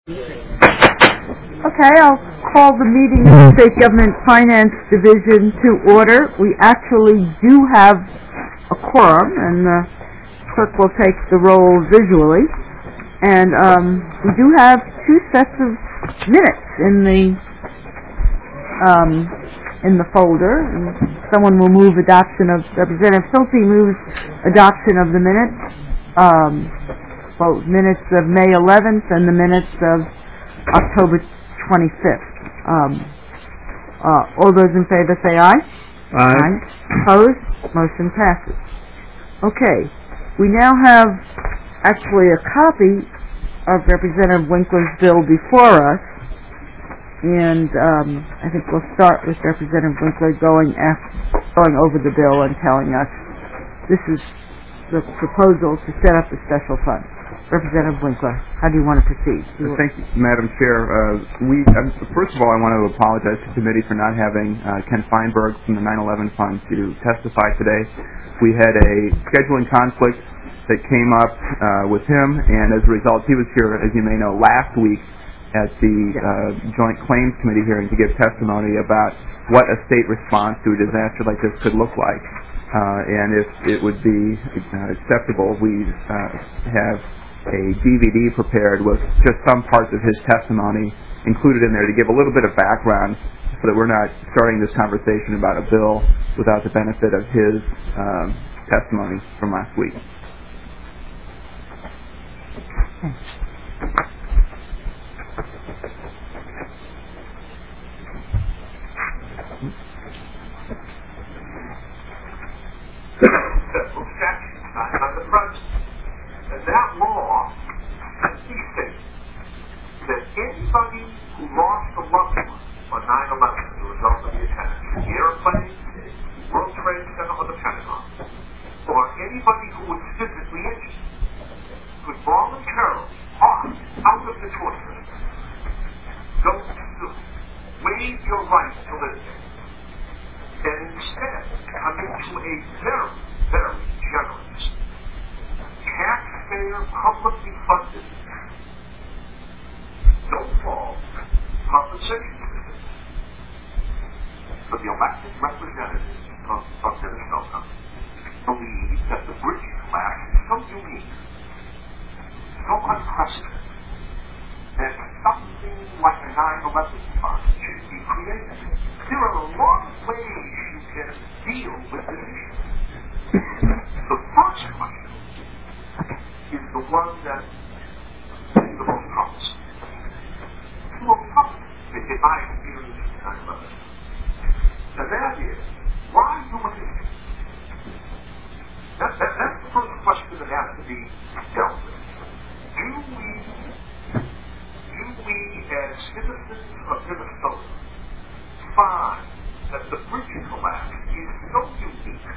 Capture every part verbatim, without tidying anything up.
Okay, I'll call the meeting of the State Government Finance Division to order. We actually do have a quorum, and the clerk will take the roll visually. And um, we do have two sets of minutes in the um, in the folder. And someone will move adoption of Representative Hilty moves adoption of the minutes, um, both minutes of May eleventh and the minutes of October twenty-fifth. Um, uh, all those in favor say aye. Aye. Aye. Opposed? Motion passes. Okay. We now have actually a copy of Representative Winkler's bill before us, and um, I think we'll start with Representative Winkler going after, going over the bill and telling us this is the proposal to set up a special fund. Representative Winkler, how do you want to proceed? You Thank you, Madam Chair. Uh, we um, first of all, I want to apologize to the committee for not having uh, Ken Feinberg from the nine eleven Fund to testify today. We had a scheduling conflict that came up uh, with him, and as a result, he was here, as you may know, last week at the uh, Joint Claims Committee hearing to give testimony about what a state response to a disaster like this could look like, uh, and if it would be uh, acceptable, we uh, have a D V D prepared with just some parts of his testimony included in there to give a little bit of background so that we're not starting this conversation about a bill without the benefit of his um, testimony from last week. And that law simply states that anybody who lost a loved one on nine eleven as a result of the attack, the airplane, the World Trade Center, or the Pentagon, or anybody who was physically injured, could voluntarily opt out of the tort system. Don't sue. Waive your right to litigate. And instead come into a very, very generous taxpayer, publicly funded, no fault compensation system for the elected representatives of, of Minnesota believe that the bridge collapse is so unique, so unprecedented, that something like a nine eleven fund should be created. There are a lot of ways you can deal with this issue. The first question is the one that is the most troublesome. The most troublesome, in my experience, in nine eleven. And that is, why human history? That, that, that's the first question that has to be dealt with. Do we, do we as citizens of Minnesota find that the bridge collapse is so unique,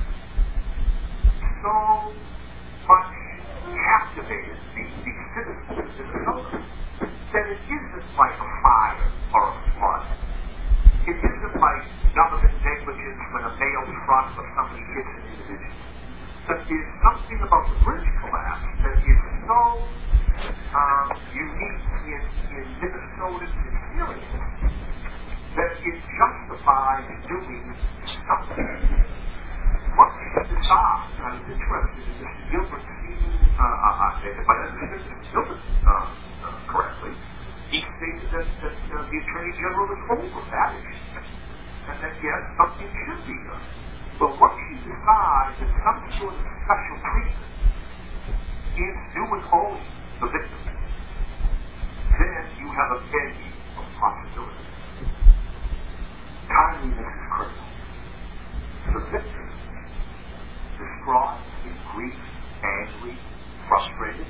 so much captivated these, these citizens of Minnesota that it isn't like a fire or a flood. It isn't like government negligence when a mail truck or somebody hits an individual. But there's something about the bridge collapse that is so um, unique in, in Minnesota's experience that it justifies doing something. Once you decide, I was interested in Mister Gilbert speaking, uh, uh, if I understood Mister Gilbert uh, uh, correctly, he stated that, that uh, the Attorney General is over that issue, and that yes, something should be done. But once you decide that some sort of special treatment is due and owing the victim, then you have a menu of possibilities. Timeliness is critical. The victim, distraught, in grief, angry, frustrated,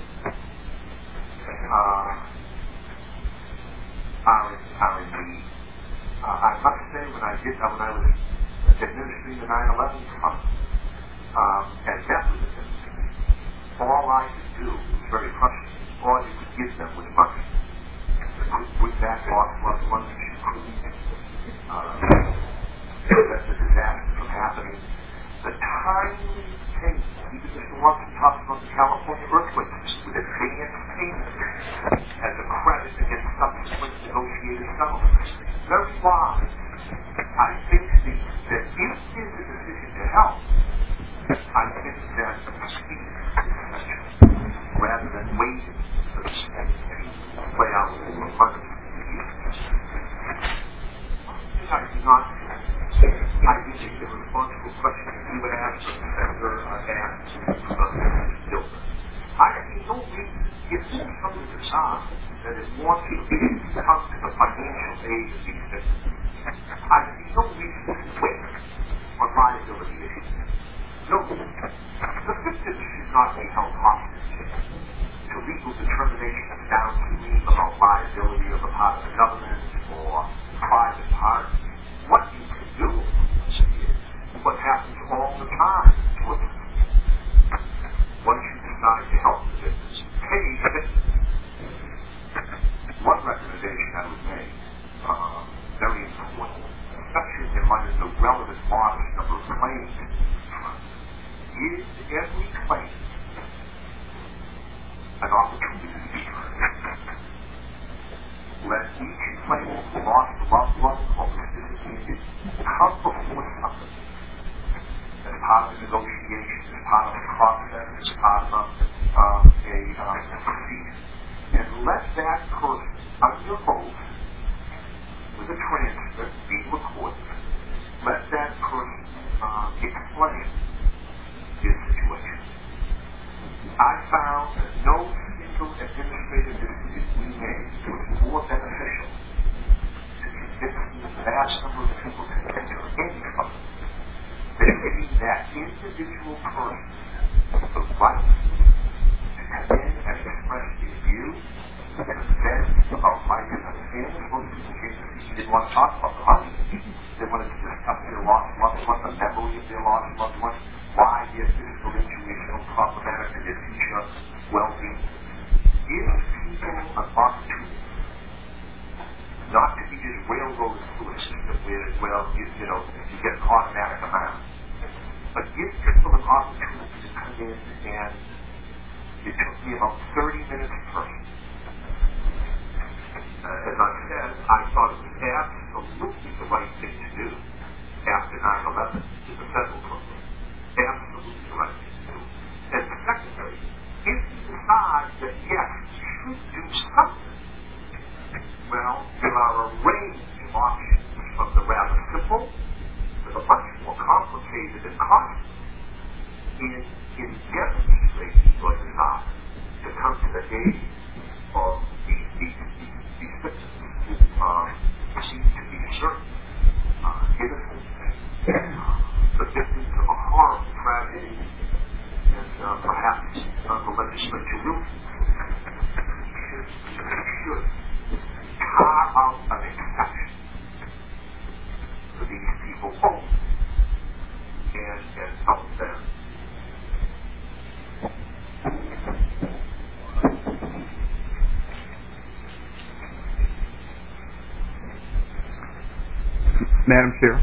uh, are in, are in need. Uh, I must say, when I did, uh, when I was administering the nine eleven fund, um, and that was administering, all I could do was very frustrating. All you could give them was money. They could bring back lost loved ones that you couldn't uh, prevent the disaster from happening. The timely payment, even Mister Watson talks about the California earthquake with advance payment as a credit negotiated settlement. Very wise. I think the, that if there's a decision to help, I think that proceed rather than waiting for the thing to play out over hundreds of years. I do not I think it's a responsible question you would ask the professor uh, asked uh, Silver. I see no reason, if there's something to stop that is wants to come to the financial aid of these victims, I see no reason to wait on liability issues. No, the victims should not be held hostage to legal determination downstream about liability on the part of the government or private parties. What you can do is what happens all the time to a victim. Once you decide to help the victims, pay the victims. One recommendation I would make, uh, very important, especially in light of the relevant modest number of claims, is every claim an opportunity to be heard. Let each claimant who lost a loved one or was disabled come before somebody as part of the negotiations, as part of the process, as part of uh, a uh, procedure. And let that person, under oath, with a transcript being recorded, let that person uh, explain his situation. I found that no single administrative decision we made was more beneficial to convince the vast number of people to enter any trouble than giving that individual person the right to come in and express his views and then about life and understanding. Most people came to me, didn't want to talk about the money. They wanted to discuss their lost loved one, the memory of their lost loved one, why their physical injury is so problematic and their future well-being. Give people an opportunity not to be just railroaded through a system where, well, you, you know, you get an automatic amount. But give people an opportunity to come in, and it took me about thirty minutes first. Uh, as I said, I thought it was absolutely the right thing to do after nine eleven with the federal program. Absolutely the right thing to do. And secondly, if you decide that, yes, you should do something, well, there are a range of options from the rather simple to the much more complicated and costly in, in demonstrating your desire to come to the aid of these, these, these, these victims who uh, seem to be certain, uh, innocent, uh, the victims of a horrible tragedy, and uh, perhaps uh, the legislature will should, should carve out an exception for these people only and, and help them. Madam Chair.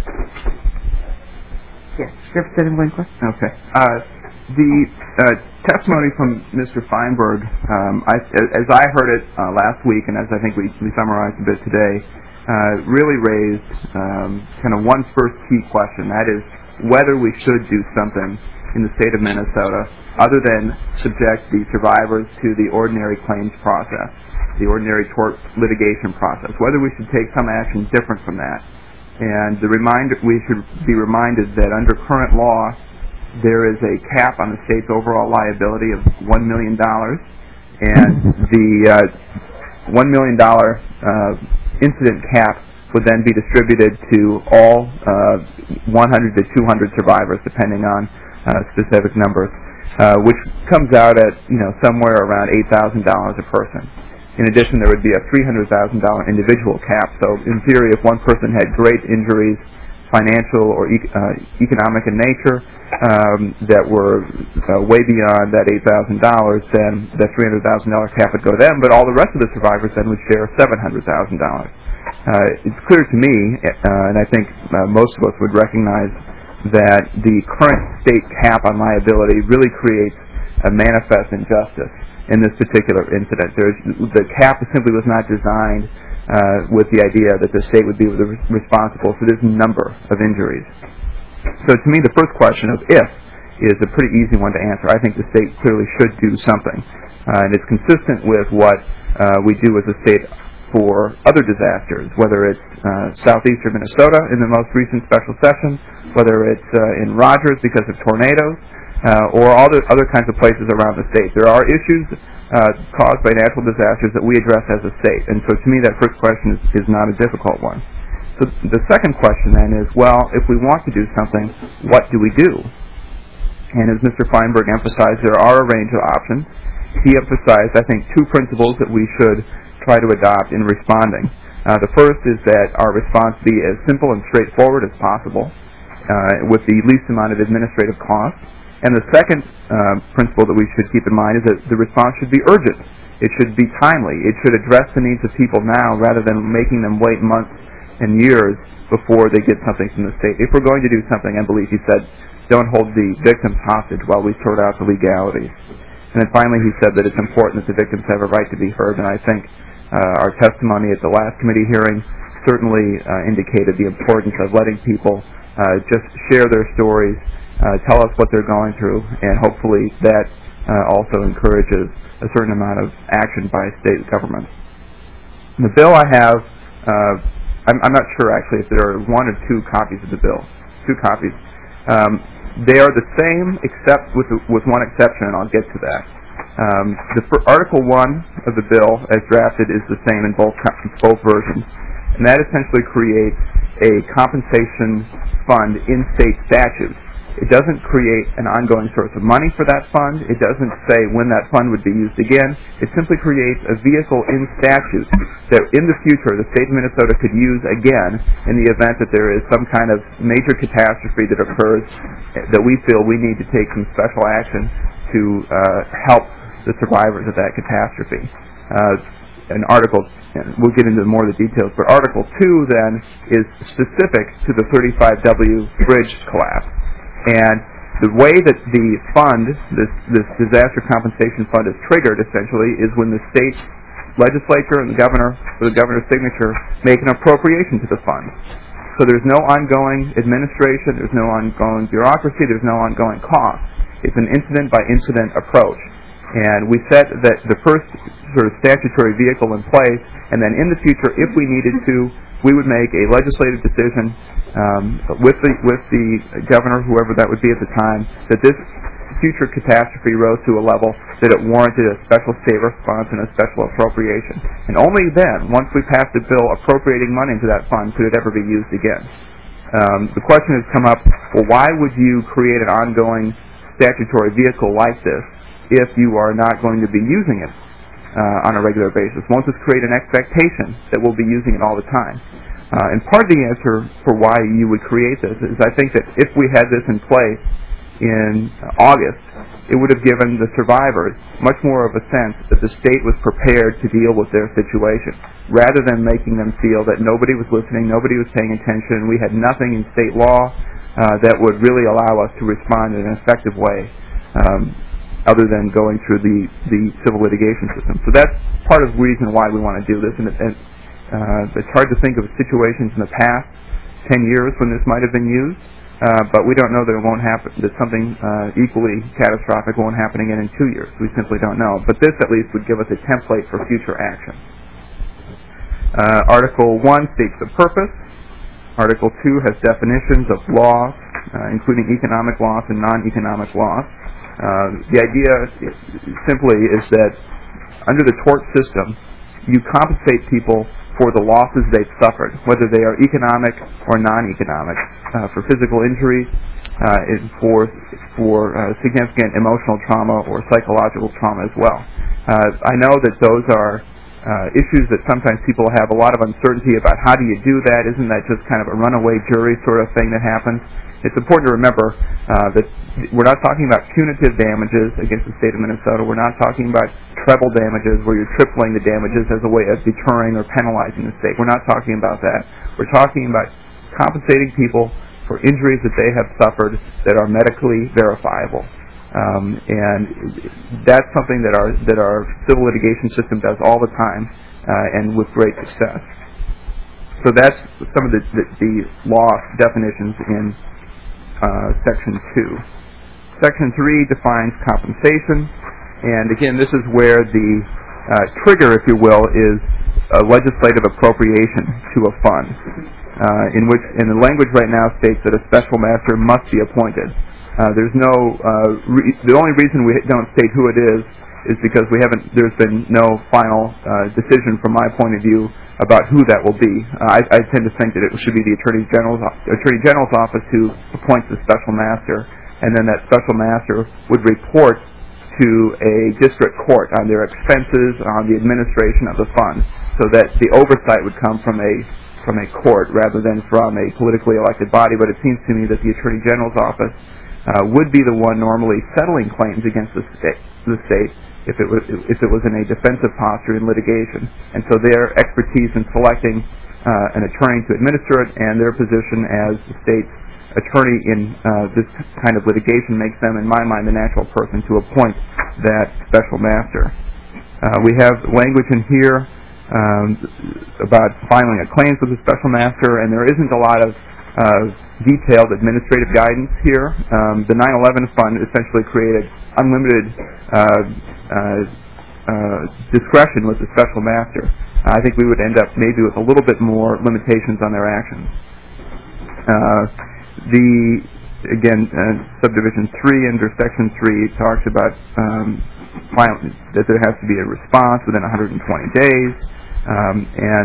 Yes, Representative Winkler. Okay. Uh, the uh, testimony from Mister Feinberg, um, I, as I heard it uh, last week, and as I think we, we summarized a bit today, uh, really raised um, kind of one first key question. That is whether we should do something in the state of Minnesota other than subject the survivors to the ordinary claims process, the ordinary tort litigation process, whether we should take some action different from that. And the reminder, we should be reminded that under current law, there is a cap on the state's overall liability of one million dollars, and the uh, one million dollars uh, incident cap would then be distributed to all uh, one hundred to two hundred survivors, depending on uh, specific numbers, uh, which comes out at you know somewhere around eight thousand dollars a person. In addition, there would be a three hundred thousand dollars individual cap. So, in theory, if one person had great injuries, financial or e- uh, economic in nature, um, that were uh, way beyond that eight thousand dollars, then the three hundred thousand dollars cap would go to them, but all the rest of the survivors then would share seven hundred thousand dollars. Uh, it's clear to me, uh, and I think uh, most of us would recognize, that the current state cap on liability really creates a manifest injustice in this particular incident. There's, the cap simply was not designed uh, with the idea that the state would be responsible for this number of injuries. So to me, the first question of if is a pretty easy one to answer. I think the state clearly should do something. Uh, and it's consistent with what uh, we do as a state for other disasters, whether it's uh, southeastern Minnesota in the most recent special session, whether it's uh, in Rogers because of tornadoes, uh, or all the other kinds of places around the state. There are issues uh, caused by natural disasters that we address as a state. And so to me, that first question is, is not a difficult one. So the second question then is, well, if we want to do something, what do we do? And as Mister Feinberg emphasized, there are a range of options. He emphasized, I think, two principles that we should try to adopt in responding. Uh, the first is that our response be as simple and straightforward as possible, uh, with the least amount of administrative cost. And the second uh, principle that we should keep in mind is that the response should be urgent. It should be timely. It should address the needs of people now rather than making them wait months and years before they get something from the state. If we're going to do something, I believe he said, don't hold the victims hostage while we sort out the legalities. And then finally he said that it's important that the victims have a right to be heard, and I think Uh, our testimony at the last committee hearing certainly uh, indicated the importance of letting people uh, just share their stories, uh, tell us what they're going through, and hopefully that uh, also encourages a certain amount of action by state government. The bill I have, uh, I'm, I'm not sure actually if there are one or two copies of the bill, two copies. Um, they are the same except with, the, with one exception, and I'll get to that. Um, the for Article one of the bill, as drafted, is the same in both both versions, and that essentially creates a compensation fund in state statutes. It doesn't create an ongoing source of money for that fund. It doesn't say when that fund would be used again. It simply creates a vehicle in statute that in the future the state of Minnesota could use again in the event that there is some kind of major catastrophe that occurs that we feel we need to take some special action to uh, help the survivors of that catastrophe. Uh, an article, we'll get into more of the details, but Article two then is specific to the thirty-five W bridge collapse. And the way that the fund, this, this disaster compensation fund is triggered essentially is when the state legislature and the governor, with the governor's signature, make an appropriation to the fund. So there's no ongoing administration, there's no ongoing bureaucracy, there's no ongoing cost. It's an incident-by-incident approach. And we set that the first sort of statutory vehicle in place, and then in the future, if we needed to, we would make a legislative decision um, with the with the governor, whoever that would be at the time, that this future catastrophe rose to a level that it warranted a special state response and a special appropriation. And only then, once we passed a bill appropriating money into that fund, could it ever be used again. Um, the question has come up, well, why would you create an ongoing statutory vehicle like this if you are not going to be using it uh, on a regular basis? Won't this create an expectation that we'll be using it all the time? Uh, and part of the answer for why you would create this is I think that if we had this in place in August, it would have given the survivors much more of a sense that the state was prepared to deal with their situation, rather than making them feel that nobody was listening, nobody was paying attention, we had nothing in state law uh, that would really allow us to respond in an effective way. Um, other than going through the, the civil litigation system. So that's part of the reason why we want to do this. And, it, and uh, it's hard to think of situations in the past ten years when this might have been used, uh, but we don't know that it won't happen, that something uh, equally catastrophic won't happen again in two years. We simply don't know. But this at least would give us a template for future action. Uh, Article one states the purpose. Article two has definitions of loss, uh, including economic loss and non-economic loss. Uh, the idea simply is that under the tort system, you compensate people for the losses they've suffered, whether they are economic or non-economic, uh, for physical injuries, uh, and for for uh, significant emotional trauma or psychological trauma as well. Uh, I know that those are uh, issues that sometimes people have a lot of uncertainty about. How do you do that? Isn't that just kind of a runaway jury sort of thing that happens? It's important to remember uh, that we're not talking about punitive damages against the state of Minnesota. We're not talking about treble damages where you're tripling the damages as a way of deterring or penalizing the state. We're not talking about that. We're talking about compensating people for injuries that they have suffered that are medically verifiable. Um, and that's something that our that our civil litigation system does all the time. uh, and with great success. So that's some of the, the, the law definitions in uh, Section two. Section three defines compensation, and again, this is where the uh, trigger, if you will, is a legislative appropriation to a fund, uh, in which, and the language right now states that a special master must be appointed. Uh, there's no, uh, re- the only reason we don't state who it is is because we haven't, there's been no final uh, decision from my point of view about who that will be. Uh, I, I tend to think that it should be the Attorney General's, Attorney General's office who appoints the special master, and then that special master would report to a district court on their expenses, on the administration of the fund, so that the oversight would come from a from a court rather than from a politically elected body. But it seems to me that the Attorney General's office uh, would be the one normally settling claims against the state, the state if it was if it was in a defensive posture in litigation. And so their expertise in selecting uh, an attorney to administer it and their position as the state's attorney in uh, this kind of litigation makes them, in my mind, the natural person to appoint that special master. Uh, we have language in here um, about filing a claim for the special master, and there isn't a lot of uh, detailed administrative guidance here. Um, the nine eleven Fund essentially created unlimited uh, uh, uh, discretion with the special master. I think we would end up maybe with a little bit more limitations on their actions. Uh, The again uh, subdivision three under section three talks about um, final, that there has to be a response within one hundred twenty days, um, and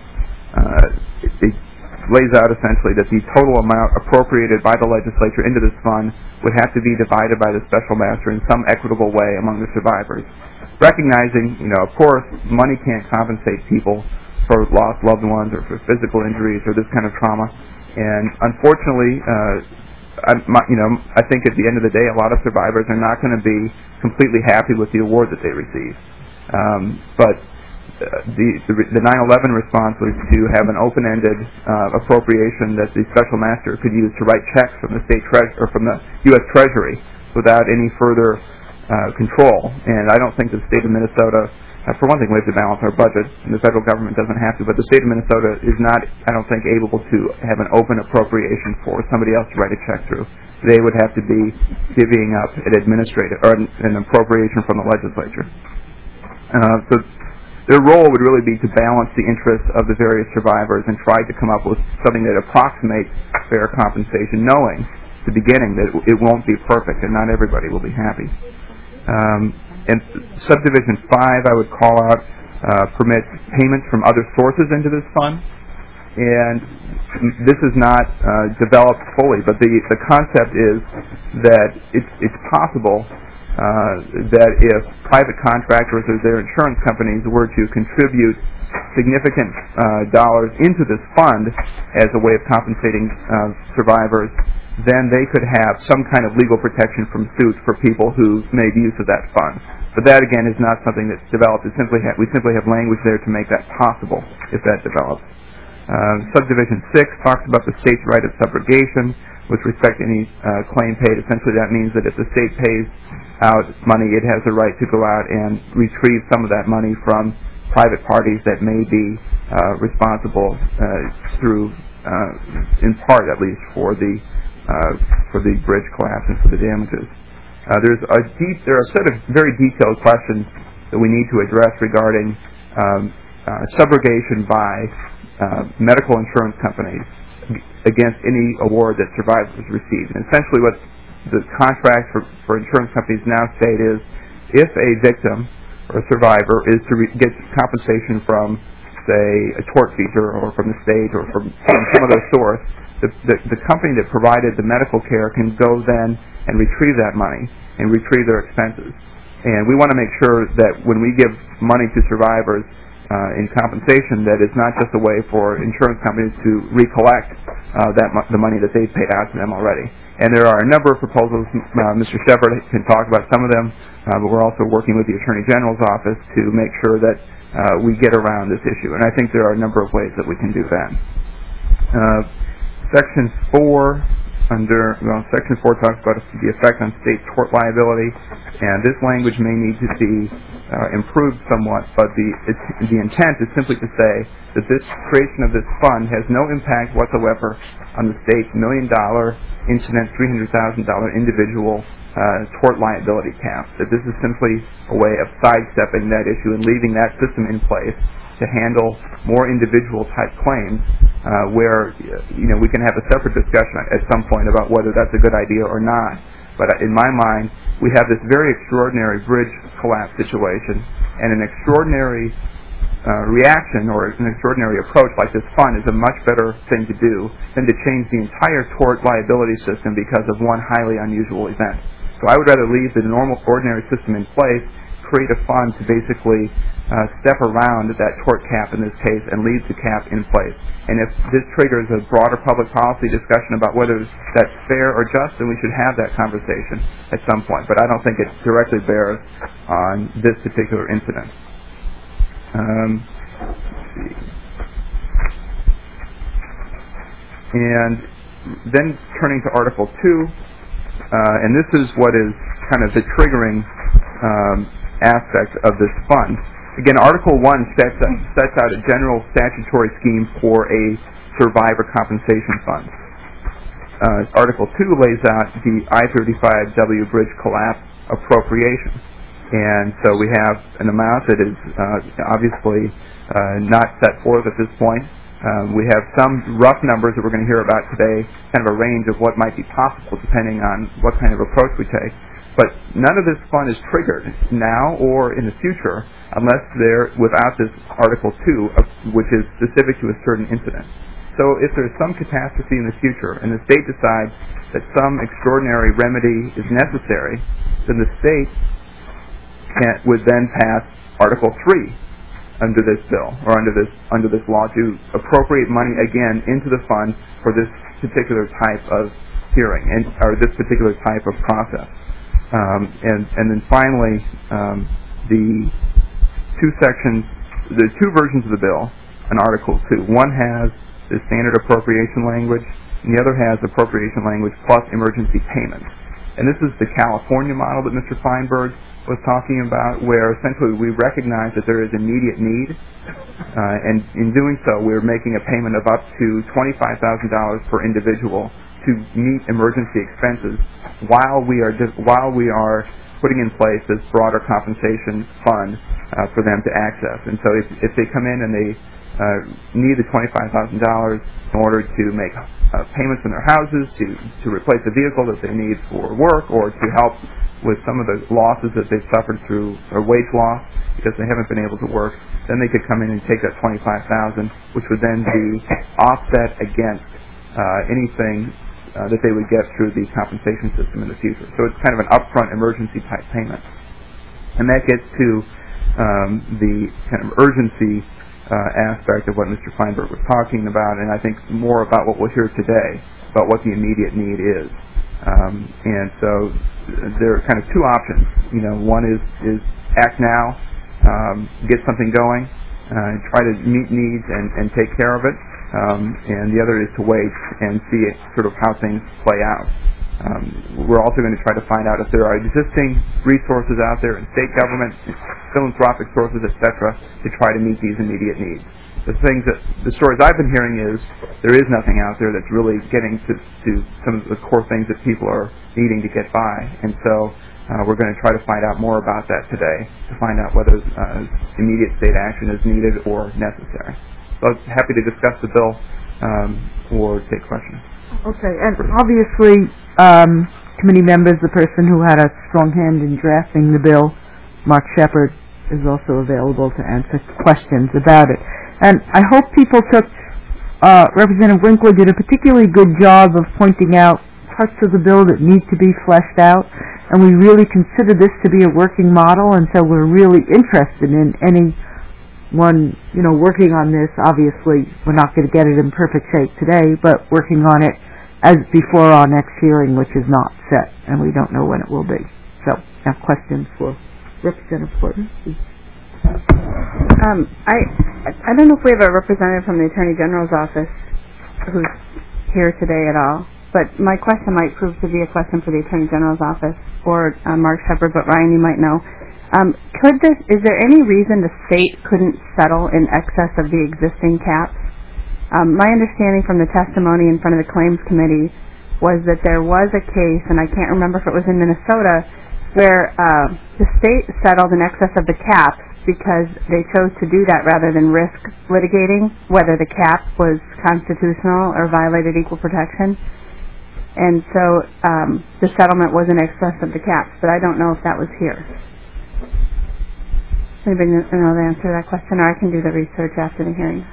uh, it, it lays out essentially that the total amount appropriated by the legislature into this fund would have to be divided by the special master in some equitable way among the survivors, recognizing, you know, of course, money can't compensate people for lost loved ones or for physical injuries or this kind of trauma. And unfortunately, uh, I, my, you know, I think at the end of the day, a lot of survivors are not going to be completely happy with the award that they receive. Um, but uh, the, the the nine eleven response was to have an open-ended uh, appropriation that the special master could use to write checks from the state treasury or from the U S Treasury without any further uh, control. And I don't think the state of Minnesota. Uh, for one thing, we have to balance our budget, and the federal government doesn't have to, but the state of Minnesota is not, I don't think, able to have an open appropriation for somebody else to write a check through. They would have to be divvying up an administrative, or an, an appropriation from the legislature. Uh, so their role would really be to balance the interests of the various survivors and try to come up with something that approximates fair compensation, knowing at the beginning that it won't be perfect and not everybody will be happy. Um, And subdivision five, I would call out, uh, permits payments from other sources into this fund. And this is not uh, developed fully, but the, the concept is that it's, it's possible uh, that if private contractors or their insurance companies were to contribute significant uh, dollars into this fund as a way of compensating uh, survivors, then they could have some kind of legal protection from suit for people who made use of that fund. But that, again, is not something that's developed. It simply ha- we simply have language there to make that possible if that develops. Uh, subdivision six talks about the state's right of subrogation with respect to any uh, claim paid. Essentially, that means that if the state pays out money, it has the right to go out and retrieve some of that money from private parties that may be uh, responsible uh, through, uh, in part at least, for the Uh, for the bridge collapse and for the damages. Uh, there's a deep, there are a set of very detailed questions that we need to address regarding um, uh, subrogation by uh, medical insurance companies against any award that survivors receive. And essentially what the contracts for, for insurance companies now state is if a victim or a survivor is to re- get compensation from, say, a tortfeasor or from the state or from, from some other source, The, the, the company that provided the medical care can go then and retrieve that money and retrieve their expenses. And we want to make sure that when we give money to survivors uh, in compensation, that it's not just a way for insurance companies to recollect uh, that mo- the money that they've paid out to them already. And there are a number of proposals. Uh, Mister Shepard can talk about some of them, uh, but we're also working with the Attorney General's office to make sure that uh, we get around this issue. And I think there are a number of ways that we can do that. Uh, Section four under, well, Section four talks about the effect on state tort liability, and this language may need to be uh, improved somewhat, but the it's, the intent is simply to say that this creation of this fund has no impact whatsoever on the state's million-dollar incident, three hundred thousand dollars individual uh, tort liability cap, that this is simply a way of sidestepping that issue and leaving that system in place to handle more individual-type claims, uh, where you know we can have a separate discussion at some point about whether that's a good idea or not. But in my mind, we have this very extraordinary bridge collapse situation, and an extraordinary uh, reaction or an extraordinary approach like this fund is a much better thing to do than to change the entire tort liability system because of one highly unusual event. So I would rather leave the normal, ordinary system in place, create a fund to basically uh, step around that tort cap in this case and leave the cap in place. And if this triggers a broader public policy discussion about whether that's fair or just, then we should have that conversation at some point. But I don't think it directly bears on this particular incident. Um, let's see. And then turning to Article two, uh, and this is what is kind of the triggering um, aspect of this fund. Again, Article one sets, sets out a general statutory scheme for a survivor compensation fund. Uh, Article two lays out the I thirty-five W bridge collapse appropriation. And so we have an amount that is uh, obviously uh, not set forth at this point. Um, we have some rough numbers that we're going to hear about today, kind of a range of what might be possible depending on what kind of approach we take. But none of this fund is triggered now or in the future unless they're without this Article two, which is specific to a certain incident. So if there's some catastrophe in the future and the state decides that some extraordinary remedy is necessary, then the state can, would then pass Article three under this bill or under this under this law to appropriate money again into the fund for this particular type of hearing and or this particular type of process. Um, and, and then finally, um, the two sections, the two versions of the bill in Article two. One has the standard appropriation language, and the other has appropriation language plus emergency payments. And this is the California model that Mister Feinberg was talking about, where essentially we recognize that there is immediate need, uh, and in doing so, we're making a payment of up to twenty-five thousand dollars per individual to meet emergency expenses while we are just, while we are putting in place this broader compensation fund uh, for them to access. And so if, if they come in and they uh, need the twenty-five thousand dollars in order to make uh, payments in their houses, to, to replace a vehicle that they need for work, or to help with some of the losses that they've suffered through a wage loss because they haven't been able to work, then they could come in and take that twenty-five thousand dollars, which would then be offset against uh, anything Uh, that they would get through the compensation system in the future. So it's kind of an upfront emergency type payment. And that gets to um, the kind of urgency uh, aspect of what Mister Feinberg was talking about, and I think more about what we'll hear today, about what the immediate need is. Um, and so there are kind of two options. You know, one is, is act now, um, get something going, uh, try to meet needs and, and take care of it. Um, and the other is to wait and see it, sort of how things play out. Um, we're also going to try to find out if there are existing resources out there in state government, philanthropic sources, et cetera, to try to meet these immediate needs. The things that the stories I've been hearing is there is nothing out there that's really getting to, to some of the core things that people are needing to get by. And so uh, we're going to try to find out more about that today to find out whether uh, immediate state action is needed or necessary. So I'm happy to discuss the bill um, or take questions. Okay, and obviously, um, committee members, the person who had a strong hand in drafting the bill, Mark Shepard, is also available to answer questions about it. And I hope people took, uh, Representative Winkler did a particularly good job of pointing out parts of the bill that need to be fleshed out, and we really consider this to be a working model, and so we're really interested in any one, you know, working on this. Obviously, we're not going to get it in perfect shape today, but working on it as before our next hearing, which is not set, and we don't know when it will be. So, now questions for Representative Portman? Um, I I don't know if we have a representative from the Attorney General's office who's here today at all. but my question might prove to be a question for the Attorney General's office or uh, Mark Shepard, but Ryan, you might know. Um, could this, is there any reason the state couldn't settle in excess of the existing caps? Um, my understanding from the testimony in front of the Claims Committee was that there was a case, and I can't remember if it was in Minnesota, where uh, the state settled in excess of the caps because they chose to do that rather than risk litigating whether the cap was constitutional or violated equal protection. And so um, the settlement was in excess of the caps, but I don't know if that was here. Anybody know the answer to that question, or I can do the research after the hearing?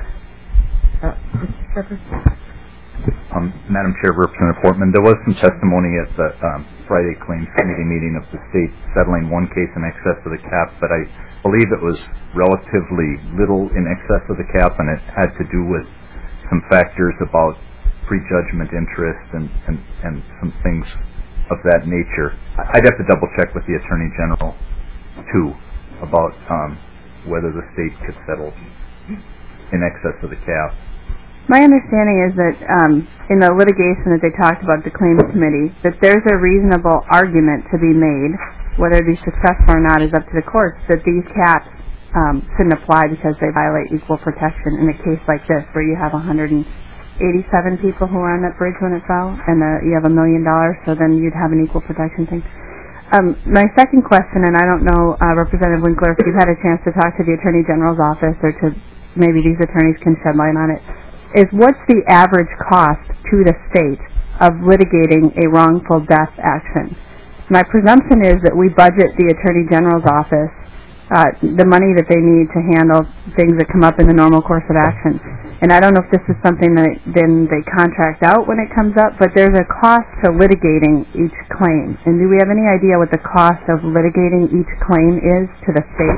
Uh, Mister Shepard? Um, Madam Chair, Representative Portman, there was some testimony at the um, Friday Claims Committee meeting of the state settling one case in excess of the cap, but I believe it was relatively little in excess of the cap, and it had to do with some factors about prejudgment interest and, and, and some things of that nature. I'd have to double check with the Attorney General, too, about um, whether the state could settle in excess of the cap. My understanding is that um, in the litigation that they talked about at the Claims Committee, that there's a reasonable argument to be made, whether it be successful or not is up to the courts, that these caps um, shouldn't apply because they violate equal protection in a case like this where you have one hundred eighty-seven people who were on that bridge when it fell, and uh, you have a million dollars, so then you'd have an equal protection thing. Um, my second question, and I don't know, uh, Representative Winkler, if you've had a chance to talk to the Attorney General's office or to maybe these attorneys can shed light on it, is what's the average cost to the state of litigating a wrongful death action? My presumption is that we budget the Attorney General's office uh, the money that they need to handle things that come up in the normal course of action. And I don't know if this is something that then they contract out when it comes up, but there's a cost to litigating each claim. And do we have any idea what the cost of litigating each claim is to the state?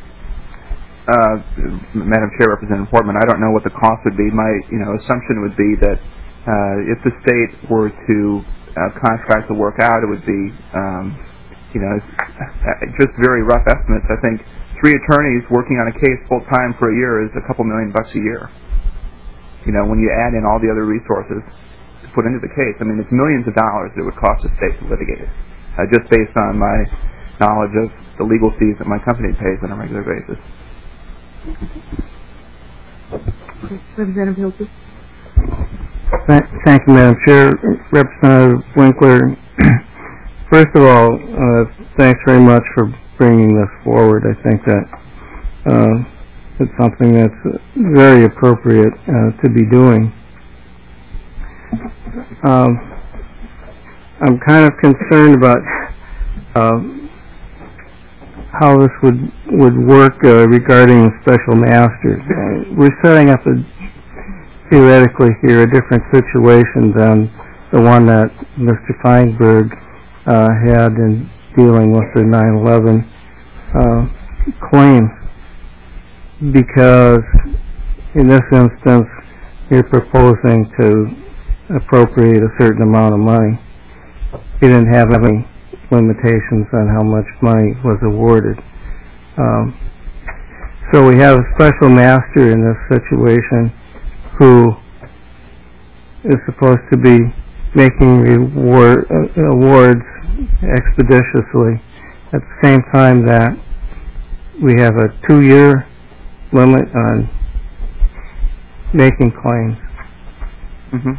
Uh, Madam Chair, Representative Portman, I don't know what the cost would be. My, you know, assumption would be that uh, if the state were to uh, contract the work out, it would be, um, you know, just very rough estimates. I think three attorneys working on a case full time for a year is a couple million bucks a year. You know, when you add in all the other resources to put into the case, I mean, it's millions of dollars that it would cost the state to litigate it, uh, just based on my knowledge of the legal fees that my company pays on a regular basis. Representative Hilty. Thank you, Madam Chair. Representative Winkler, first of all, uh, thanks very much for bringing this forward. I think that uh, it's something that's very appropriate uh, to be doing. Um, I'm kind of concerned about uh, how this would would work uh, regarding special masters. Uh, we're setting up a, theoretically here a different situation than the one that Mister Feinberg uh, had in dealing with the nine eleven uh, claim, because in this instance you're proposing to appropriate a certain amount of money. You didn't have any limitations on how much money was awarded. Um, so we have a special master in this situation who is supposed to be making reward, uh, awards expeditiously at the same time that we have a two-year limit on making claims. Mm-hmm.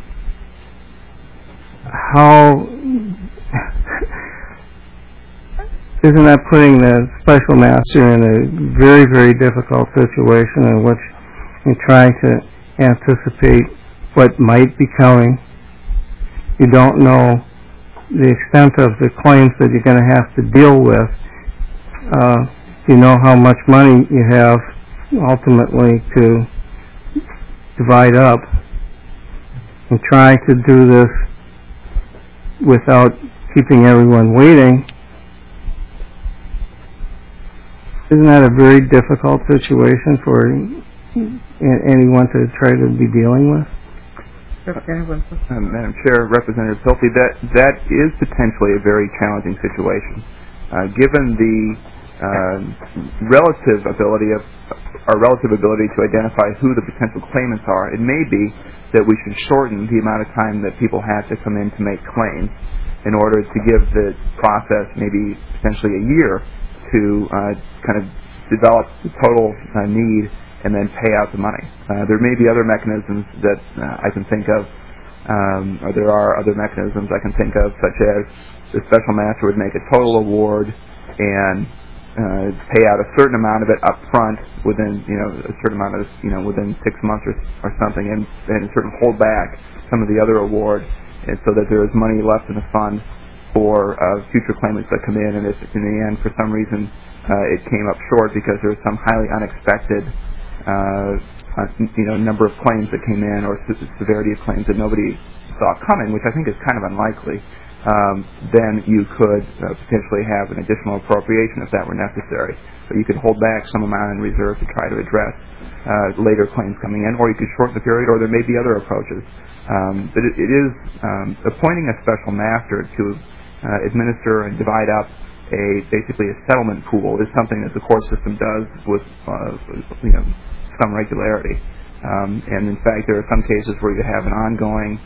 How isn't that putting the special master in a very, very difficult situation in which you're trying to anticipate what might be coming? You don't know the extent of the claims that you're going to have to deal with. Uh, you know how much money you have ultimately to divide up. And trying to do this without keeping everyone waiting, isn't that a very difficult situation for anyone to try to be dealing with? Uh, Madam Chair, Representative Hilty, that that is potentially a very challenging situation. Uh, given the uh, relative ability of our relative ability to identify who the potential claimants are. It may be that we should shorten the amount of time that people have to come in to make claims in order to give the process maybe potentially a year to uh, kind of develop the total uh, need and then pay out the money. Uh, there may be other mechanisms that uh, I can think of, um, or there are other mechanisms I can think of, such as the special master would make a total award and uh, pay out a certain amount of it up front within, you know, a certain amount of, you know, within six months or, or something, and, and sort of hold back some of the other award, and so that there is money left in the fund for uh, future claimants that come in, and if in the end, for some reason, uh, it came up short because there was some highly unexpected, uh, you know, number of claims that came in, or se- severity of claims that nobody saw coming, which I think is kind of unlikely, um, then you could uh, potentially have an additional appropriation if that were necessary. So you could hold back some amount in reserve to try to address uh, later claims coming in, or you could shorten the period, or there may be other approaches. Um, but it, it is um, appointing a special master to uh, administer and divide up a basically a settlement pool is something that the court system does with uh, you know some regularity. Um, and in fact, there are some cases where you have an ongoing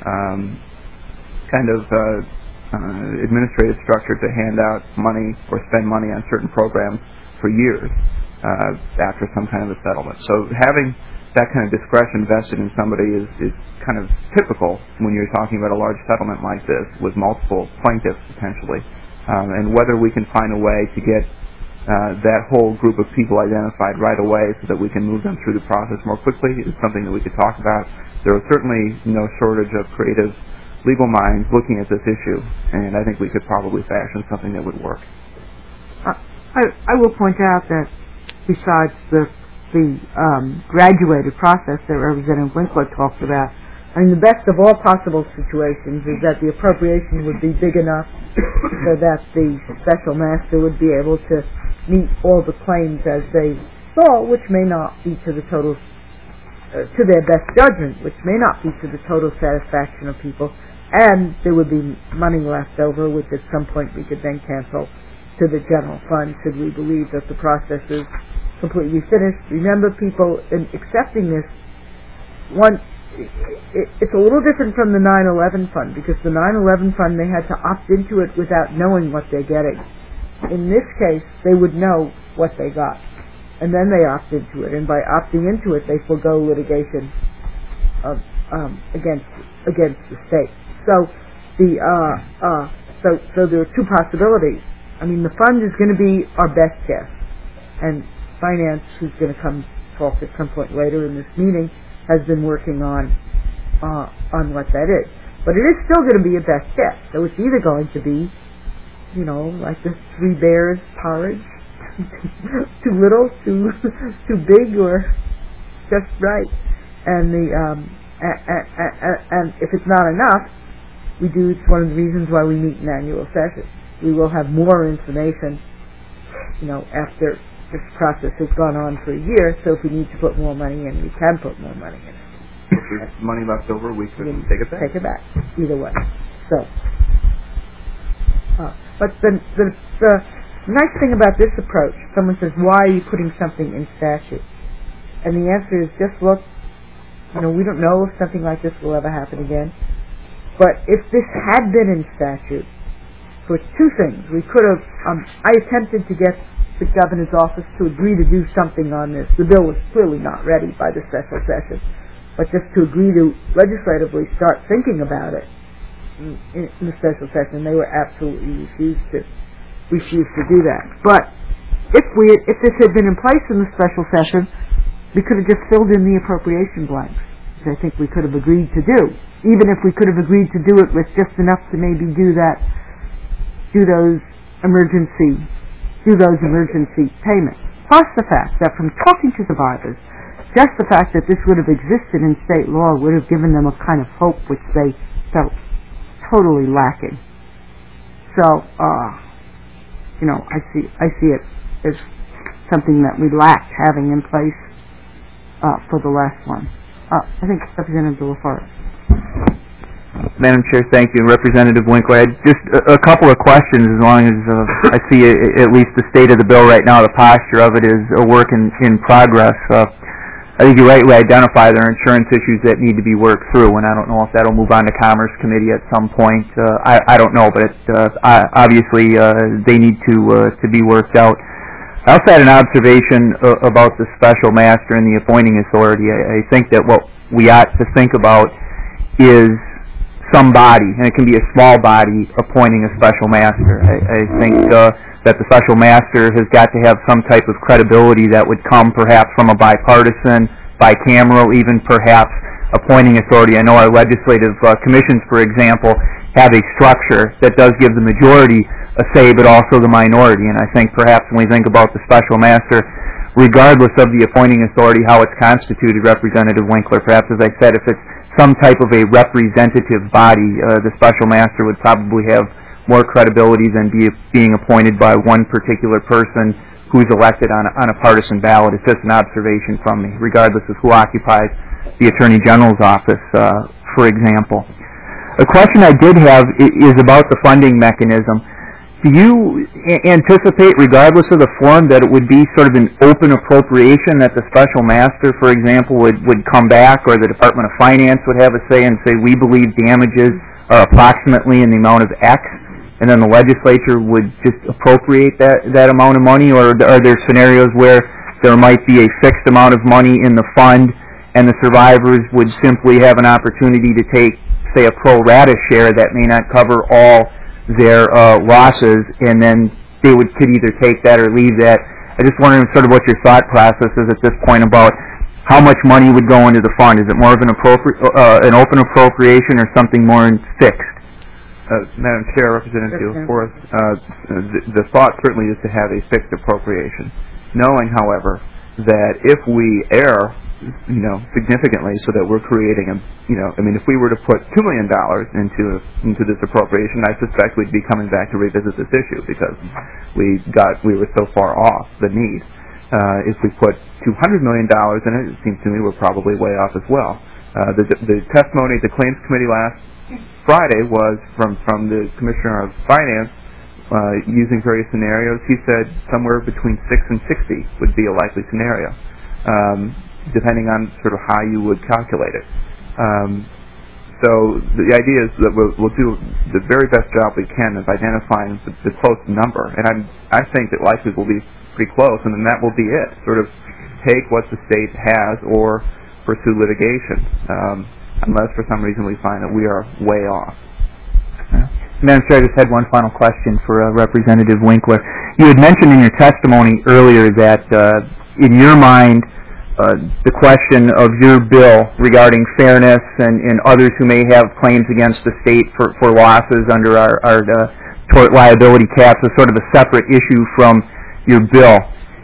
um, kind of uh, uh, administrative structure to hand out money or spend money on certain programs for years uh, after some kind of a settlement. So having that kind of discretion vested in somebody is, is kind of typical when you're talking about a large settlement like this with multiple plaintiffs potentially. Um, and whether we can find a way to get uh, that whole group of people identified right away so that we can move them through the process more quickly is something that we could talk about. There is certainly no shortage of creative legal minds looking at this issue, and I think we could probably fashion something that would work. Uh, I, I will point out that besides the the um, graduated process that Representative Winkler talked about, I mean, the best of all possible situations is that the appropriation would be big enough so that the special master would be able to meet all the claims as they fall, which may not be to the total, uh, to their best judgment, which may not be to the total satisfaction of people, and there would be money left over, which at some point we could then cancel to the general fund should we believe that the process is completely finished. Remember, people, in accepting this, one, it, it's a little different from the nine eleven fund, because the nine eleven fund, they had to opt into it without knowing what they're getting. In this case, they would know what they got, and then they opt into it, and by opting into it, they forego litigation of, um, against against the state. So the uh, uh, so so there are two possibilities. I mean, the fund is going to be our best guess, and Finance, who's going to come talk at some point later in this meeting, has been working on uh, on what that is. But it is still going to be a best guess. So it's either going to be, you know, like the Three Bears porridge, too little, too too big, or just right. And the um, and, and, and if it's not enough, we do. It's one of the reasons why we meet in annual session. We will have more information, you know, after this process has gone on for a year, so if we need to put more money in, we can put more money in. If there's money left over, we can take it back. Take it back, either way. So, uh, but the, the the nice thing about this approach, someone says, why are you putting something in statute? And the answer is just look, you know, we don't know if something like this will ever happen again, but if this had been in statute, for two things, we could have, um, I attempted to get the governor's office to agree to do something on this. The bill was clearly not ready by the special session, but just to agree to legislatively start thinking about it in, in the special session, they were absolutely refused to refused to do that. But if we had, if this had been in place in the special session, we could have just filled in the appropriation blanks, which I think we could have agreed to do. Even if we could have agreed to do it with just enough to maybe do that, do those emergency. do those emergency payments. Plus the fact that from talking to survivors, just the fact that this would have existed in state law would have given them a kind of hope which they felt totally lacking. So, uh, you know, I see I see it as something that we lacked having in place uh, for the last one. Uh, I think Representative De La Forest. Madam Chair, thank you. Representative Winkler, I just a, a couple of questions as long as uh, I see a, at least the state of the bill right now, the posture of it is a work in, in progress. Uh, I think you rightly identify there are insurance issues that need to be worked through, and I don't know if that'll move on to Commerce Committee at some point. Uh, I, I don't know, but it, uh, I, obviously uh, they need to uh, to be worked out. I also had an observation uh, about the special master and the appointing authority. I, I think that what we ought to think about is some body, and it can be a small body, appointing a special master. I, I think uh, that the special master has got to have some type of credibility that would come perhaps from a bipartisan, bicameral, even perhaps appointing authority. I know our legislative uh, commissions, for example, have a structure that does give the majority a say, but also the minority. And I think perhaps when we think about the special master, regardless of the appointing authority, how it's constituted, Representative Winkler, perhaps, as I said, if it's some type of a representative body, uh, the special master would probably have more credibility than be, being appointed by one particular person who's elected on a, on a partisan ballot. It's just an observation from me, regardless of who occupies the Attorney General's office, uh, for example. A question I did have is about the funding mechanism. Do you anticipate, regardless of the form, that it would be sort of an open appropriation, that the special master, for example, would, would come back, or the Department of Finance would have a say and say, we believe damages are approximately in the amount of X, and then the legislature would just appropriate that, that amount of money? Or are there scenarios where there might be a fixed amount of money in the fund and the survivors would simply have an opportunity to take, say, a pro rata share that may not cover all their uh, losses, and then they would could either take that or leave that? I just wondering sort of what your thought process is at this point about how much money would go into the fund. Is it more of an, appropri- uh, an open appropriation or something more fixed? Uh, Madam Chair, Representative Forrest, uh, the, the thought certainly is to have a fixed appropriation, knowing, however, that if we err, you know, significantly, so that we're creating a, you know, I mean, if we were to put two million dollars into into this appropriation, I suspect we'd be coming back to revisit this issue because we got we were so far off the need. Uh, if we put two hundred million dollars in it, it seems to me we're probably way off as well. Uh, the, the testimony at the Claims Committee last Friday was from, from the Commissioner of Finance uh, using various scenarios. He said somewhere between six and sixty would be a likely scenario, um, depending on sort of how you would calculate it. Um, so the idea is that we'll, we'll do the very best job we can of identifying the, the close number, and I'm, I think that likely will be pretty close, and then that will be it. Sort of take what the state has or pursue litigation. Um, unless for some reason we find that we are way off. Madam Chair, I just had one final question for uh, Representative Winkler. You had mentioned in your testimony earlier that uh, in your mind uh, the question of your bill regarding fairness and, and others who may have claims against the state for, for losses under our, our uh, tort liability caps is sort of a separate issue from your bill.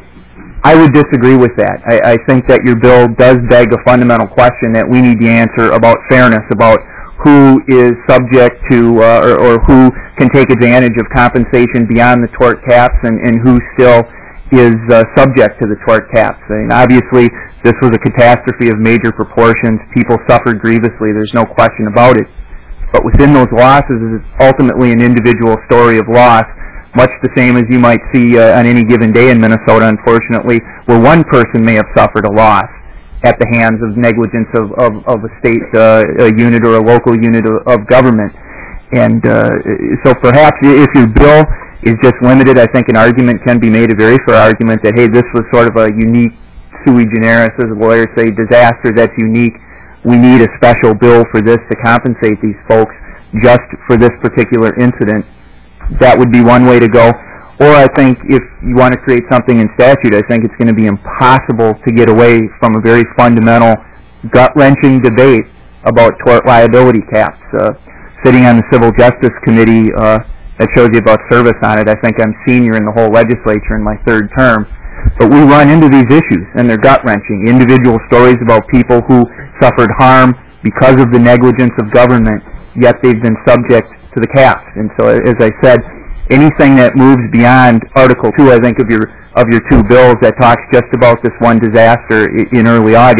I would disagree with that. I, I think that your bill does beg a fundamental question that we need to answer about fairness, about who is subject to uh, or, or who can take advantage of compensation beyond the tort caps and, and who still is uh, subject to the tort caps. I mean, obviously, this was a catastrophe of major proportions. People suffered grievously. There's no question about it. But within those losses is ultimately an individual story of loss, much the same as you might see uh, on any given day in Minnesota, unfortunately, where one person may have suffered a loss at the hands of negligence of, of, of a state uh, a unit or a local unit of, of government. And uh, so perhaps if your bill is just limited, I think an argument can be made, a very fair argument, that, hey, this was sort of a unique sui generis, as lawyers say, disaster that's unique. We need a special bill for this to compensate these folks just for this particular incident. That would be one way to go. Or I think if you want to create something in statute, I think it's going to be impossible to get away from a very fundamental, gut-wrenching debate about tort liability caps. Uh, sitting on the Civil Justice Committee, uh, that shows you about service on it. I think I'm senior in the whole legislature in my third term. But we run into these issues, and they're gut-wrenching. Individual stories about people who suffered harm because of the negligence of government, yet they've been subject to the caps. And so, as I said, anything that moves beyond Article two, I think, of your of your two bills that talks just about this one disaster in early August,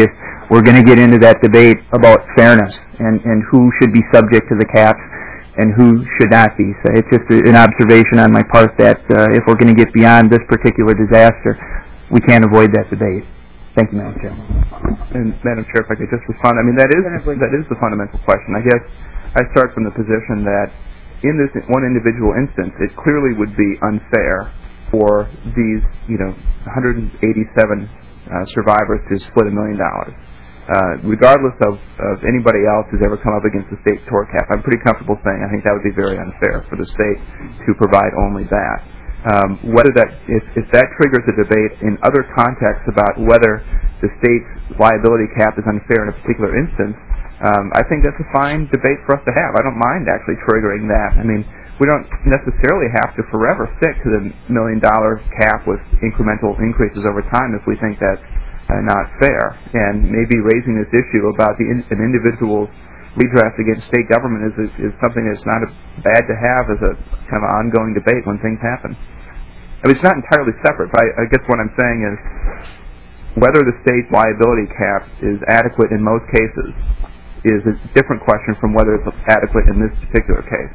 we're going to get into that debate about fairness and, and who should be subject to the caps and who should not be. So it's just a, an observation on my part that uh, if we're going to get beyond this particular disaster, we can't avoid that debate. Thank you, Madam Chair. And Madam Chair, if I could just respond, I mean that is that is the fundamental question. I guess I start from the position that in this one individual instance, it clearly would be unfair for these, you know, one hundred eighty-seven uh, survivors to split a million dollars. Uh, regardless of, of anybody else who's ever come up against the state tort cap, I'm pretty comfortable saying I think that would be very unfair for the state to provide only that. Um, whether that, if, if that triggers a debate in other contexts about whether the state's liability cap is unfair in a particular instance, um, I think that's a fine debate for us to have. I don't mind actually triggering that. I mean, we don't necessarily have to forever stick to the million dollar cap with incremental increases over time if we think that's Uh, not fair, and maybe raising this issue about the in, an individual's redress against state government is, is, is something that's not a, bad to have as a kind of ongoing debate when things happen. I mean, it's not entirely separate, but I, I guess what I'm saying is whether the state liability cap is adequate in most cases is a different question from whether it's adequate in this particular case.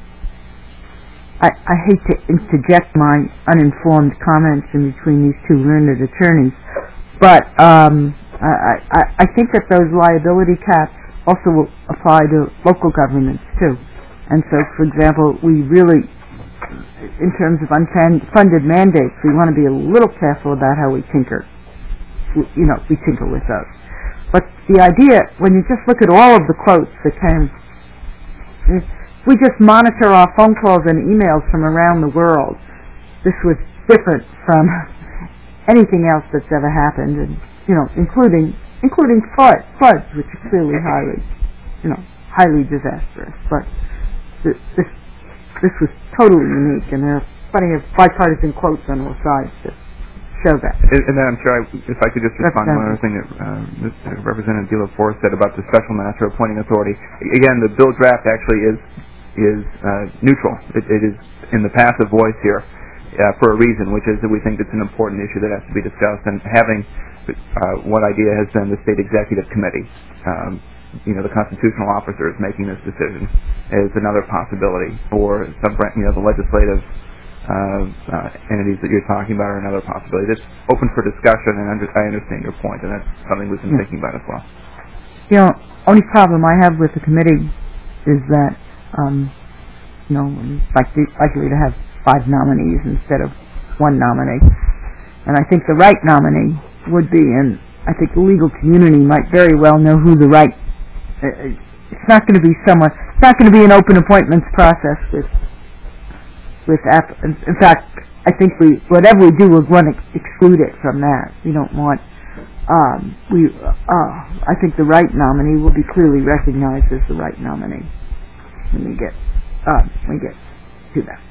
I, I hate to interject my uninformed comments in between these two learned attorneys, but um, I, I, I think that those liability caps also will apply to local governments too. And so, for example, we really, in terms of unfunded mandates, we want to be a little careful about how we tinker. You know, we tinker with those. But the idea, when you just look at all of the quotes that came, if we just monitor our phone calls and emails from around the world, this was different from anything else that's ever happened, and you know, including including flood, floods, which are clearly highly, you know, highly disastrous. But this this, this was totally unique, and there are plenty of bipartisan quotes on all sides to show that. And, and then I'm sure I, if I could just respond to one other thing that uh, Representative De La Force said about the special master appointing authority. Again, the bill draft actually is is uh, neutral. It, it is in the passive voice here. Uh, for a reason, which is that we think it's an important issue that has to be discussed, and having uh, what idea has been the state executive committee, um, you know, the constitutional officers making this decision is another possibility, or some, you know, the legislative uh, uh, entities that you're talking about are another possibility. It's open for discussion, and under, I understand your point, and that's something we've been yeah. thinking about as well. The you know, only problem I have with the committee is that, um, you know, it's likely, likely to have five nominees instead of one nominee. And I think the right nominee would be, and I think the legal community might very well know who the right, uh, it's not going to be someone, it's not going to be an open appointments process with, with, app, in fact, I think we, whatever we do, we're going to exclude it from that. We don't want, um, we, uh, I think the right nominee will be clearly recognized as the right nominee when we get, um, when we get to that.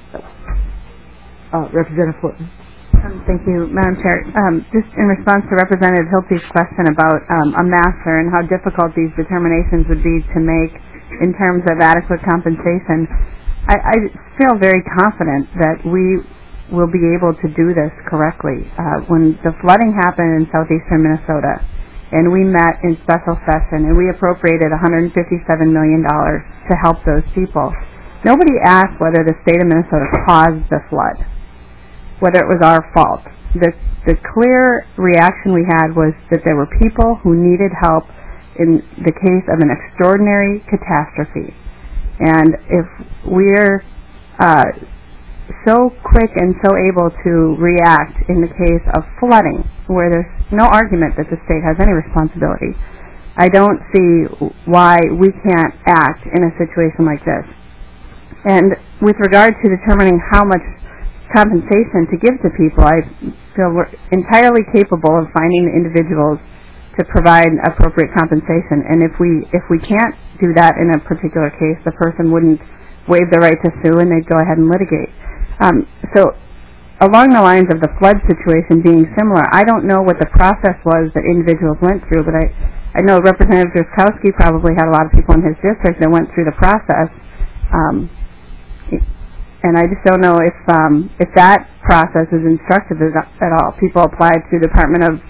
Uh, Representative Fulton. Um, thank you, Madam Chair. Um, just in response to Representative Hilty's question about um, a master and how difficult these determinations would be to make in terms of adequate compensation, I, I feel very confident that we will be able to do this correctly. Uh, when the flooding happened in southeastern Minnesota, and we met in special session, and we appropriated one hundred fifty-seven million dollars to help those people, nobody asked whether the state of Minnesota caused the flood, whether it was our fault. The, the clear reaction we had was that there were people who needed help in the case of an extraordinary catastrophe. And if we're uh, so quick and so able to react in the case of flooding, where there's no argument that the state has any responsibility, I don't see why we can't act in a situation like this. And with regard to determining how much compensation to give to people, I feel we're entirely capable of finding the individuals to provide appropriate compensation. And if we if we can't do that in a particular case, the person wouldn't waive the right to sue, and they'd go ahead and litigate. Um, so along the lines of the flood situation being similar, I don't know what the process was that individuals went through, but I, I know Representative Drazkowski probably had a lot of people in his district that went through the process. Um, And I just don't know if um, if that process is instructive at all. People applied to the Department of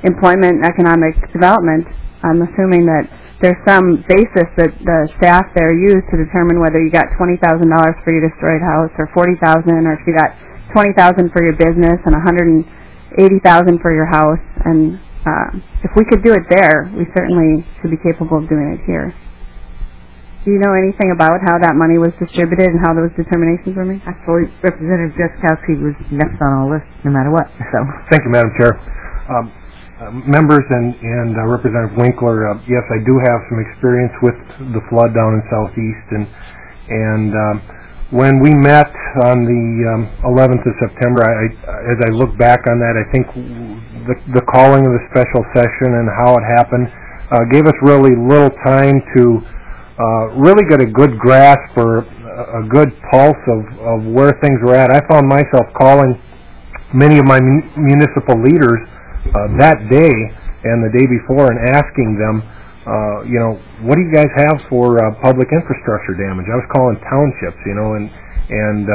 employment and economic development, I'm assuming that there's some basis that the staff there use to determine whether you got twenty thousand dollars for your destroyed house or forty thousand dollars, or if you got twenty thousand dollars for your business and one hundred eighty thousand dollars for your house. And uh, if we could do it there, we certainly should be capable of doing it here. Do you know anything about how that money was distributed and how those determinations were made? Actually, Representative Jaskowski was next on our list, no matter what. So, thank you, Madam Chair. Um, uh, members and, and uh, Representative Winkler, uh, yes, I do have some experience with the flood down in Southeast, and and um, when we met on the um, eleventh of September, I, I, as I look back on that, I think the, the calling of the special session and how it happened uh, gave us really little time to Uh, really get a good grasp or a good pulse of, of where things were at. I found myself calling many of my mun- municipal leaders uh, that day and the day before and asking them, uh, you know, what do you guys have for uh, public infrastructure damage? I was calling townships, you know, and and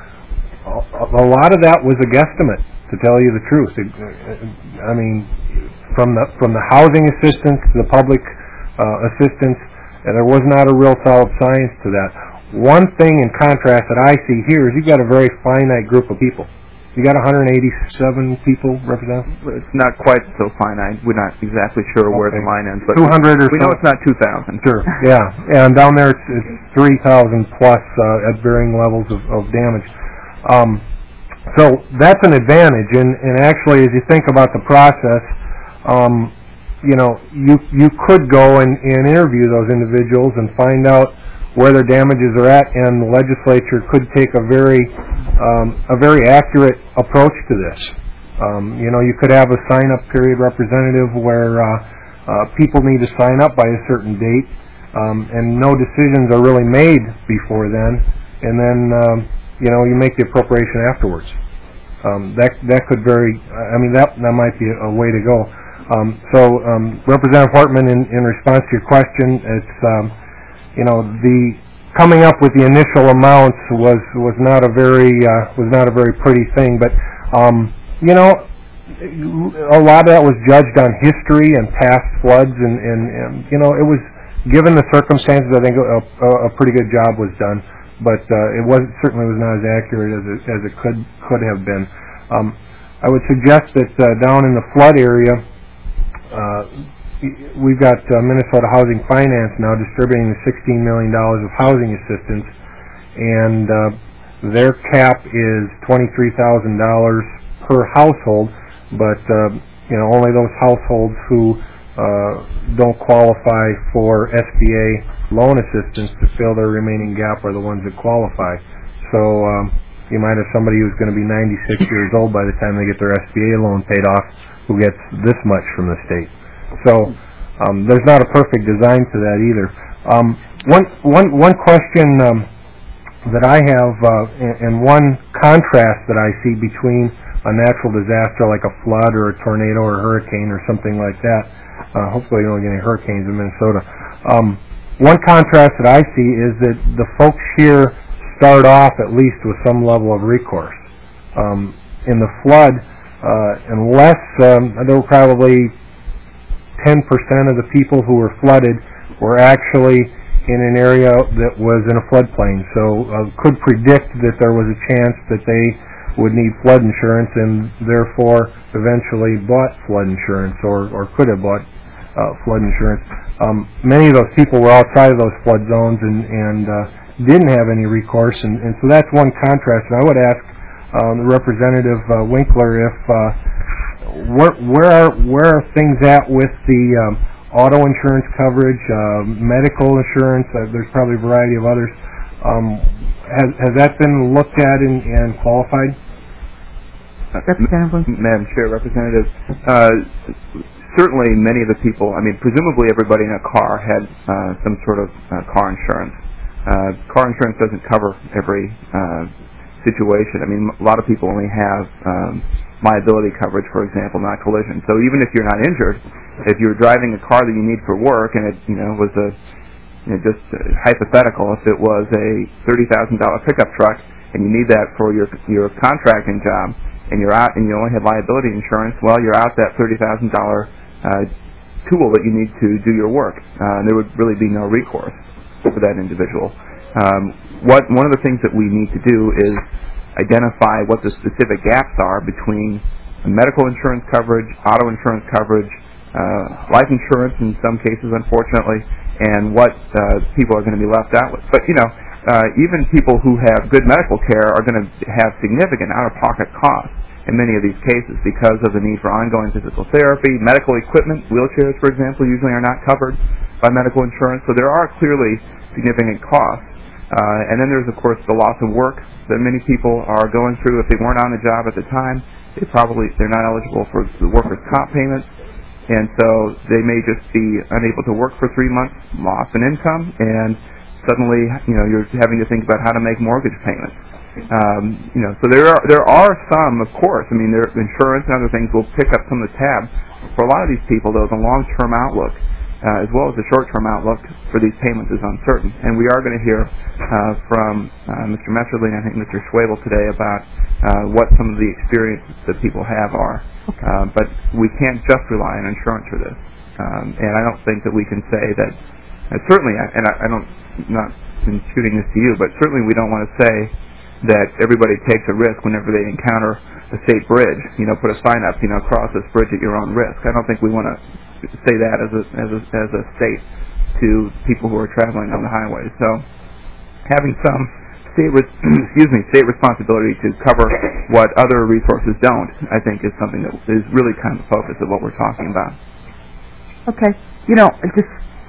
uh, a lot of that was a guesstimate, to tell you the truth. I mean, from the from the housing assistance to the public uh, assistance, and there was not a real solid science to that. One thing in contrast that I see here is you've got a very finite group of people. You got one hundred eighty-seven people represented? It's not quite so finite. We're not exactly sure okay. where the line ends, but two hundred or we so? know it's not two thousand. Sure, yeah. And down there it's, it's three thousand plus uh, at varying levels of, of damage. Um, so that's an advantage, and, and actually as you think about the process, um, you know, you you could go and, and interview those individuals and find out where their damages are at, and the legislature could take a very um, a very accurate approach to this. Um, you know, you could have a sign-up period representative where uh, uh, people need to sign up by a certain date, um, and no decisions are really made before then, and then um, you know you make the appropriation afterwards. Um, that that could very, I mean that that might be a, a way to go. Um, so, um, Representative Hartman, in, in response to your question, it's, um, you know, the coming up with the initial amounts was was not a very uh, was not a very pretty thing. But um, you know, a lot of that was judged on history and past floods, and, and, and you know, it was given the circumstances. I think a, a, a pretty good job was done, but uh, it was certainly was not as accurate as it, as it could could have been. Um, I would suggest that uh, down in the flood area. Uh, we've got uh, Minnesota Housing Finance now distributing the sixteen million dollars of housing assistance, and uh, their cap is twenty-three thousand dollars per household, but uh, you know only those households who uh, don't qualify for S B A loan assistance to fill their remaining gap are the ones that qualify. So um, you might have somebody who's going to be ninety-six years old by the time they get their S B A loan paid off, who gets this much from the state. So um, there's not a perfect design to that either. Um, one, one, one question um, that I have, uh, and, and one contrast that I see between a natural disaster like a flood or a tornado or a hurricane or something like that, uh, hopefully you don't get any hurricanes in Minnesota. Um, one contrast that I see is that the folks here start off at least with some level of recourse. Um, in the flood, Uh, unless um, there were probably ten percent of the people who were flooded were actually in an area that was in a floodplain, so uh, could predict that there was a chance that they would need flood insurance, and therefore eventually bought flood insurance or, or could have bought uh, flood insurance. Um, many of those people were outside of those flood zones and, and uh, didn't have any recourse, and, and so that's one contrast. And I would ask Um, Representative uh, Winkler, if uh, where, where are where are things at with the um, auto insurance coverage, uh, medical insurance? Uh, there's probably a variety of others. Um, has has that been looked at and, and qualified? Representative, Madam Chair, Representative, uh, certainly many of the people. I mean, presumably everybody in a car had uh, some sort of uh, car insurance. Uh, car insurance doesn't cover every Uh, situation. I mean, a lot of people only have um, liability coverage, for example, not collision. So even if you're not injured, if you're driving a car that you need for work, and it, you know, was a you know, just uh, hypothetical, if it was a thirty thousand dollars pickup truck and you need that for your your contracting job, and you're out and you only have liability insurance, well, you're out that thirty thousand dollars uh, tool that you need to do your work. Uh, there would really be no recourse for that individual. Um, what one of the things that we need to do is identify what the specific gaps are between medical insurance coverage, auto insurance coverage, uh, life insurance in some cases, unfortunately, and what uh, people are going to be left out with. But, you know, uh, even people who have good medical care are going to have significant out-of-pocket costs in many of these cases because of the need for ongoing physical therapy, medical equipment. Wheelchairs, for example, usually are not covered by medical insurance, so there are clearly significant costs. Uh, and then there's, of course, the loss of work that many people are going through. If they weren't on the job at the time, they probably they're not eligible for the workers' comp payments, and so they may just be unable to work for three months, loss in income, and suddenly, you know, you're having to think about how to make mortgage payments. Um, you know, so there are there are some, of course. I mean, there, insurance and other things will pick up some of the tab. For a lot of these people, though, the long-term outlook, uh, as well as the short-term outlook for these payments, is uncertain. And we are going to hear uh, from uh, Mister Messerly and I think Mister Schwabel today about uh, what some of the experiences that people have are. Okay. Uh, but we can't just rely on insurance for this. Um, and I don't think that we can say that. Uh, certainly, and I, I don't not in shooting this to you, but certainly we don't want to say that everybody takes a risk whenever they encounter a state bridge. You know, put a sign up, you know, cross this bridge at your own risk. I don't think we want to say that as a as a as a state to people who are traveling on the highway. So, having some state re- excuse me state responsibility to cover what other resources don't, I think, is something that is really kind of the focus of what we're talking about. Okay, you know, just.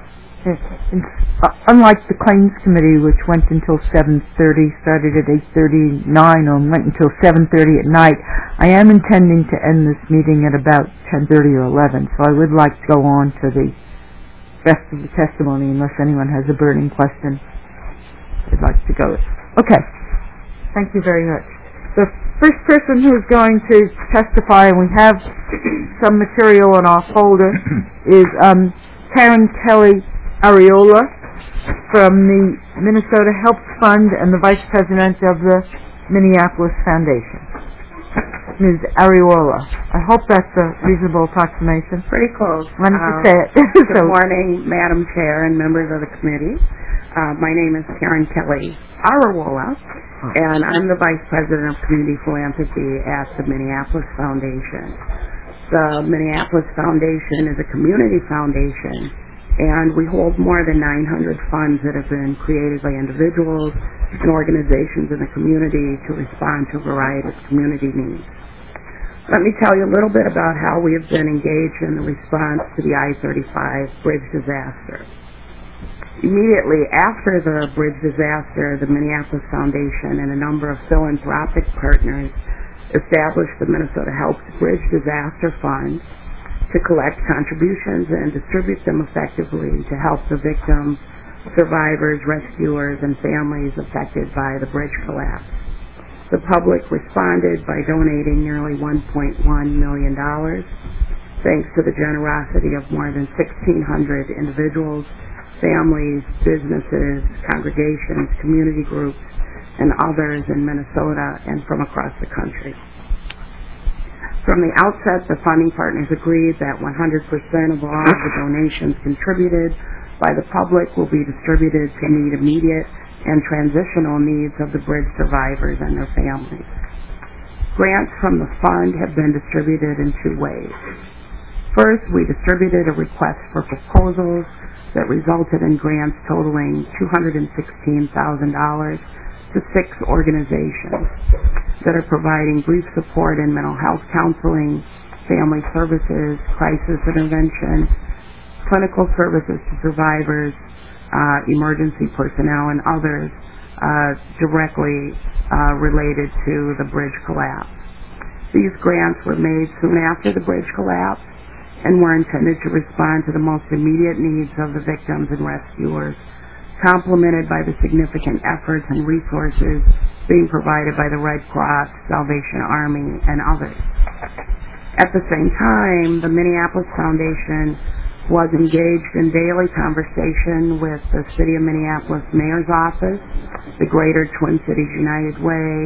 Uh, unlike the Claims Committee, which went until seven thirty, started at eight thirty-nine, and went until seven thirty at night, I am intending to end this meeting at about ten thirty or eleven, so I would like to go on to the rest of the testimony unless anyone has a burning question. I'd like to go. Okay. Thank you very much. The first person who is going to testify, and we have some material in our folder, is um, Karen Kelly Ariola from the Minnesota Helps Fund and the Vice President of the Minneapolis Foundation. Miz Ariola. I hope that's a reasonable approximation. Pretty close. Why don't you uh, say it? Good morning, Madam Chair and members of the committee. Uh, my name is Karen Kelly Ariola, and I'm the Vice President of Community Philanthropy at the Minneapolis Foundation. The Minneapolis Foundation is a community foundation, and we hold more than nine hundred funds that have been created by individuals and organizations in the community to respond to a variety of community needs. Let me tell you a little bit about how we have been engaged in the response to the I thirty-five bridge disaster. Immediately after the bridge disaster, the Minneapolis Foundation and a number of philanthropic partners established the Minnesota Helps Bridge Disaster Fund to collect contributions and distribute them effectively to help the victims, survivors, rescuers, and families affected by the bridge collapse. The public responded by donating nearly one point one million dollars, thanks to the generosity of more than sixteen hundred individuals, families, businesses, congregations, community groups, and others in Minnesota and from across the country. From the outset, the funding partners agreed that one hundred percent of all of the donations contributed by the public will be distributed to meet immediate and transitional needs of the bridge survivors and their families. Grants from the fund have been distributed in two ways. First, we distributed a request for proposals that resulted in grants totaling two hundred sixteen thousand dollars to six organizations that are providing brief support in mental health counseling, family services, crisis intervention, clinical services to survivors, uh, emergency personnel, and others uh, directly uh, related to the bridge collapse. These grants were made soon after the bridge collapse and were intended to respond to the most immediate needs of the victims and rescuers, complemented by the significant efforts and resources being provided by the Red Cross, Salvation Army, and others. At the same time, the Minneapolis Foundation was engaged in daily conversation with the City of Minneapolis Mayor's Office, the Greater Twin Cities United Way,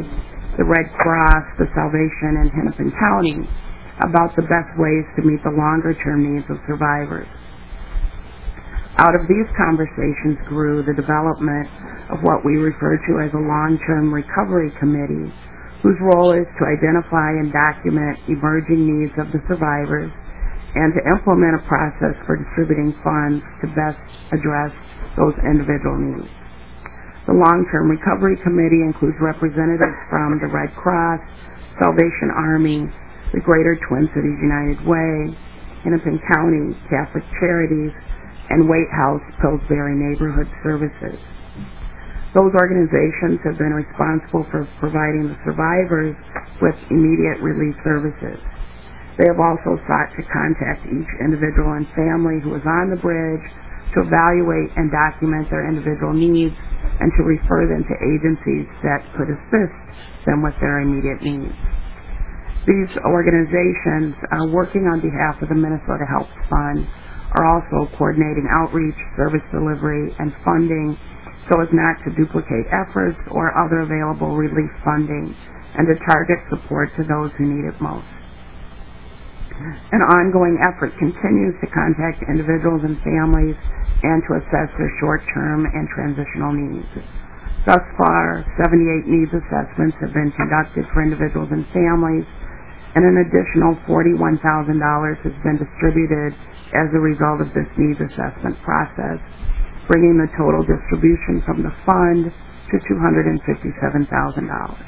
the Red Cross, the Salvation, and Hennepin County about the best ways to meet the longer-term needs of survivors. Out of these conversations grew the development of what we refer to as a long-term recovery committee, whose role is to identify and document emerging needs of the survivors and to implement a process for distributing funds to best address those individual needs. The Long-Term Recovery Committee includes representatives from the Red Cross, Salvation Army, the Greater Twin Cities United Way, Hennepin County Catholic Charities, and Waite House Pillsbury Neighborhood Services. Those organizations have been responsible for providing the survivors with immediate relief services. They have also sought to contact each individual and family who is on the bridge to evaluate and document their individual needs and to refer them to agencies that could assist them with their immediate needs. These organizations, uh, working on behalf of the Minnesota Helps Fund, are also coordinating outreach, service delivery, and funding so as not to duplicate efforts or other available relief funding and to target support to those who need it most. An ongoing effort continues to contact individuals and families and to assess their short-term and transitional needs. Thus far, seventy-eight needs assessments have been conducted for individuals and families, and an additional forty-one thousand dollars has been distributed as a result of this needs assessment process, bringing the total distribution from the fund to two hundred fifty-seven thousand dollars.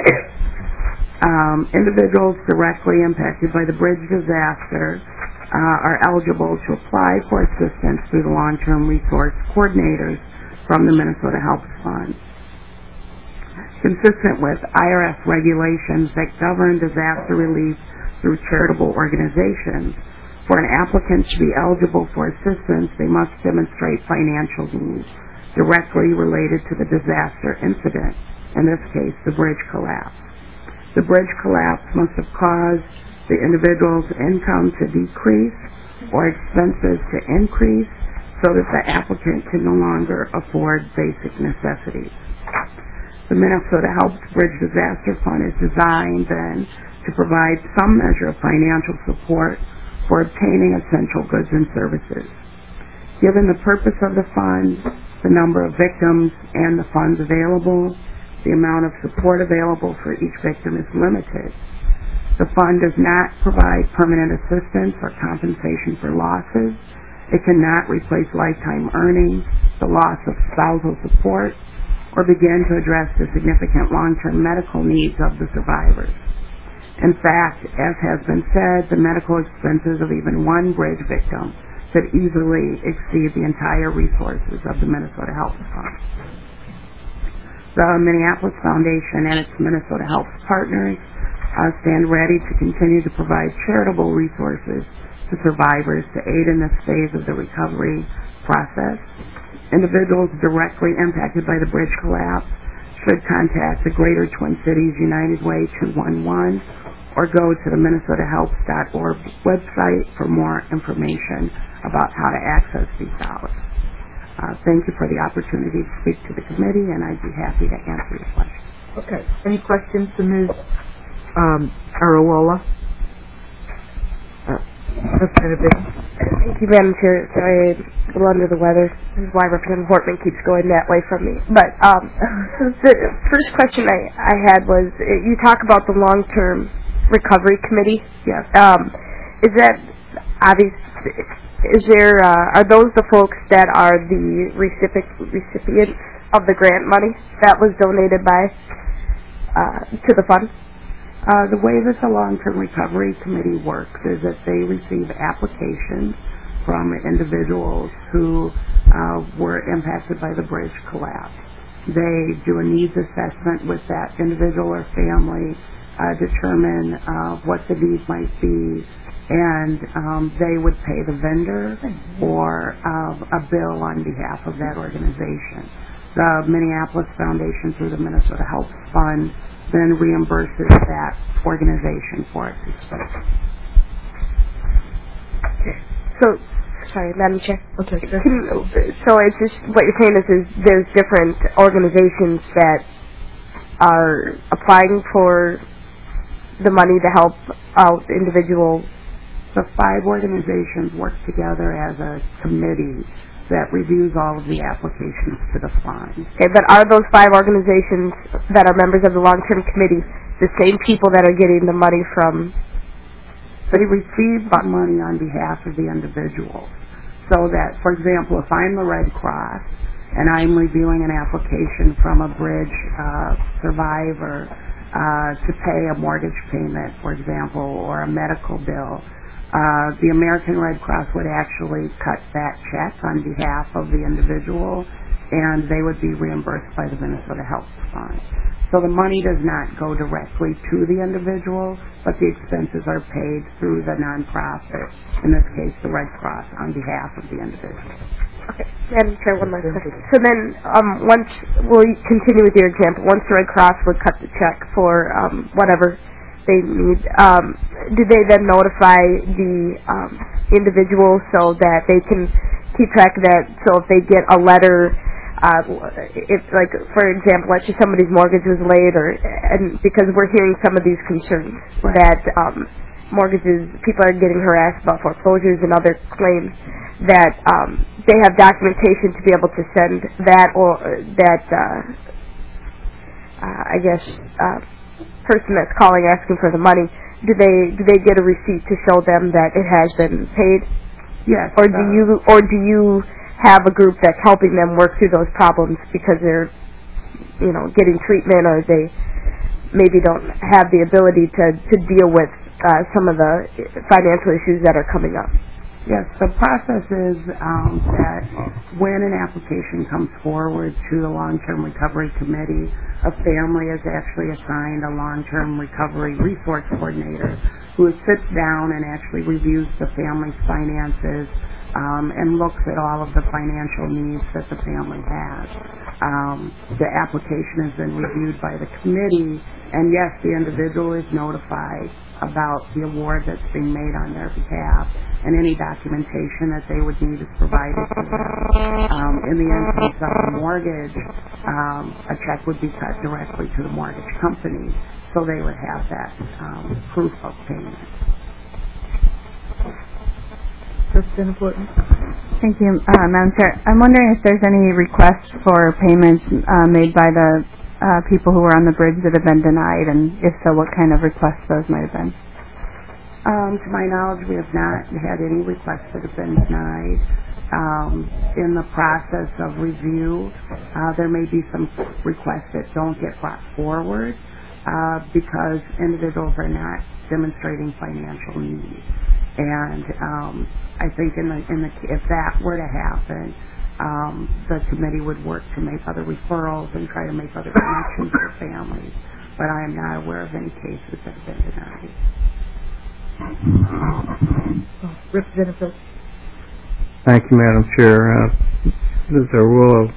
Um, individuals directly impacted by the bridge disaster uh, are eligible to apply for assistance through the long-term resource coordinators from the Minnesota Helps Fund. Consistent with I R S regulations that govern disaster relief through charitable organizations, for an applicant to be eligible for assistance, they must demonstrate financial needs directly related to the disaster incident, in this case, the bridge collapse. The bridge collapse must have caused the individual's income to decrease or expenses to increase so that the applicant can no longer afford basic necessities. The Minnesota Helps Bridge Disaster Fund is designed, then, to provide some measure of financial support for obtaining essential goods and services. Given the purpose of the fund, the number of victims, and the funds available, the amount of support available for each victim is limited. The fund does not provide permanent assistance or compensation for losses. It cannot replace lifetime earnings, the loss of spousal support, or begin to address the significant long-term medical needs of the survivors. In fact, as has been said, the medical expenses of even one bridge victim could easily exceed the entire resources of the Minnesota Helps Fund. The Minneapolis Foundation and its Minnesota Helps partners uh, stand ready to continue to provide charitable resources to survivors to aid in this phase of the recovery process. Individuals directly impacted by the bridge collapse should contact the Greater Twin Cities United Way two one one or go to the minnesota helps dot org website for more information about how to access these dollars. Uh, thank you for the opportunity to speak to the committee, and I'd be happy to answer your questions. Okay. Any questions to Miz Um, Arawola? Uh, Thank you, Madam Chair. Sorry, I'm a little under the weather. This is why Representative Hortman keeps going that way from me. But um, the first question I, I had was, you talk about the long-term recovery committee. Yes. Um, is that obvious? Is there, uh, are those the folks that are the recipient, recipients of the grant money that was donated by, uh, to the fund? Uh, the way that the Long-Term Recovery Committee works is that they receive applications from individuals who uh, were impacted by the bridge collapse. They do a needs assessment with that individual or family, uh, determine uh, what the needs might be, and um, they would pay the vendor or uh, a bill on behalf of that organization. The Minneapolis Foundation, through the Minnesota Helps Fund, then reimburses that organization for its expenses. So, sorry, Madam Chair. Okay. Can you, so it's just, what you're saying is, is there's different organizations that are applying for the money to help out individual. The five organizations work together as a committee that reviews all of the applications to the fund. Okay, but are those five organizations that are members of the long-term committee the same people that are getting the money from? They receive money on behalf of the individuals. So that, for example, if I'm the Red Cross and I'm reviewing an application from a bridge uh, survivor uh, to pay a mortgage payment, for example, or a medical bill, Uh, the American Red Cross would actually cut that check on behalf of the individual, and they would be reimbursed by the Minnesota Health Fund. So the money does not go directly to the individual, but the expenses are paid through the nonprofit, in this case the Red Cross, on behalf of the individual. Okay, Madam Chair, one last question. So then, um, once, we'll continue with your example, once the Red Cross would cut the check for um, whatever they need, um, do they then notify the um, individual so that they can keep track of that? So if they get a letter, uh, if, like, for example, let's say somebody's mortgage was late, or and because we're hearing some of these concerns right. that um, mortgages, people are getting harassed about foreclosures and other claims, that um, they have documentation to be able to send that, or that, uh, uh, I guess, uh, person that's calling asking for the money, do they do they get a receipt to show them that it has been paid? Yes. Or do uh, you or do you have a group that's helping them work through those problems because they're, you know, getting treatment, or they maybe don't have the ability to to deal with uh, some of the financial issues that are coming up? Yes, the process is um, that when an application comes forward to the Long-Term Recovery Committee, a family is actually assigned a Long-Term Recovery Resource Coordinator who sits down and actually reviews the family's finances um, and looks at all of the financial needs that the family has. Um, the application has been reviewed by the committee, and yes, the individual is notified about the award that's being made on their behalf, and any documentation that they would need is provided to them. Um, in the instance of a mortgage, um, a check would be cut directly to the mortgage company, so they would have that um, proof of payment. That's important. Thank you, uh, Madam Chair. I'm wondering if there's any requests for payments uh, made by the Uh, people who were on the bridge that have been denied, and if so, what kind of requests those might have been? Um, to my knowledge, we have not had any requests that have been denied. Um, in the process of review, uh, there may be some requests that don't get brought forward uh, because individuals are not demonstrating financial need. And um, I think in the, in the, if that were to happen, Um, the committee would work to make other referrals and try to make other connections for families. But I am not aware of any cases that have been denied. Oh, Representative. Thank you, Madam Chair. Uh, this is a rule of,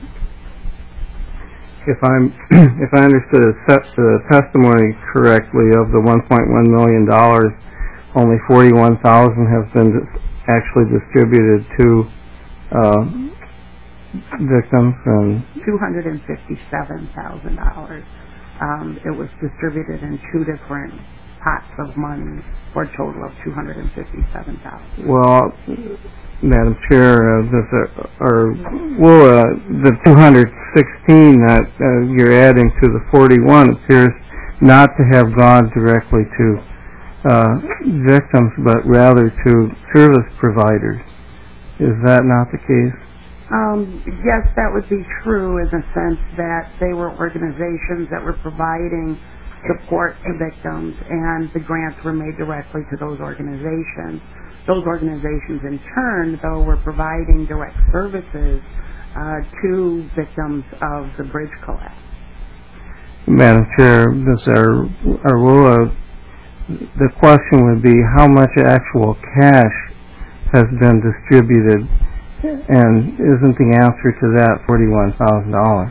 if I'm if I understood the testimony correctly, of the one point one million dollars, only forty-one thousand has been actually distributed to Uh, victims, and two hundred fifty-seven thousand dollars. Um, it was distributed in two different pots of money for a total of two hundred fifty-seven thousand dollars. Well, Madam Chair, uh, this, uh, or well, uh, the two hundred sixteen that uh, you're adding to the forty-one appears not to have gone directly to uh, victims, but rather to service providers. Is that not the case? Um, yes, that would be true in the sense that they were organizations that were providing support to victims, and the grants were made directly to those organizations. Those organizations, in turn, though, were providing direct services uh, to victims of the bridge collapse. Madam Chair, this our, our rule of, the question would be how much actual cash has been distributed, and isn't the answer to that forty-one thousand dollars?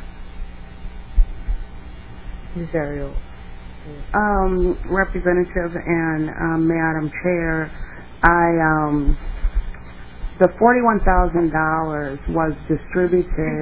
Um, Representative and um, Madam Chair, I um, the forty-one thousand dollars was distributed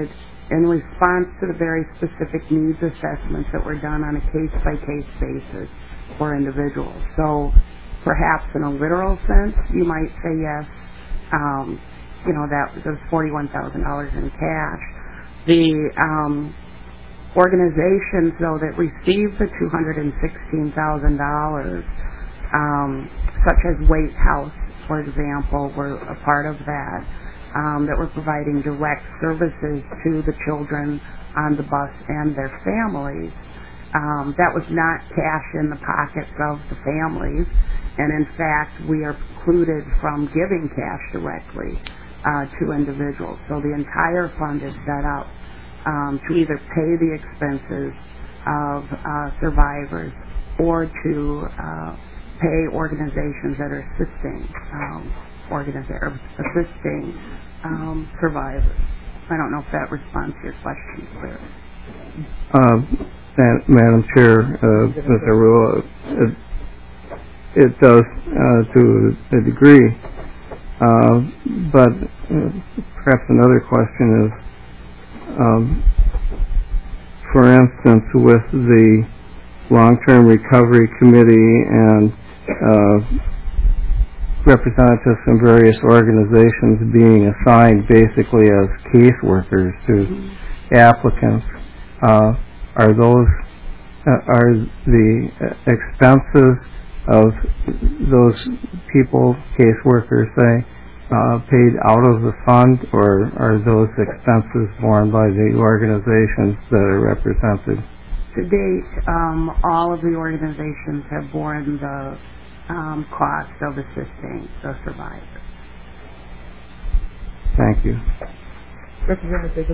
in response to the very specific needs assessments that were done on a case-by-case basis for individuals. So perhaps in a literal sense, you might say yes, um, you know, that was forty-one thousand dollars in cash. The um, organizations, though, that received the two hundred sixteen thousand dollars, um, such as Waite House, for example, were a part of that, um, that were providing direct services to the children on the bus and their families. Um, that was not cash in the pockets of the families, and in fact, we are precluded from giving cash directly uh, to individuals. So the entire fund is set up um, to either pay the expenses of uh, survivors or to uh, pay organizations that are assisting um, organiza- assisting um, survivors. I don't know if that responds to your question clearly. Uh, Madam Chair, uh, Mister Rule, it, it does uh, to a degree, uh, but uh, perhaps another question is, um, for instance, with the Long-Term Recovery Committee and uh, representatives from various organizations being assigned basically as caseworkers to applicants, uh, are those uh, are the expenses of those people, caseworkers, say, uh, paid out of the fund, or are those expenses borne by the organizations that are represented? To date, um, all of the organizations have borne the um, cost of assisting the survivors. Thank you. Representative.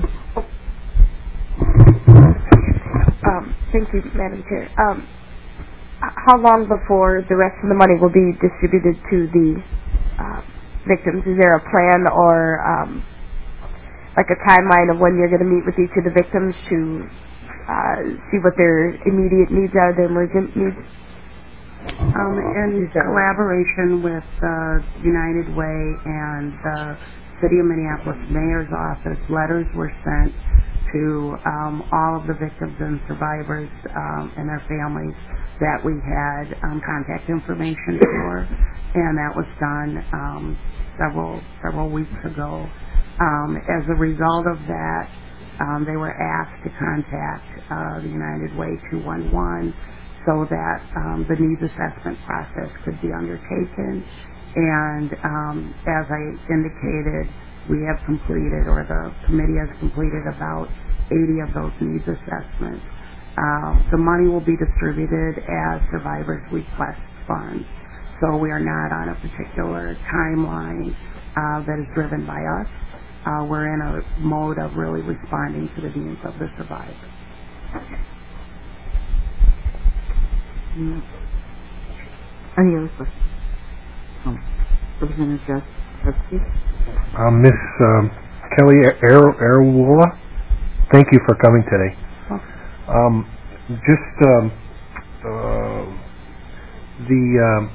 Um, thank you, Madam Chair. Um, how long before the rest of the money will be distributed to the uh, victims? Is there a plan or um, like a timeline of when you're going to meet with each of the victims to uh, see what their immediate needs are, their emergent needs? Um, in collaboration with uh, United Way and the City of Minneapolis Mayor's Office, letters were sent to um, all of the victims and survivors um, and their families that we had um, contact information for, and that was done um, several several weeks ago. Um, as a result of that, um, they were asked to contact uh, the United Way two one one so that um, the needs assessment process could be undertaken. And um, as I indicated, we have completed, or the committee has completed, about eighty of those needs assessments. Uh, the money will be distributed as survivors request funds. So we are not on a particular timeline uh, that is driven by us. Uh, we're in a mode of really responding to the needs of the survivors. Mm. Any other questions? Oh. Representative Justice? Uh, Miz Um, Kelly Arwola, thank you for coming today. Um, just um, uh, the um,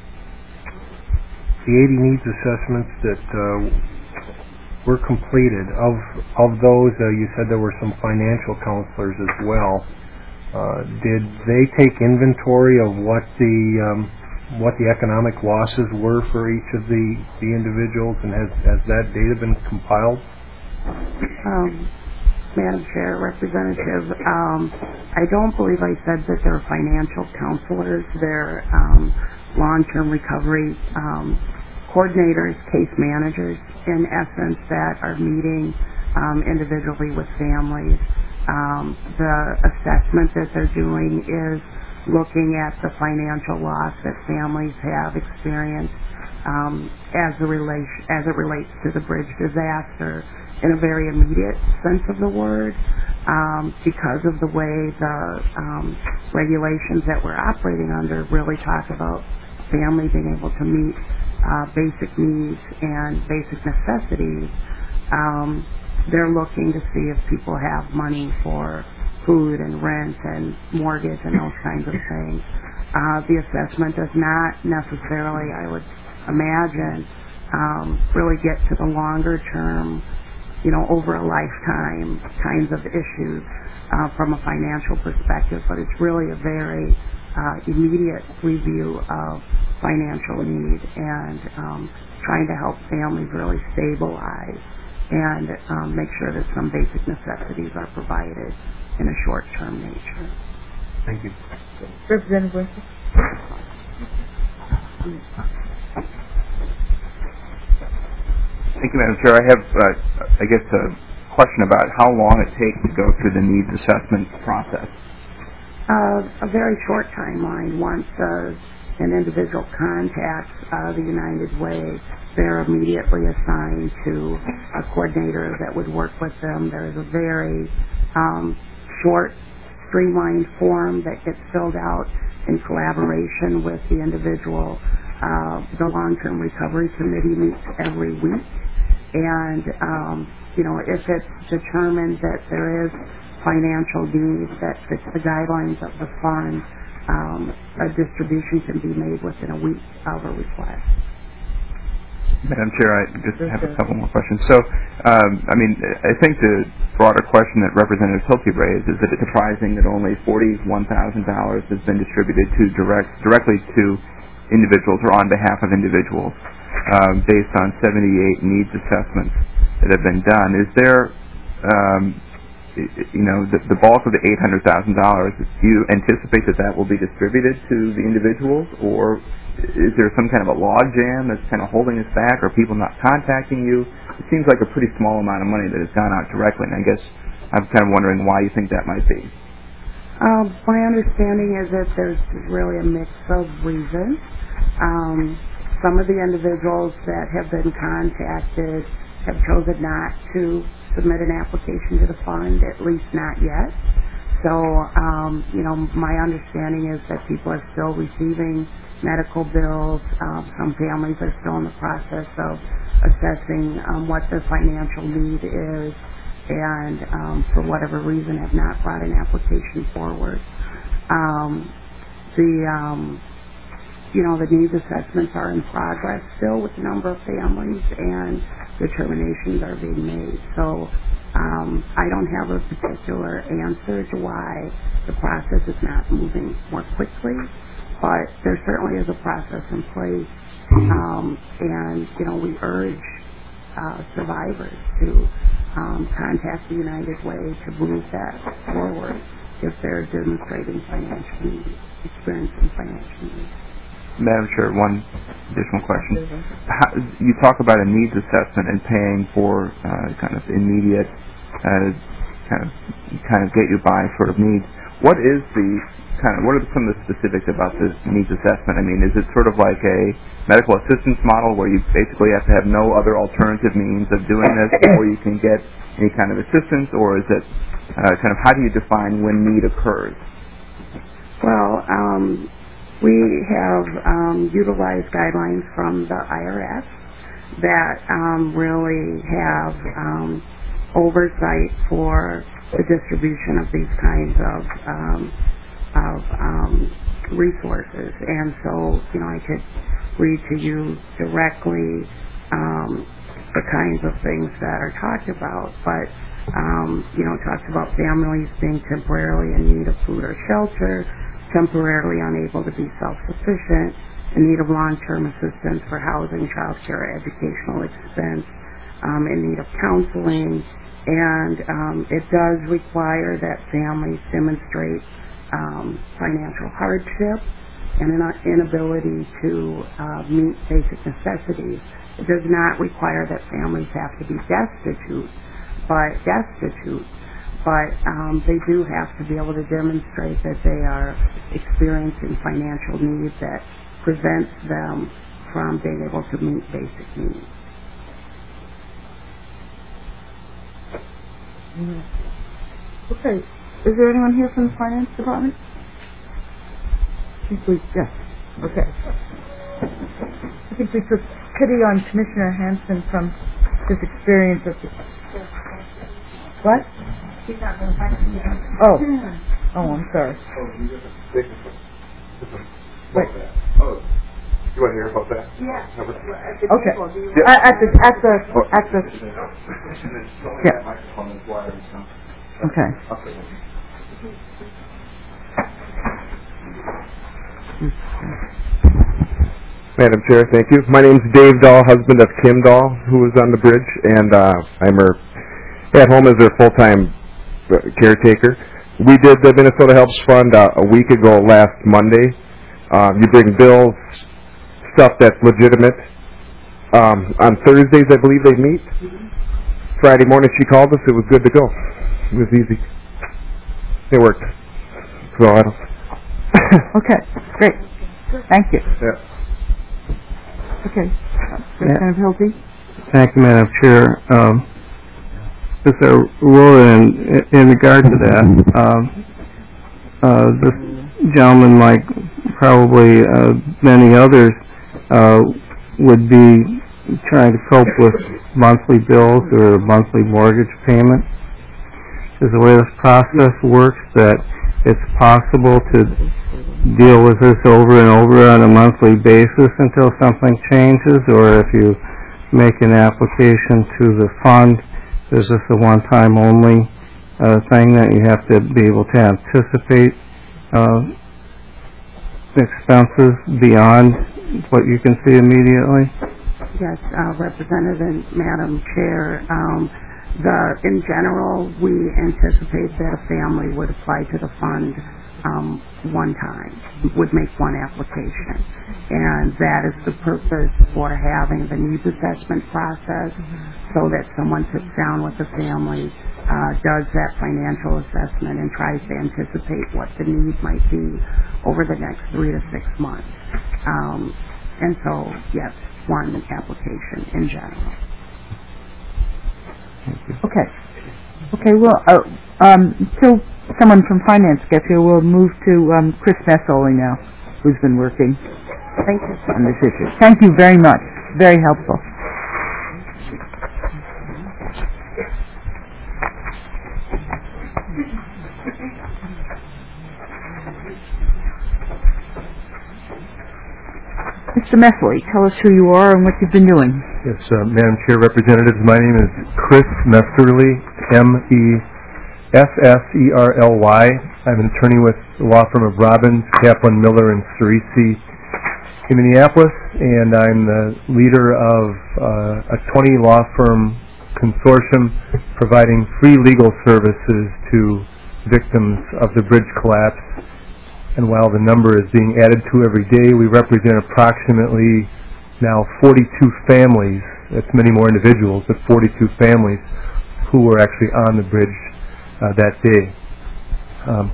the eighty needs assessments that uh, were completed. Of of those, uh, you said there were some financial counselors as well. Uh, did they take inventory of what the um, what the economic losses were for each of the, the individuals, and has, has that data been compiled? Um, Madam Chair, Representative, um, I don't believe I said that they're financial counselors. They're um, long-term recovery um, coordinators, case managers, in essence, that are meeting um, individually with families. Um, the assessment that they're doing is looking at the financial loss that families have experienced um, as, a relation, as it relates to the bridge disaster in a very immediate sense of the word, um, because of the way the um, regulations that we're operating under really talk about family being able to meet uh, basic needs and basic necessities. Um, they're looking to see if people have money for food and rent and mortgage and those kinds of things. Uh, the assessment does not necessarily, I would imagine, um, really get to the longer term you know, over a lifetime kinds of issues uh, from a financial perspective, but it's really a very uh, immediate review of financial need and um, trying to help families really stabilize and um, make sure that some basic necessities are provided in a short-term nature. Thank you. Representative Winston. Thank you, Madam Chair. I have, uh, I guess, a question about how long it takes to go through the needs assessment process. Uh, a very short timeline. Once uh, an individual contacts uh, the United Way, they're immediately assigned to a coordinator that would work with them. There is a very um, short, streamlined form that gets filled out in collaboration with the individual. Uh, the Long-Term Recovery Committee meets every week, and um, you know, if it's determined that there is financial need that fits the guidelines of the fund, um, a distribution can be made within a week of a request. Madam Chair, I just have a couple more questions. So, um, I mean, I think the broader question that Representative Hilke raised is that it's surprising that only forty-one thousand dollars has been distributed to direct directly to individuals or on behalf of individuals um, based on seventy-eight needs assessments that have been done. Is there, um, you know, the, the bulk of the eight hundred thousand dollars, do you anticipate that that will be distributed to the individuals, or is there some kind of a log jam that's kind of holding us back, or people not contacting you? It seems like a pretty small amount of money that has gone out directly, and I guess I'm kind of wondering why you think that might be. Um, my understanding is that there's really a mix of reasons. Um, some of the individuals that have been contacted have chosen not to submit an application to the fund, at least not yet. So, um, you know, my understanding is that people are still receiving medical bills. Um, some families are still in the process of assessing um, what their financial need is, and um, for whatever reason have not brought an application forward. Um, the um, you know, the needs assessments are in progress still with a number of families, and determinations are being made. So um, I don't have a particular answer to why the process is not moving more quickly, but there certainly is a process in place, um, and you know, we urge uh, survivors to um, contact the United Way to move that forward if they're demonstrating financial need, experiencing financial need. Madam Chair, one additional question. How, you talk about a needs assessment and paying for uh, kind of immediate, uh, kind of kind of get you by sort of needs. What is the kind of what are some of the specifics about this needs assessment? I mean, is it sort of like a medical assistance model where you basically have to have no other alternative means of doing this before you can get any kind of assistance, or is it uh, kind of how do you define when need occurs? Well, um, we have um, utilized guidelines from the I R S that um, really have um, oversight for the distribution of these kinds of um, of um, resources. And so, you know, I could read to you directly um, the kinds of things that are talked about, but um, you know, it talks about families being temporarily in need of food or shelter, temporarily unable to be self-sufficient, in need of long-term assistance for housing, child care, educational expense, um, in need of counseling, and um, it does require that families demonstrate um, financial hardship and an inability to uh, meet basic necessities. It does not require that families have to be destitute, but destitute. But um, they do have to be able to demonstrate that they are experiencing financial needs that prevents them from being able to meet basic needs. Mm-hmm. Okay. Is there anyone here from the Finance Department? Please, yes. Okay. I think we took pity on Commissioner Hanson from his experience of the... What? Oh. Oh, I'm sorry. Wait. You want to hear about that? Yeah. Have a- Okay. Yeah. Uh, At the, at the, at the, yeah. Okay. Madam Chair, thank you. My name's Dave Dahl, husband of Kim Dahl, who was on the bridge, and uh, I'm her at home as her full-time uh, caretaker. We did the Minnesota Helps Fund uh, a week ago last Monday. Um, you bring bills, stuff that's legitimate. Um, on Thursdays, I believe they meet. Friday morning, she called us. It was good to go. It was easy. It worked. So I don't. Okay, great. Thank you. Yeah. Okay. Representative Hilty? Thank you, Madam Chair. Um, Just a rule in, in regard to that, um, uh, this gentleman, like probably uh, many others, uh, would be trying to cope with monthly bills or monthly mortgage payment. Is the way this process works that it's possible to deal with this over and over on a monthly basis until something changes, or if you make an application to the fund, is this a one-time only uh, thing that you have to be able to anticipate uh, expenses beyond what you can see immediately? Yes, uh, Representative and Madam Chair, um, the, in general, we anticipate that a family would apply to the fund um, one time, would make one application. And that is the purpose for having the needs assessment process, so that someone sits down with the family, uh, does that financial assessment, and tries to anticipate what the need might be over the next three to six months. Um, and so, yes, one application in general. Okay. Okay, well, uh, um, until someone from finance gets here, we'll move to um, Chris Messoli now, who's been working Thank you. on this issue. Thank you very much. Very helpful. Mister Messoli, tell us who you are and what you've been doing. Yes, uh, Madam Chair, Representatives, my name is Chris Messerly, M E S S E R L Y. I'm an attorney with the law firm of Robbins, Kaplan, Miller, and Cerisi in Minneapolis, and I'm the leader of uh, a twenty law firm consortium providing free legal services to victims of the bridge collapse. And while the number is being added to every day, we represent approximately now forty-two families. That's many more individuals, but forty-two families who were actually on the bridge uh, that day. Um,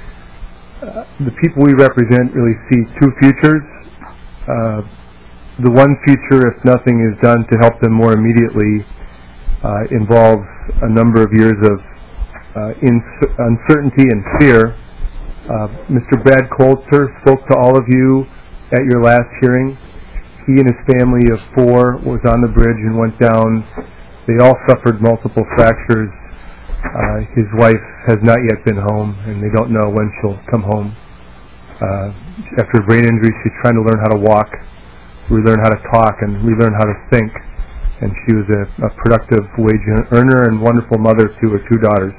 uh, the people we represent really see two futures. Uh, the one future, if nothing is done to help them more immediately, uh, involves a number of years of uh, ins- uncertainty and fear. Uh, Mister Brad Coulter spoke to all of you at your last hearing. He and his family of four was on the bridge and went down. They all suffered multiple fractures. Uh, his wife has not yet been home, and they don't know when she'll come home. Uh, after a brain injury, she's trying to learn how to walk, relearn how to talk, and relearn how to think. And she was a, a productive wage earner and wonderful mother to her two daughters.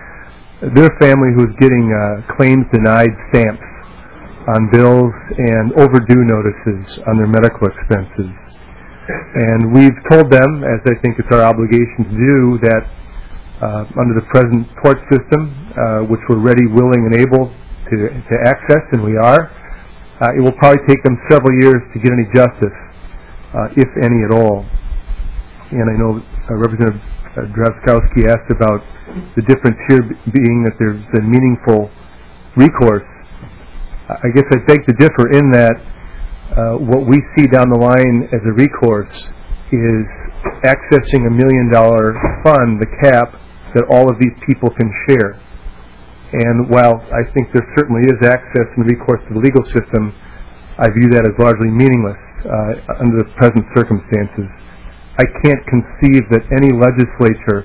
Their family who's getting uh, claims denied stamps on bills and overdue notices on their medical expenses. And we've told them, as I think it's our obligation to do, that uh, under the present court system, uh, which we're ready, willing, and able to, to access, and we are, uh, it will probably take them several years to get any justice, uh, if any at all. And I know uh, Representative Uh, Drazkowski asked about the difference here b- being that there's a meaningful recourse. I guess I beg to differ in that uh, what we see down the line as a recourse is accessing a million dollar fund, the cap, that all of these people can share. And while I think there certainly is access and recourse to the legal system, I view that as largely meaningless uh, under the present circumstances. I can't conceive that any legislature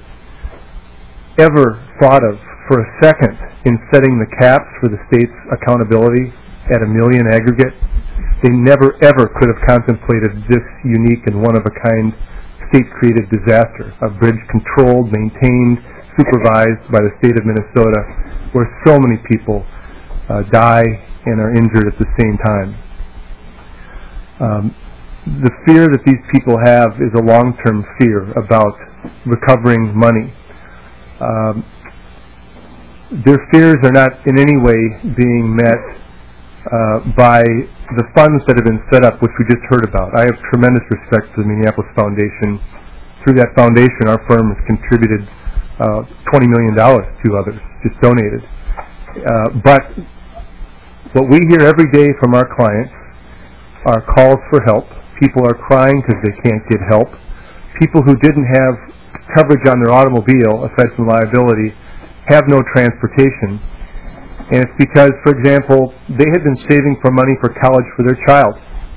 ever thought of for a second in setting the caps for the state's accountability at a million aggregate. They never, ever could have contemplated this unique and one-of-a-kind state-created disaster, a bridge controlled, maintained, supervised by the state of Minnesota, where so many people uh, die and are injured at the same time. Um, the fear that these people have is a long-term fear about recovering money. Um, their fears are not in any way being met uh, by the funds that have been set up, which we just heard about. I have tremendous respect for the Minneapolis Foundation. Through that foundation, our firm has contributed uh, twenty million dollars to others, just donated. Uh, but what we hear every day from our clients are calls for help. People are crying because they can't get help. People who didn't have coverage on their automobile, aside from liability, have no transportation. And it's because, for example, they had been saving for money for college for their child.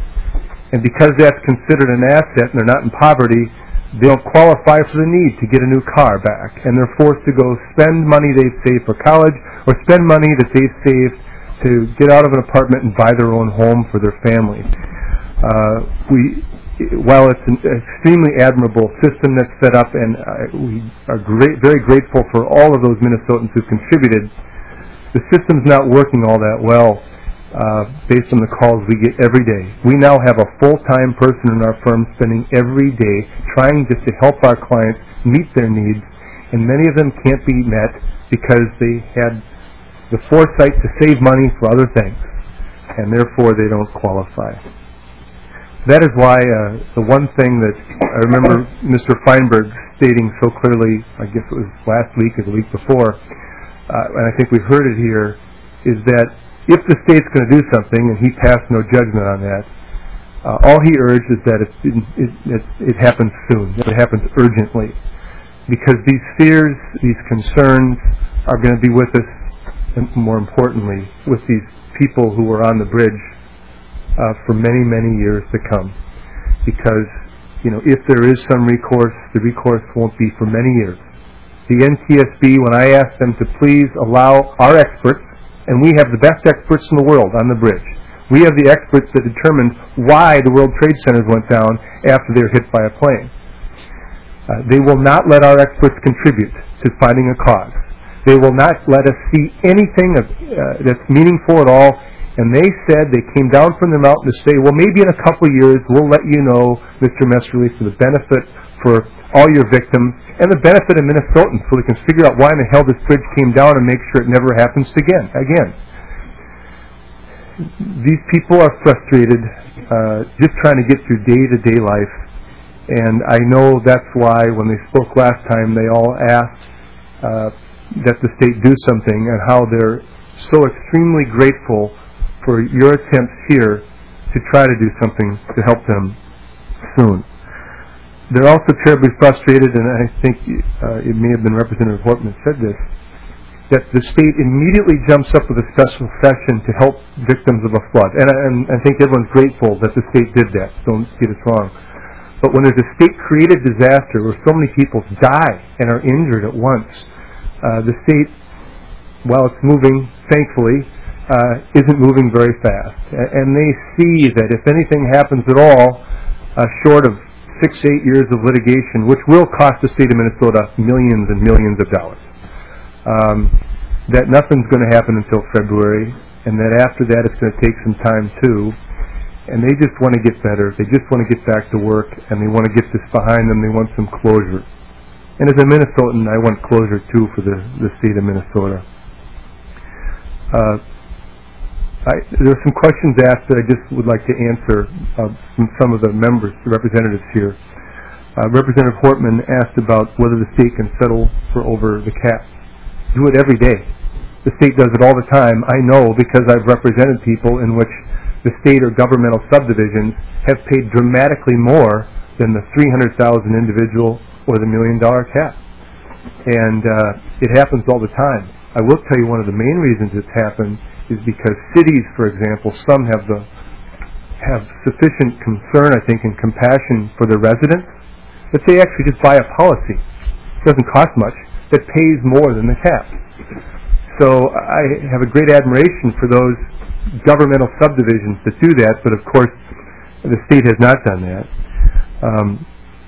And because that's considered an asset and they're not in poverty, they don't qualify for the need to get a new car back. And they're forced to go spend money they've saved for college or spend money that they've saved to get out of an apartment and buy their own home for their family. Uh, we, while it's an extremely admirable system that's set up, and uh, we are great, very grateful for all of those Minnesotans who contributed, the system's not working all that well uh, based on the calls we get every day. We now have a full-time person in our firm spending every day trying just to help our clients meet their needs, and many of them can't be met because they had the foresight to save money for other things, and therefore they don't qualify. That is why uh, the one thing that I remember Mister Feinberg stating so clearly, I guess it was last week or the week before, uh, and I think we've heard it here, is that if the state's going to do something, and he passed no judgment on that, uh, all he urged is that it, it, it, it happens soon, that it happens urgently, because these fears, these concerns are going to be with us, and more importantly, with these people who are on the bridge uh, for many, many years to come. Because, you know, if there is some recourse, the recourse won't be for many years. The N T S B, when I asked them to please allow our experts, and we have the best experts in the world on the bridge. We have the experts that determined why the World Trade Centers went down after they were hit by a plane. Uh, they will not let our experts contribute to finding a cause. They will not let us see anything of, uh, that's meaningful at all. And they said, they came down from the mountain to say, well, maybe in a couple of years we'll let you know, Mister Messerly, for the benefit for all your victims and the benefit of Minnesotans, so we can figure out why in the hell this bridge came down and make sure it never happens again. Again, these people are frustrated, uh, just trying to get through day-to-day life, and I know that's why when they spoke last time, they all asked uh, that the state do something, and how they're so extremely grateful for your attempts here to try to do something to help them soon. They're also terribly frustrated, and I think uh, it may have been Representative Hortman that said this, that the state immediately jumps up with a special session to help victims of a flood. And I, and I think everyone's grateful that the state did that. Don't get us wrong. But when there's a state-created disaster where so many people die and are injured at once, uh, the state, while it's moving, thankfully, uh, isn't moving very fast. And they see that if anything happens at all, uh, short of six, eight years of litigation, which will cost the state of Minnesota millions and millions of dollars, um, that nothing's going to happen until February, and that after that it's going to take some time too. And they just want to get better. They just want to get back to work, and they want to get this behind them. They want some closure. And as a Minnesotan, I want closure too for the, the state of Minnesota. Uh, I, there are some questions asked that I just would like to answer uh, from some of the members, the representatives here. Uh, Representative Hortman asked about whether the state can settle for over the cap. Do it every day. The state does it all the time. I know because I've represented people in which the state or governmental subdivisions have paid dramatically more than the three hundred thousand individual or the million dollar cap. And uh, it happens all the time. I will tell you one of the main reasons it's happened is because cities, for example, some have the have sufficient concern, I think, and compassion for their residents that they actually just buy a policy. It doesn't cost much, that pays more than the cap. So I have a great admiration for those governmental subdivisions that do that, but of course the state has not done that. Um,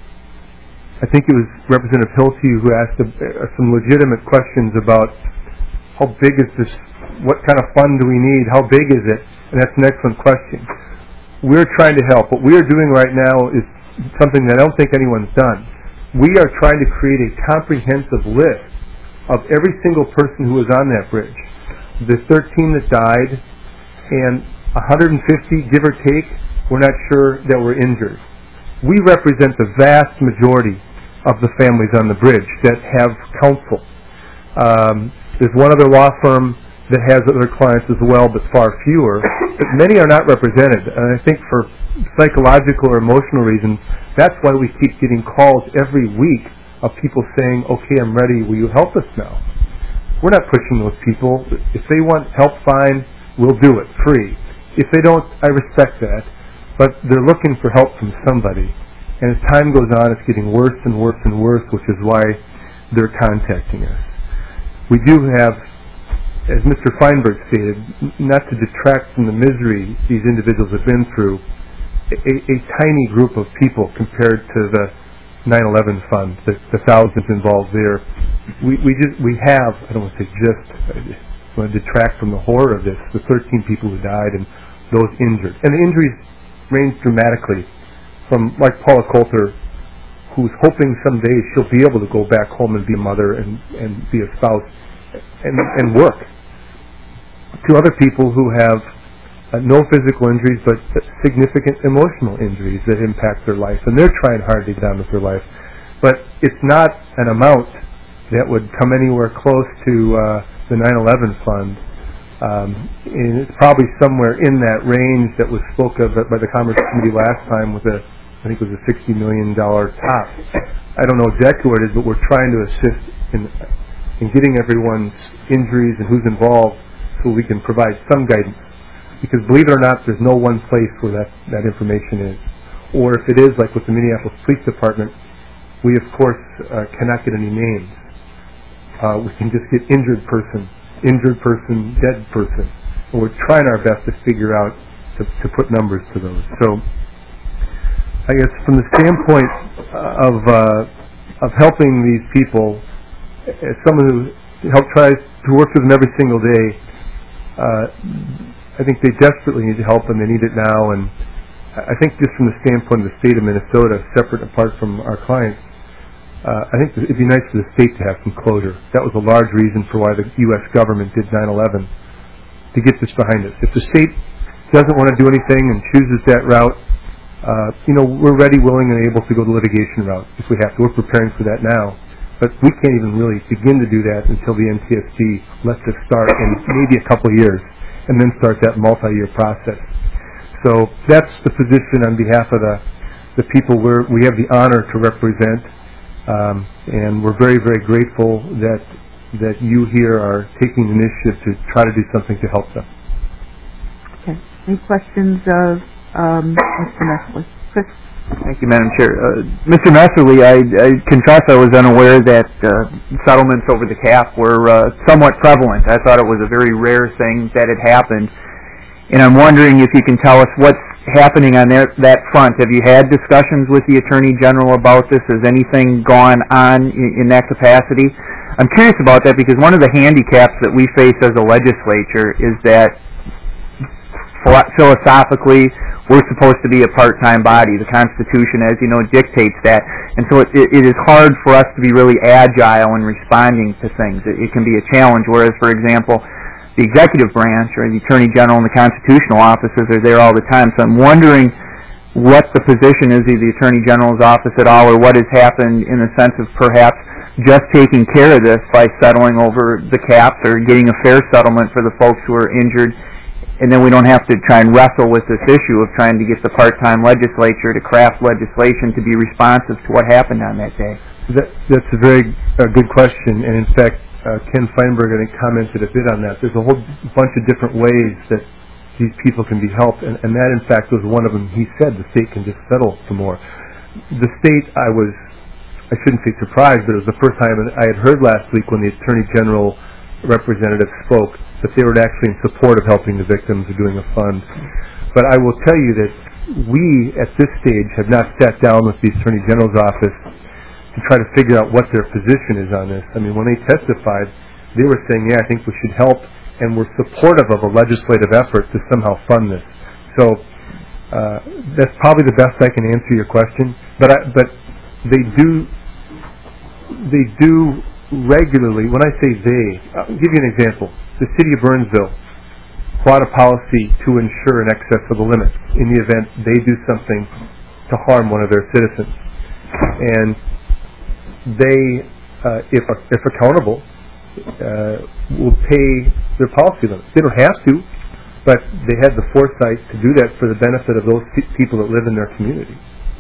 I think it was Representative Hilty who asked uh, some legitimate questions about how big is this, what kind of fund do we need, how big is it, and that's an excellent question. We're trying to help. What we are doing right now is something that I don't think anyone's done. We are trying to create a comprehensive list of every single person who was on that bridge. The thirteen that died, and one hundred fifty, give or take, we're not sure that were injured. We represent the vast majority of the families on the bridge that have counsel. Um, there's one other law firm that has other clients as well, but far fewer. But many are not represented, and I think for psychological or emotional reasons, that's why we keep getting calls every week of people saying, okay, I'm ready, will you help us now? We're not pushing those people. If they want help, fine, we'll do it, free. If they don't, I respect that, but they're looking for help from somebody. And as time goes on, it's getting worse and worse and worse, which is why they're contacting us. We do have, as Mister Feinberg stated, not to detract from the misery these individuals have been through, a, a tiny group of people compared to the nine eleven fund, the, the thousands involved there. We we just we have I don't want to say just I just want to detract from the horror of this, the thirteen people who died and those injured, and the injuries range dramatically from like Paula Coulter, who's hoping someday she'll be able to go back home and be a mother and and be a spouse and and work, to other people who have Uh, no physical injuries, but significant emotional injuries that impact their life, and they're trying hard to get on with their life. But it's not an amount that would come anywhere close to uh, the nine eleven fund, um, and it's probably somewhere in that range that was spoke of by the Commerce Committee last time with a, I think it was a sixty million dollars top. I don't know exactly what it is, but we're trying to assist in, in getting everyone's injuries and who's involved so we can provide some guidance. Because believe it or not, there's no one place where that, that information is. Or if it is, like with the Minneapolis Police Department, we of course uh, cannot get any names. Uh, we can just get injured person, injured person, dead person. And we're trying our best to figure out, to, to put numbers to those. So, I guess from the standpoint of uh, of helping these people, as someone who help tries to work with them every single day, uh, I think they desperately need help, and they need it now. And I think just from the standpoint of the state of Minnesota, separate and apart from our clients, uh, I think it'd be nice for the state to have some closure. That was a large reason for why the U S government did nine eleven, to get this behind us. If the state doesn't want to do anything and chooses that route, uh, you know, we're ready, willing, and able to go the litigation route if we have to. We're preparing for that now. But we can't even really begin to do that until the N T S B lets us start in maybe a couple of years, and then start that multi-year process. So that's the position on behalf of the the people we're, we have the honor to represent, um, and we're very, very grateful that that you here are taking the initiative to try to do something to help them. Okay. Any questions of um, Mister Messerly? Chris? Thank you, Madam Chair. Uh, Mister Messerly, I, I confess I was unaware that uh, settlements over the cap were uh, somewhat prevalent. I thought it was a very rare thing that had happened. And I'm wondering if you can tell us what's happening on that, that front. Have you had discussions with the Attorney General about this? Has anything gone on in, in that capacity? I'm curious about that because one of the handicaps that we face as a legislature is that philosophically, we're supposed to be a part-time body. The Constitution, as you know, dictates that. And so it, it, it is hard for us to be really agile in responding to things. It, it can be a challenge, whereas, for example, the executive branch or the Attorney General and the constitutional offices are there all the time. So I'm wondering what the position is of the Attorney General's office at all, or what has happened in the sense of perhaps just taking care of this by settling over the caps or getting a fair settlement for the folks who are injured, and then we don't have to try and wrestle with this issue of trying to get the part-time legislature to craft legislation to be responsive to what happened on that day. That, that's a very uh, good question, and in fact, uh, Ken Feinberg, I think, commented a bit on that. There's a whole bunch of different ways that these people can be helped, and, and that, in fact, was one of them. He said the state can just settle for more. The state, I was, I shouldn't say surprised, but it was the first time I had heard last week when the Attorney General representative spoke, that they were actually in support of helping the victims or doing a fund. But I will tell you that we, at this stage, have not sat down with the Attorney General's office to try to figure out what their position is on this. I mean, when they testified, they were saying, yeah, I think we should help, and we're supportive of a legislative effort to somehow fund this. So uh, that's probably the best I can answer your question. But I, but they do they do regularly. When I say they, I'll give you an example. The city of Burnsville brought a policy to ensure an excess of the limit in the event they do something to harm one of their citizens, and they, uh, if if accountable, uh, will pay their policy limits. They don't have to, but they had the foresight to do that for the benefit of those pe- people that live in their community.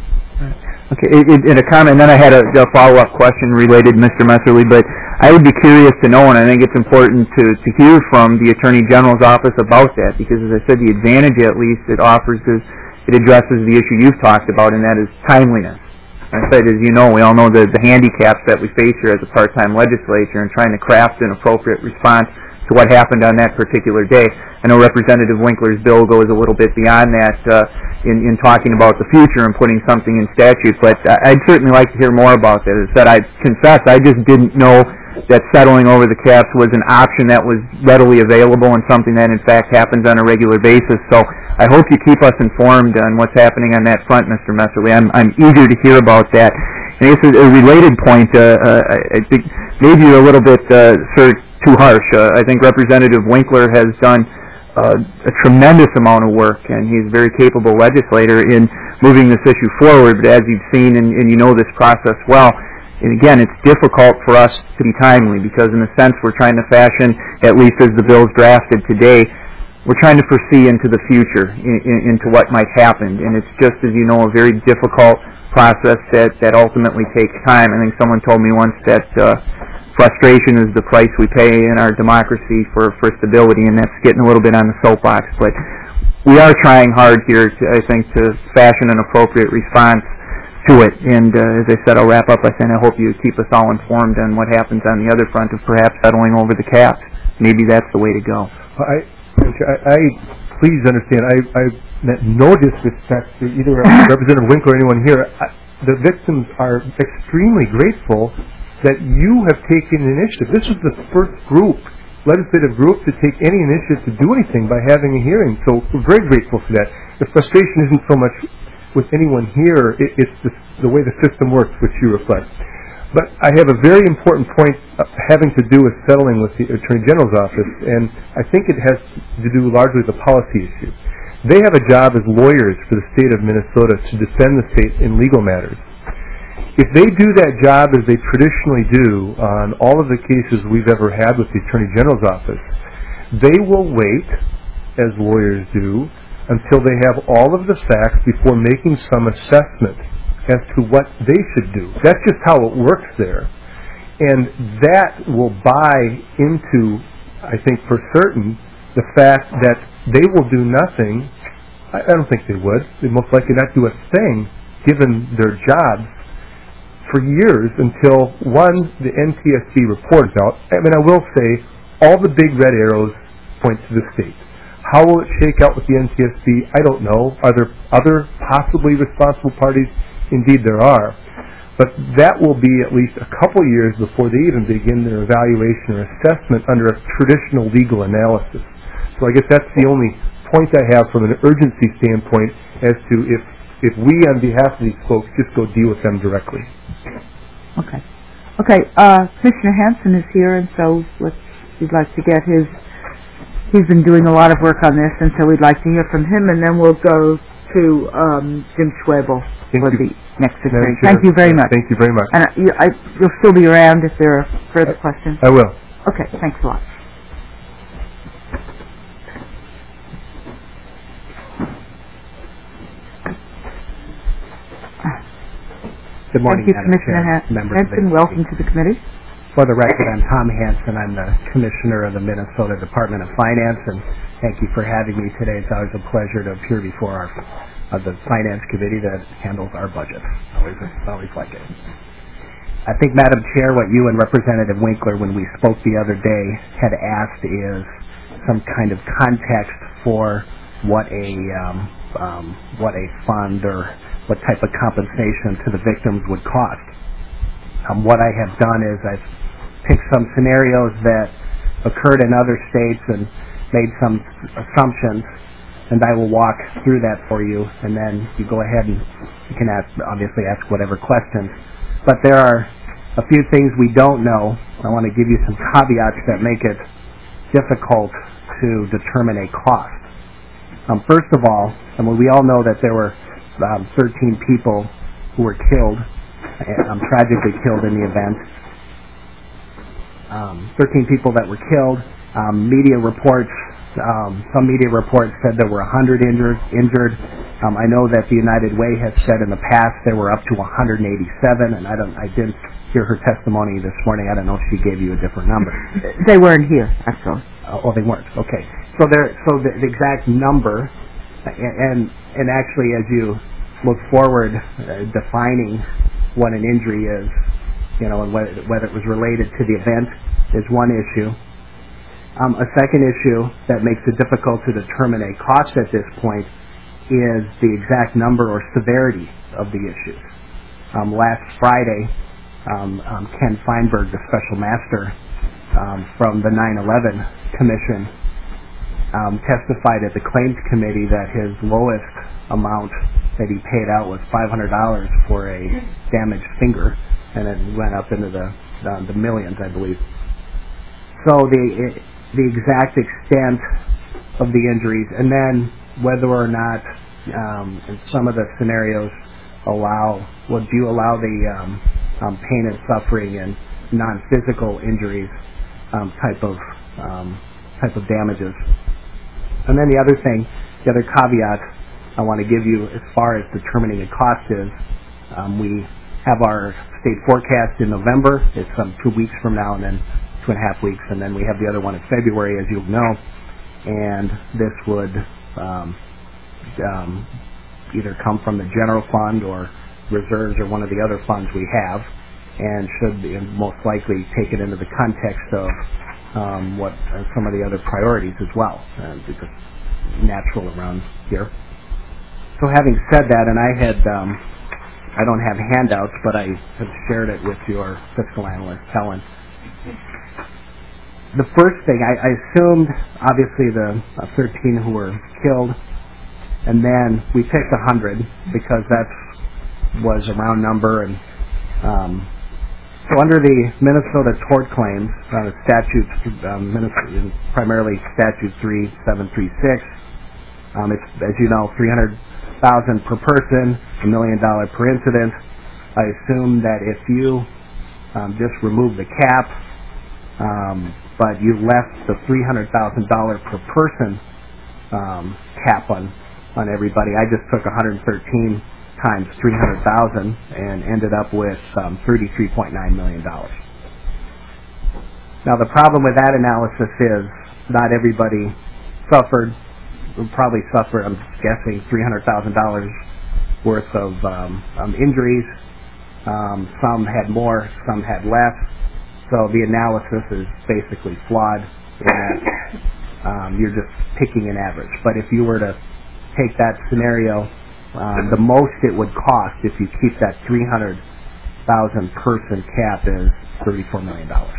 Okay, in a comment, and then I had a, a follow-up question related to Mister Messerly, but I would be curious to know, and I think it's important to, to hear from the Attorney General's office about that, because as I said, the advantage at least it offers is it addresses the issue you've talked about, and that is timeliness. I said, as you know, we all know the, the handicaps that we face here as a part-time legislature in trying to craft an appropriate response to what happened on that particular day. I know Representative Winkler's bill goes a little bit beyond that uh, in, in talking about the future and putting something in statute, but I'd certainly like to hear more about that. As I said, I confess, I just didn't know that settling over the caps was an option that was readily available and something that in fact happens on a regular basis. So I hope you keep us informed on what's happening on that front, Mister Messerly. I'm, I'm eager to hear about that. And I guess a related point, uh, uh, I think maybe you're a little bit, uh, sir, too harsh. Uh, I think Representative Winkler has done uh, a tremendous amount of work, and he's a very capable legislator in moving this issue forward. But as you've seen, and, and you know this process well, and again, it's difficult for us to be timely because in a sense we're trying to fashion, at least as the bill's drafted today, we're trying to foresee into the future, in, in, into what might happen. And it's just, as you know, a very difficult process that, that ultimately takes time. I think someone told me once that uh, frustration is the price we pay in our democracy for, for stability, and that's getting a little bit on the soapbox. But we are trying hard here, to, I think, to fashion an appropriate response to it. And uh, as I said, I'll wrap up by saying I hope you keep us all informed on what happens on the other front of perhaps settling over the caps. Maybe that's the way to go. I, I, I please understand, I, I meant no disrespect to either Representative Winkler or anyone here. I, the victims are extremely grateful that you have taken initiative. This was the first group, legislative group, to take any initiative to do anything by having a hearing. So we're very grateful for that. The frustration isn't so much with anyone here, it, it's the, the way the system works, which you reflect. But I have a very important point uh, having to do with settling with the Attorney General's office, and I think it has to do largely with the policy issue. They have a job as lawyers for the state of Minnesota to defend the state in legal matters. If they do that job as they traditionally do on all of the cases we've ever had with the Attorney General's office, they will wait, as lawyers do, until they have all of the facts before making some assessment as to what they should do. That's just how it works there. And that will buy into, I think for certain, the fact that they will do nothing. I, I don't think they would. They'd most likely not do a thing, given their jobs, for years until, one, the N T S B report is out. I mean, I will say, all the big red arrows point to the state. How will it shake out with the N T S B? I don't know. Are there other possibly responsible parties? Indeed there are. But that will be at least a couple years before they even begin their evaluation or assessment under a traditional legal analysis. So I guess that's the only point I have from an urgency standpoint as to if, if we, on behalf of these folks, just go deal with them directly. Okay. Okay, uh, Commissioner Hanson is here, and so let's, we'd like to get his, he's been doing a lot of work on this, and so we'd like to hear from him, and then we'll go to um, Jim Schwebel Thank for you. the next hearing. Sure. Thank you very much. Thank you very much. And uh, you, I, you'll still be around if there are further I, questions? I will. Okay, thanks a lot. Good morning, Thank you, Madam Commissioner Chair, Han- members Hanson. of the Welcome to the committee. For the record, I'm Tom Hanson. I'm the Commissioner of the Minnesota Department of Finance, and thank you for having me today. It's always a pleasure to appear before our uh, the Finance Committee that handles our budget. Always, always like it. I think, Madam Chair, what you and Representative Winkler, when we spoke the other day, had asked is some kind of context for what a um, um, what a fund or what type of compensation to the victims would cost. Um, what I have done is I've picked some scenarios that occurred in other states and made some assumptions, and I will walk through that for you, and then you go ahead and you can ask, obviously ask whatever questions. But there are a few things we don't know. I want to give you some caveats that make it difficult to determine a cost. Um, first of all, and we all know that there were um, thirteen people who were killed, um, tragically killed in the event. Um, thirteen people that were killed. Um, media reports, um, some media reports said there were one hundred injured. injured. Um, I know that the United Way has said in the past there were up to one hundred eighty-seven, and I don't, I didn't hear her testimony this morning. I don't know if she gave you a different number. They weren't here, actually. Uh, oh, they weren't. Okay. So there, so the, the exact number, and and actually, as you look forward, uh, defining what an injury is, you know, and whether, whether it was related to the event is one issue. Um, a second issue that makes it difficult to determine a cost at this point is the exact number or severity of the issues. Um, last Friday, um, um, Ken Feinberg, the special master um, from the nine eleven Commission, um, testified at the claims committee that his lowest amount that he paid out was five hundred dollars for a damaged finger, and it went up into the the, the millions, I believe. So the it, the exact extent of the injuries, and then whether or not um, in some of the scenarios allow, well, do you allow the um, um, pain and suffering and non-physical injuries um, type of um, type of damages? And then the other thing, the other caveat I want to give you as far as determining the cost is, um, we have our state forecast in November. It's um, two weeks from now, and then two and a half weeks, and then we have the other one in February, as you'll know. And this would um, um, either come from the general fund or reserves or one of the other funds we have, and should be most likely take it into the context of um, what uh, some of the other priorities as well, uh, because natural around here. So having said that, and I had, um, I don't have handouts, but I have shared it with your fiscal analyst, Helen. The first thing, I, I assumed, obviously, the uh, thirteen who were killed, and then we picked one hundred because that was a round number. And um, so under the Minnesota tort claims, uh, statute, um, Minnesota, primarily statute three seven three six, um, it's, as you know, three hundred thousand dollars per person, a million dollars per incident. I assume that if you um, just remove the cap, um, but you left the three hundred thousand dollars per person um, cap on, on everybody. I just took one hundred thirteen times three hundred thousand and ended up with um, thirty-three point nine million dollars. Now the problem with that analysis is not everybody suffered, probably suffered, I'm guessing, three hundred thousand dollars worth of um, um, injuries. Um, some had more, some had less. So the analysis is basically flawed in that um, you're just picking an average. But if you were to take that scenario, um, the most it would cost if you keep that three hundred thousand person cap is thirty-four million dollars.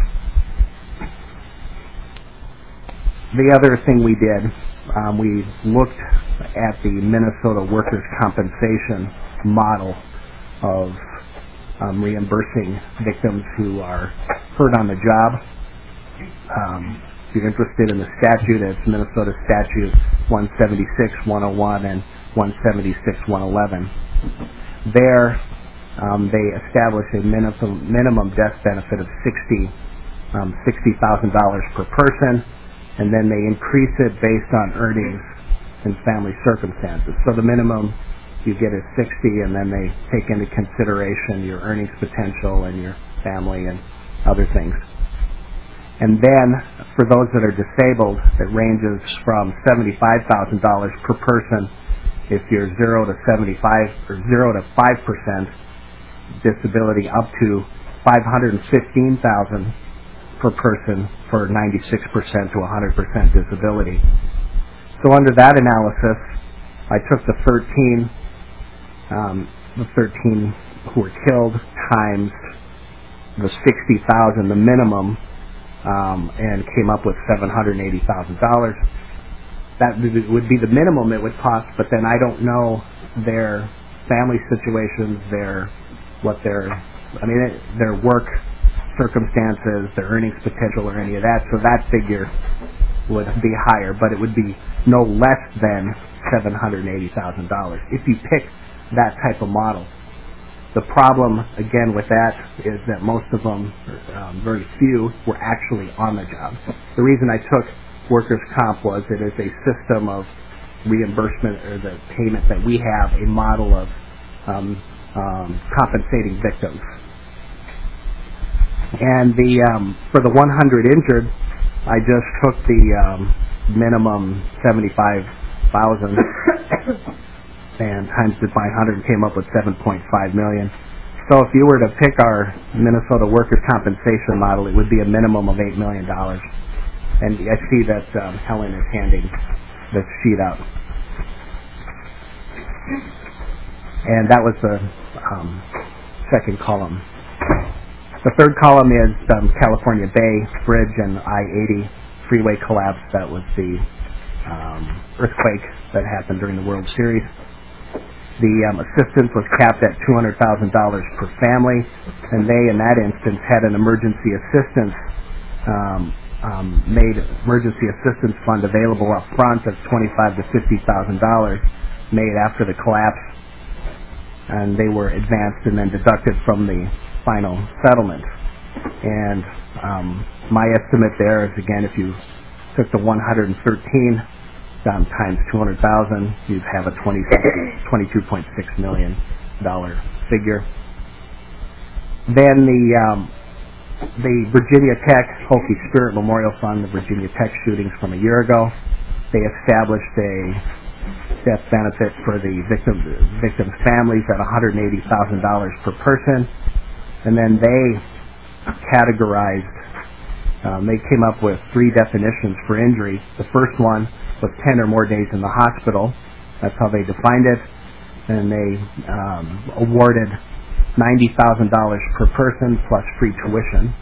The other thing we did, um, we looked at the Minnesota workers' compensation model of Um, reimbursing victims who are hurt on the job. Um, if you're interested in the statute, it's Minnesota Statute one seventy-six one oh one and one seventy-six one eleven. There, um, they establish a minimum, minimum death benefit of sixty thousand dollars per person, and then they increase it based on earnings and family circumstances. So the minimum you get is sixty, and then they take into consideration your earnings potential and your family and other things. And then for those that are disabled, it ranges from seventy-five thousand dollars per person if you're zero to seventy-five or zero to five percent disability, up to five hundred fifteen thousand dollars per person for ninety-six percent to one hundred percent disability. So under that analysis, I took the thirteen, um, the thirteen who were killed times the sixty thousand, the minimum, um, and came up with seven hundred eighty thousand dollars. That would be the minimum it would cost, but then I don't know their family situations, their what their, I mean, it, their work circumstances, their earnings potential, or any of that. So that figure would be higher, but it would be no less than seven hundred eighty thousand dollars if you pick that type of model. The problem, again, with that is that most of them, um, very few, were actually on the job. The reason I took workers' comp was it is a system of reimbursement, or the payment that we have, a model of um, um, compensating victims. And the um, for the one hundred injured, I just took the um, minimum seventy-five thousand and times it by one hundred and came up with seven point five million. So if you were to pick our Minnesota workers' compensation model, it would be a minimum of eight million dollars. And I see that um, Helen is handing the sheet out. And that was the um, second column. The third column is um, California Bay Bridge and I eighty freeway collapse. That was the um, earthquake that happened during the World Series. The um, assistance was capped at two hundred thousand dollars per family, and they, in that instance, had an emergency assistance um, um, made emergency assistance fund available up front of twenty-five to fifty thousand dollars made after the collapse, and they were advanced and then deducted from the final settlement. And um, my estimate there is, again, if you took the one hundred thirteen um, times two hundred thousand, you'd have a twenty-two point six million dollars figure. Then the um, the Virginia Tech Hokie Spirit Memorial Fund, the Virginia Tech shootings from a year ago, they established a death benefit for the victim victims' families at one hundred eighty thousand dollars per person. And then they categorized, um, they came up with three definitions for injury. The first one was ten or more days in the hospital. That's how they defined it. And they um, awarded ninety thousand dollars per person plus free tuition.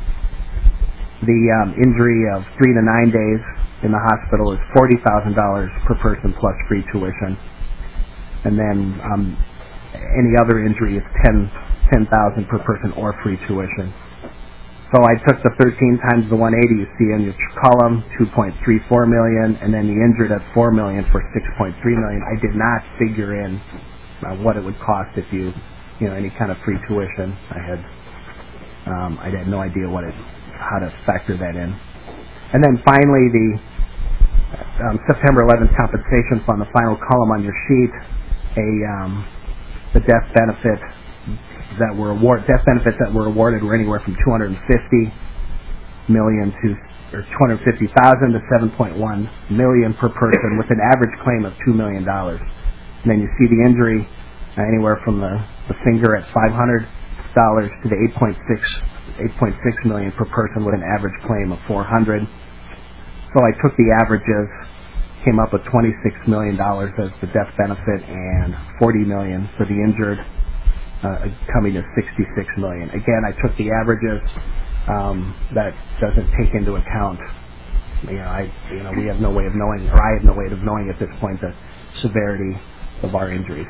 The um, injury of three to nine days in the hospital is forty thousand dollars per person plus free tuition. And then um, any other injury is ten thousand per person or free tuition. So I took the thirteen times the one hundred eighty you see in your column, two point three four million, and then the injured at four million for six point three million. I did not figure in uh, what it would cost if you, you know, any kind of free tuition. I had, um, I had no idea what it, how to factor that in. And then finally, the um, September eleventh compensation fund, the final column on your sheet, a um, the death benefit that were award death benefits that were awarded were anywhere from two hundred fifty million to or two hundred fifty thousand to seven point one million per person, with an average claim of two million dollars. And then you see the injury uh, anywhere from the, the finger at five hundred dollars to the eight point six million per person, with an average claim of four hundred. So I took the averages, came up with twenty-six million dollars as the death benefit and forty million dollars for the injured, uh, coming to sixty-six million dollars. Again, I took the averages. Um, that doesn't take into account, you know, I, you know, we have no way of knowing, or I have no way of knowing at this point, the severity of our injuries.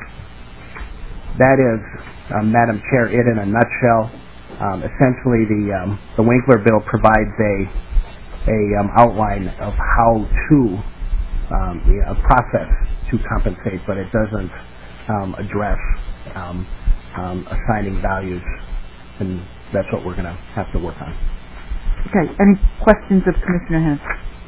That is, um, Madam Chair, it in a nutshell. Um, essentially, the um, the Winkler bill provides a a um, outline of how to um, the, a process to compensate, but it doesn't um, address um, um, assigning values, and that's what we're going to have to work on. Okay. Any questions of Commissioner Hess?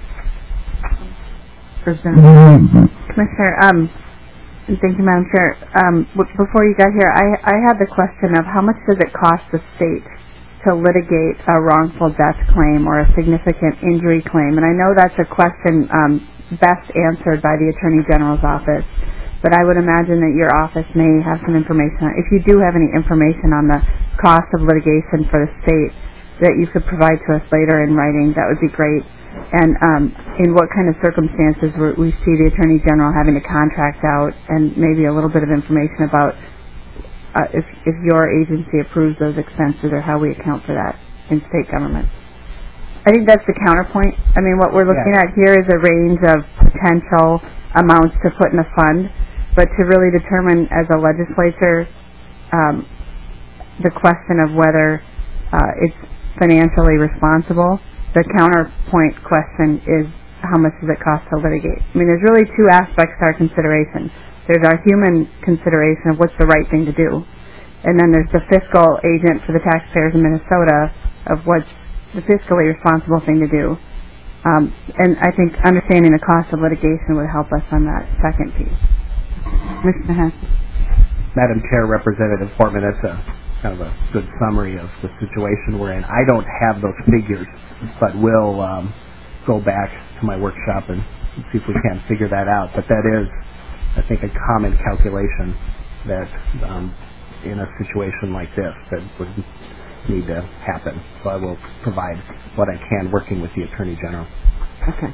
Representative. Commissioner, um, thank you, Madam Chair. Um, before you got here, I, I had the question of how much does it cost the state to litigate a wrongful death claim or a significant injury claim? And I know that's a question um, best answered by the Attorney General's office. but I would imagine that your office may have some information. If you do have any information on the cost of litigation for the state that you could provide to us later in writing, that would be great. And um, in what kind of circumstances we see the Attorney General having to contract out, and maybe a little bit of information about uh, if, if your agency approves those expenses or how we account for that in state government. I think that's the counterpoint. I mean, what we're looking yeah. at here is a range of potential amounts to put in a fund, but to really determine as a legislature um, the question of whether uh, it's financially responsible, the counterpoint question is how much does it cost to litigate? I mean, there's really two aspects to our consideration. There's our human consideration of what's the right thing to do, and then there's the fiscal agent for the taxpayers in Minnesota of what's the fiscally responsible thing to do. Um, and I think understanding the cost of litigation would help us on that second piece. Mister Hanson. Madam Chair, Representative Portman, that's a kind of a good summary of the situation we're in. I don't have those figures, but we'll um, go back to my workshop and see if we can figure that out. But that is, I think, a common calculation that um, in a situation like this that would need to happen. So I will provide what I can working with the Attorney General. Okay.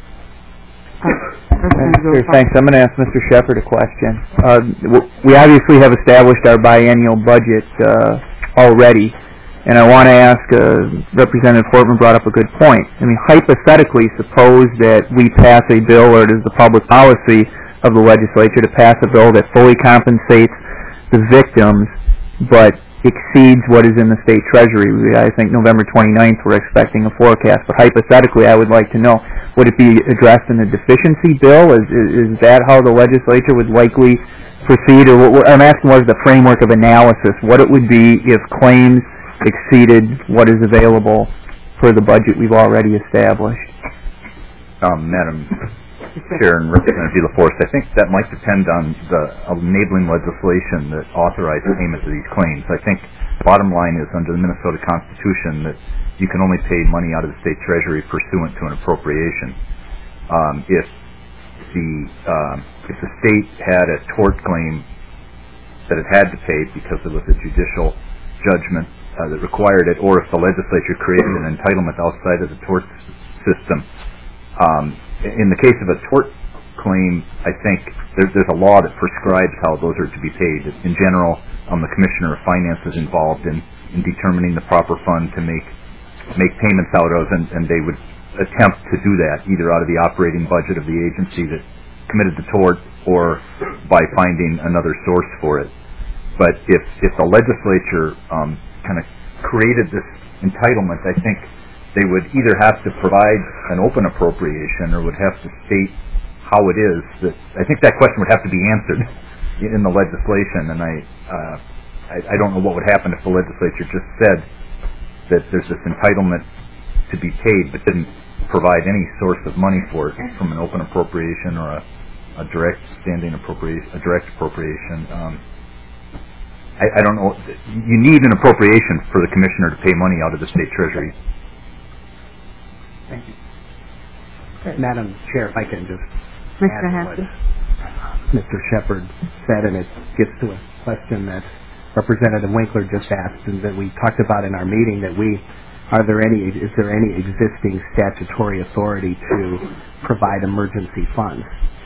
Mister Thanks. I'm going to ask Mister Shepard a question. Uh, we obviously have established our biennial budget uh, already, and I want to ask, uh, Representative Portman brought up a good point. I mean, hypothetically, suppose that we pass a bill, or it is the public policy of the legislature to pass a bill that fully compensates the victims, but exceeds what is in the state treasury. I think November twenty-ninth we're expecting a forecast, but hypothetically I would like to know, would it be addressed in the deficiency bill? Is, is, is that how the legislature would likely proceed? Or what, I'm asking what is the framework of analysis, what it would be if claims exceeded what is available for the budget we've already established. Um, Madam Chair and Representative De La Force, I think that might depend on the enabling legislation that authorizes payment of these claims. I think the bottom line is under the Minnesota Constitution that you can only pay money out of the state treasury pursuant to an appropriation. Um, if the um, if the state had a tort claim that it had to pay because there was a judicial judgment uh, that required it, or if the legislature created an entitlement outside of the tort system, um, in the case of a tort claim, I think there, there's a law that prescribes how those are to be paid. In general, um, the Commissioner of Finance is involved in, in determining the proper fund to make make payments out of, and, and they would attempt to do that either out of the operating budget of the agency that committed the tort or by finding another source for it. But if, if the legislature um, kind of created this entitlement, I think they would either have to provide an open appropriation or would have to state how it is. That I think that question would have to be answered in the legislation, and I, uh, I I don't know what would happen if the legislature just said that there's this entitlement to be paid but didn't provide any source of money for it from an open appropriation or a, a direct standing appropriation, a direct appropriation. Um, I, I don't know. You need an appropriation for the commissioner to pay money out of the state treasury. Thank you. Okay. Madam Chair, if I can just Mister add what Mister Shepard said, and it gets to a question that Representative Winkler just asked, and that we talked about in our meeting. That we are there any is there any existing statutory authority to provide emergency funds?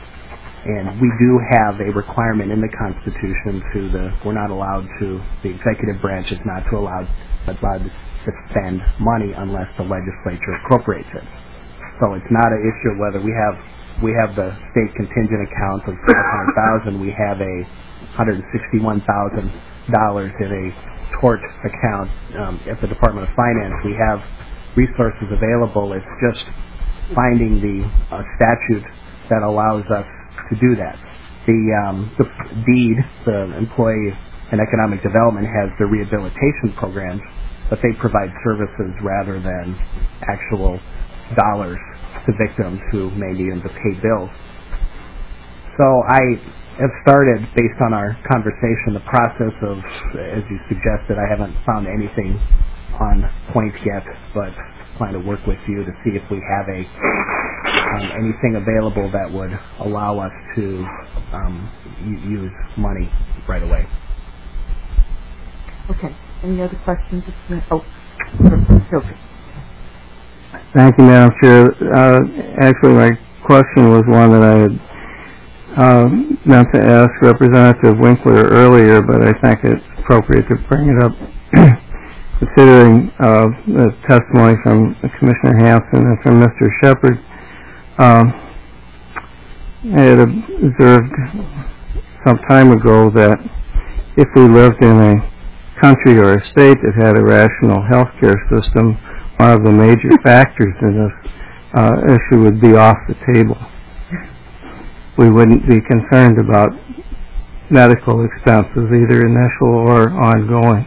And we do have a requirement in the Constitution to the we're not allowed to the executive branch is not to allow allowed to spend money unless the legislature appropriates it. So it's not an issue whether we have we have the state contingent account of five hundred thousand. We have a one hundred sixty-one thousand dollars in a tort account um, at the Department of Finance. We have resources available. It's just finding the uh, statute that allows us to do that. The um, the deed, the Employee and Economic Development, has the rehabilitation programs, but they provide services rather than actual dollars to victims who may need them to pay bills. So I have started, based on our conversation, the process of, as you suggested, I haven't found anything on point yet, but plan to work with you to see if we have a um, anything available that would allow us to um, u- use money right away. Okay. Any other questions? Oh, Hilton. Thank you, Madam Chair. Uh, actually, my question was one that I had uh, meant to ask Representative Winkler earlier, but I think it's appropriate to bring it up. Considering uh, the testimony from Commissioner Hanson and from Mister Shepard, um, I had observed some time ago that if we lived in a country or a state that had a rational health care system, one of the major factors in this uh, issue would be off the table. We wouldn't be concerned about medical expenses, either initial or ongoing.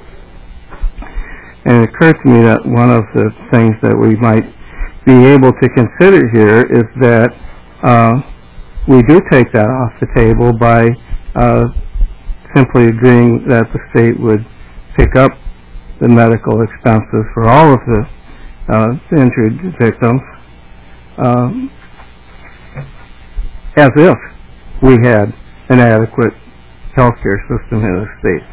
And it occurred to me that one of the things that we might be able to consider here is that uh, we do take that off the table by uh, simply agreeing that the state would pick up the medical expenses for all of the uh, injured victims um, as if we had an adequate health care system in the state.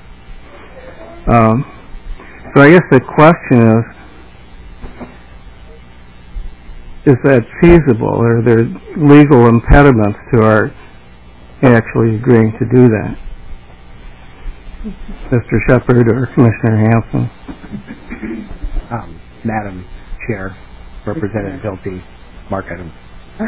Um, So I guess the question is, is that feasible? Are there legal impediments to our actually agreeing to do that? Mister Shepard or Commissioner Hanson? Um, Madam Chair, Representative Hilty, Mark Adams. Both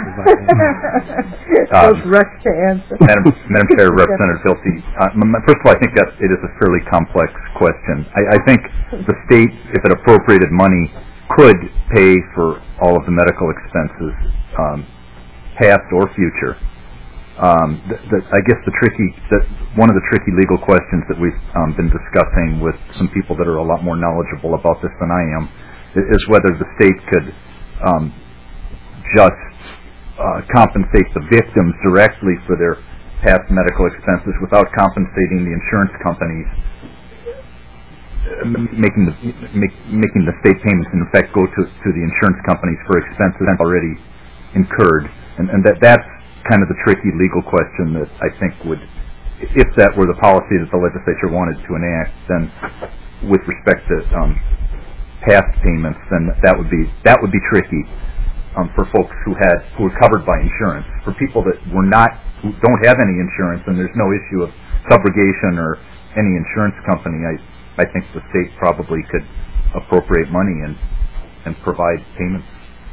rush to answer. Madam, Madam Chair, Representative Hilty, uh, first of all, I think that it is a fairly complex question. I, I think the state, if it appropriated money, could pay for all of the medical expenses, um, past or future. Um, the, the, I guess the tricky, the, one of the tricky legal questions that we've um, been discussing with some people that are a lot more knowledgeable about this than I am is whether the state could um, just Uh, compensate the victims directly for their past medical expenses without compensating the insurance companies, uh, making the make, making the state payments in effect go to, to the insurance companies for expenses already incurred, and, and that that's kind of the tricky legal question that I think would, if that were the policy that the legislature wanted to enact, then with respect to um, past payments, then that would be that would be tricky. Um, for folks who had who were covered by insurance. For people that were not, who don't have any insurance, and there's no issue of subrogation or any insurance company, I I think the state probably could appropriate money and and provide payments.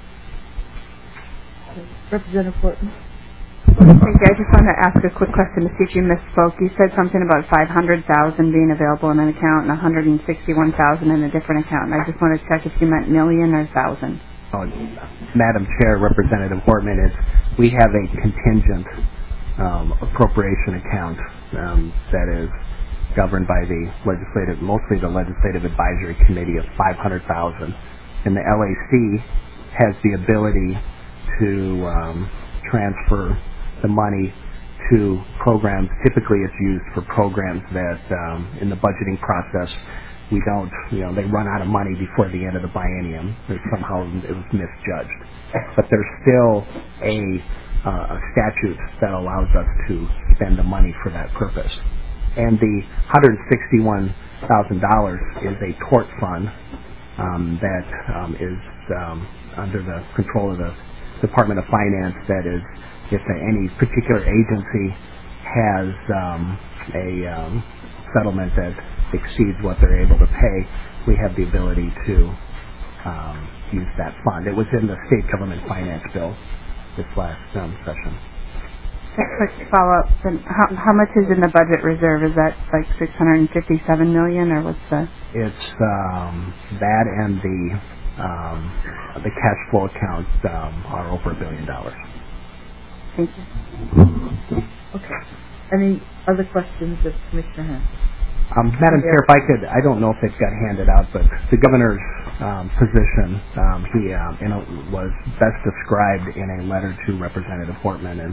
Representative Horton. Thank you. I just want to ask a quick question to see if you misspoke. You said something about five hundred thousand being available in an account and one hundred sixty-one thousand in a different account. And I just want to check if you meant million or thousand. Oh, Madam Chair, Representative Hortman, is we have a contingent um, appropriation account um, that is governed by the legislative, mostly the Legislative Advisory Committee of five hundred thousand dollars, and the L A C has the ability to um, transfer the money to programs. Typically, it's used for programs that, um, in the budgeting process, we don't, you know, they run out of money before the end of the biennium, or somehow it was misjudged. But there's still a, uh, a statute that allows us to spend the money for that purpose. And the one hundred sixty-one thousand dollars is a tort fund um, that um, is um, under the control of the Department of Finance. That is, if any particular agency has um, a um, settlement that exceeds what they're able to pay, we have the ability to um, use that fund. It was in the state government finance bill this last um, session. A quick follow-up. Then how, how much is in the budget reserve? Is that like six hundred fifty-seven million dollars, or what's the? It's um, that and the um, the cash flow accounts um, are over a billion dollars. Thank you. Okay. Any other questions of Commissioner Hanson? Um, Madam Chair, if I could, I don't know if it got handed out, but the governor's um, position, um, he um, you know, was best described in a letter to Representative Hortman, and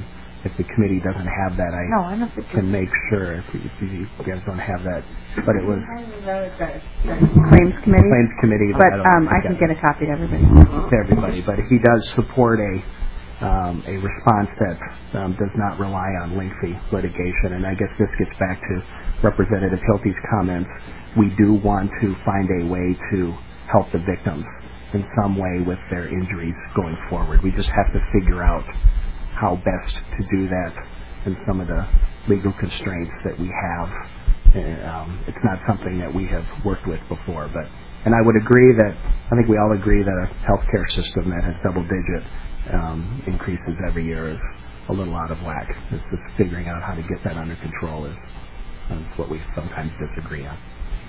if the committee doesn't have that, I No, I don't think can make sure if, if you guys don't have that. But it was Claims committee. Claims committee. But I, don't um, think I can that- get a copy to everybody. to everybody. But he does support a um, a response that um, does not rely on lengthy litigation. And I guess this gets back to Representative Hilty's comments. We do want to find a way to help the victims in some way with their injuries going forward. We just have to figure out how best to do that and some of the legal constraints that we have. Uh, um, it's not something that we have worked with before, but and I would agree that I think we all agree that a healthcare system that has double-digit um, increases every year is a little out of whack. It's just figuring out how to get that under control is, is what we sometimes disagree on.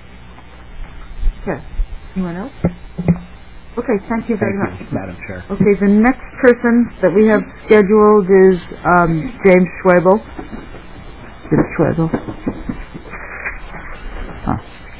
Yes. Anyone else? Okay, thank you very Thank much. you, Madam Chair. Okay, the next person that we have scheduled is um, James Schwebel. James Schwebel. Huh.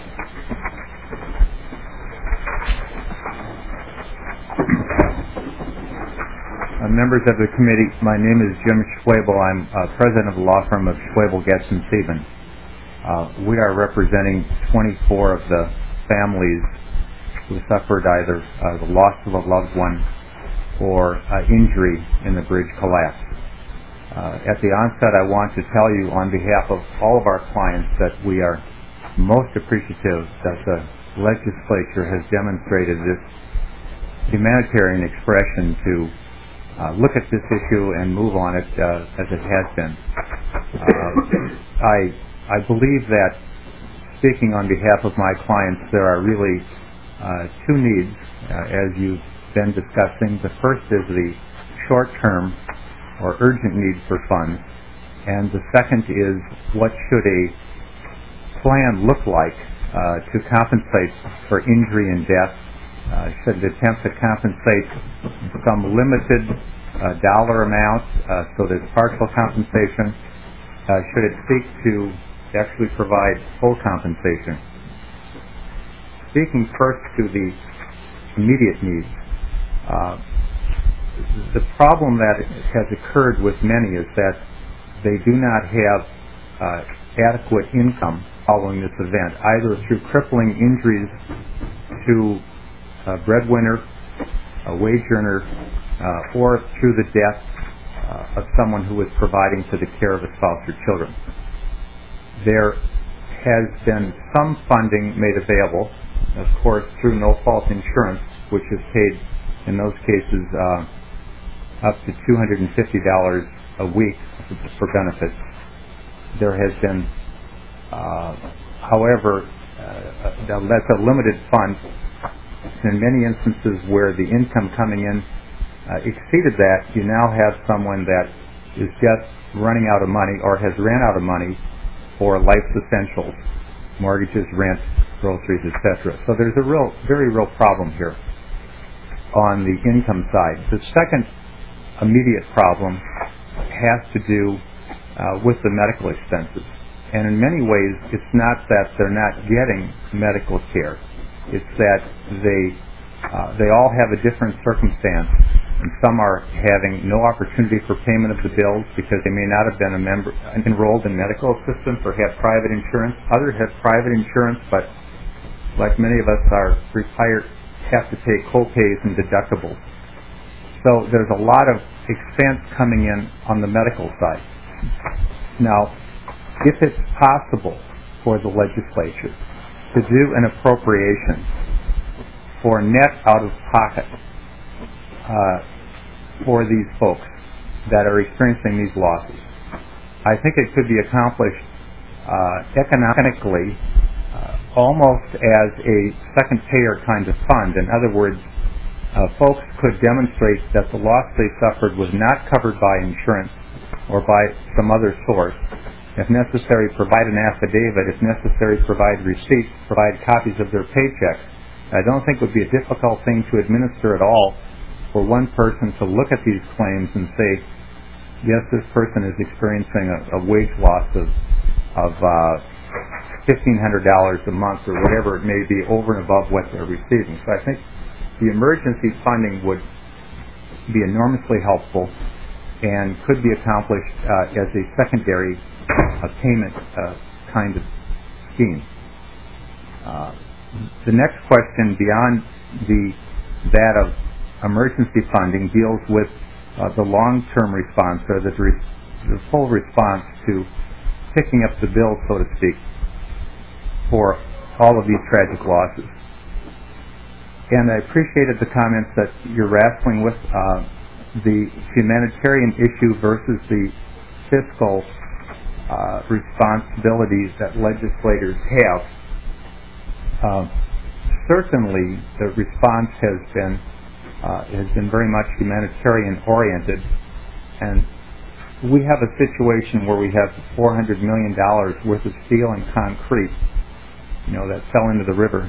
Uh, members of the committee, my name is Jim Schwebel. I'm uh, president of the law firm of Schwebel, Getz and Sieben. Uh, we are representing twenty-four of the families who suffered either uh, the loss of a loved one or uh, injury in the bridge collapse. Uh, at the onset, I want to tell you on behalf of all of our clients that we are most appreciative that the legislature has demonstrated this humanitarian expression to uh, look at this issue and move on it uh, as it has been. Uh, I, I believe that, speaking on behalf of my clients, there are really Uh, two needs, uh, as you've been discussing. The first is the short-term or urgent need for funds, and the second is what should a plan look like uh, to compensate for injury and death? Uh, should it attempt to compensate some limited uh, dollar amount uh, so there's partial compensation? Uh, should it seek to actually provide full compensation? Speaking first to the immediate needs, uh, the problem that has occurred with many is that they do not have uh, adequate income following this event, either through crippling injuries to a breadwinner, a wage earner, uh, or through the death uh, of someone who is providing for the care of a spouse or children. There has been some funding made available, of course, through no-fault insurance, which is paid in those cases uh, up to two hundred fifty dollars a week for benefits. There has been, uh, however, uh, that's a limited fund. In many instances where the income coming in uh, exceeded that, you now have someone that is just running out of money or has ran out of money for life's essentials, mortgages, rent, groceries, et cetera. So there's a real, very real problem here on the income side. The second immediate problem has to do uh, with the medical expenses. And in many ways, it's not that they're not getting medical care. It's that they uh, they all have a different circumstance. And some are having no opportunity for payment of the bills because they may not have been a member enrolled in medical assistance or have private insurance. Others have private insurance, but like many of us are retired, have to pay co-pays and deductibles. So there's a lot of expense coming in on the medical side. Now, if it's possible for the legislature to do an appropriation for net out-of-pocket uh, for these folks that are experiencing these losses, I think it could be accomplished uh, economically uh, almost as a second payer kind of fund. In other words, uh, folks could demonstrate that the loss they suffered was not covered by insurance or by some other source. If necessary, provide an affidavit. If necessary, provide receipts, provide copies of their paychecks. I don't think it would be a difficult thing to administer at all for one person to look at these claims and say, yes, this person is experiencing a, a wage loss of, of uh, fifteen hundred dollars a month or whatever it may be over and above what they're receiving. So I think the emergency funding would be enormously helpful. and could be accomplished uh, as a secondary uh, payment uh, kind of scheme. Uh, the next question beyond the that of emergency funding deals with uh, the long-term response, or the, re- the full response to picking up the bill, so to speak, for all of these tragic losses. And I appreciated the comments that you're wrestling with uh, the humanitarian issue versus the fiscal uh, responsibilities that legislators have. Uh, certainly, the response has been uh, has been very much humanitarian oriented, and we have a situation where we have four hundred million dollars worth of steel and concrete, you know, that fell into the river.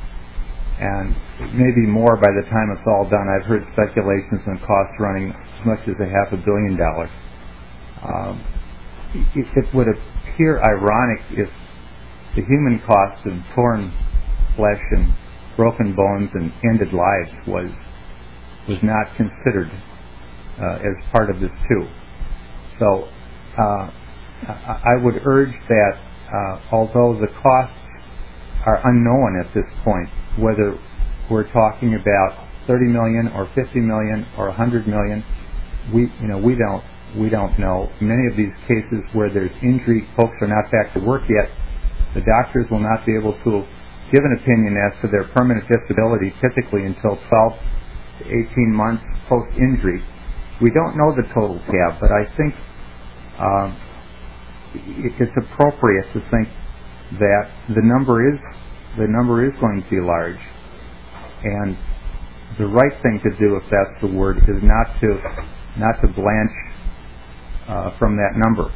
And maybe more by the time it's all done. I've heard speculations on costs running as much as a half a billion dollars. Um, it, it would appear ironic if the human cost of torn flesh and broken bones and ended lives was was not considered uh, as part of this too. So uh, I, I would urge that uh, although the costs are unknown at this point, whether we're talking about thirty million or fifty million or one hundred million, we you know we don't we don't know. Many of these cases where there's injury, folks are not back to work yet. The doctors will not be able to give an opinion as to their permanent disability typically until twelve to eighteen months post-injury. We don't know the total tab, but I think um, it's appropriate to think that the number is the number is going to be large, and the right thing to do, if that's the word, is not to not to blanch uh, from that number.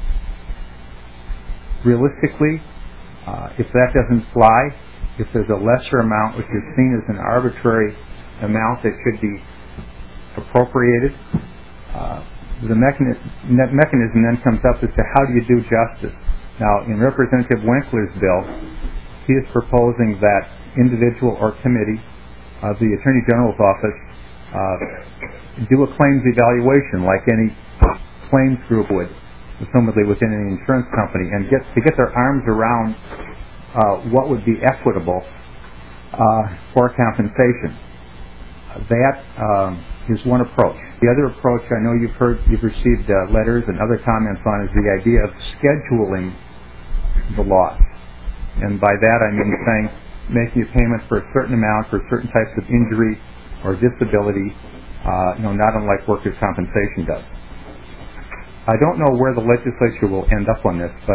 Realistically, uh, if that doesn't fly, if there's a lesser amount which is seen as an arbitrary amount that should be appropriated, uh, the mechanism, mechanism then comes up as to how do you do justice. Now, in Representative Winkler's bill, he is proposing that individual or committee of the Attorney General's office uh, do a claims evaluation like any claims group would, presumably within an insurance company, and get to get their arms around uh, what would be equitable uh, for compensation. That um, is one approach. The other approach, I know you've heard, you've received uh, letters and other comments on, is the idea of scheduling the loss. And by that I mean saying, making a payment for a certain amount for certain types of injury or disability, uh, you know, not unlike workers' compensation does. I don't know where the legislature will end up on this, but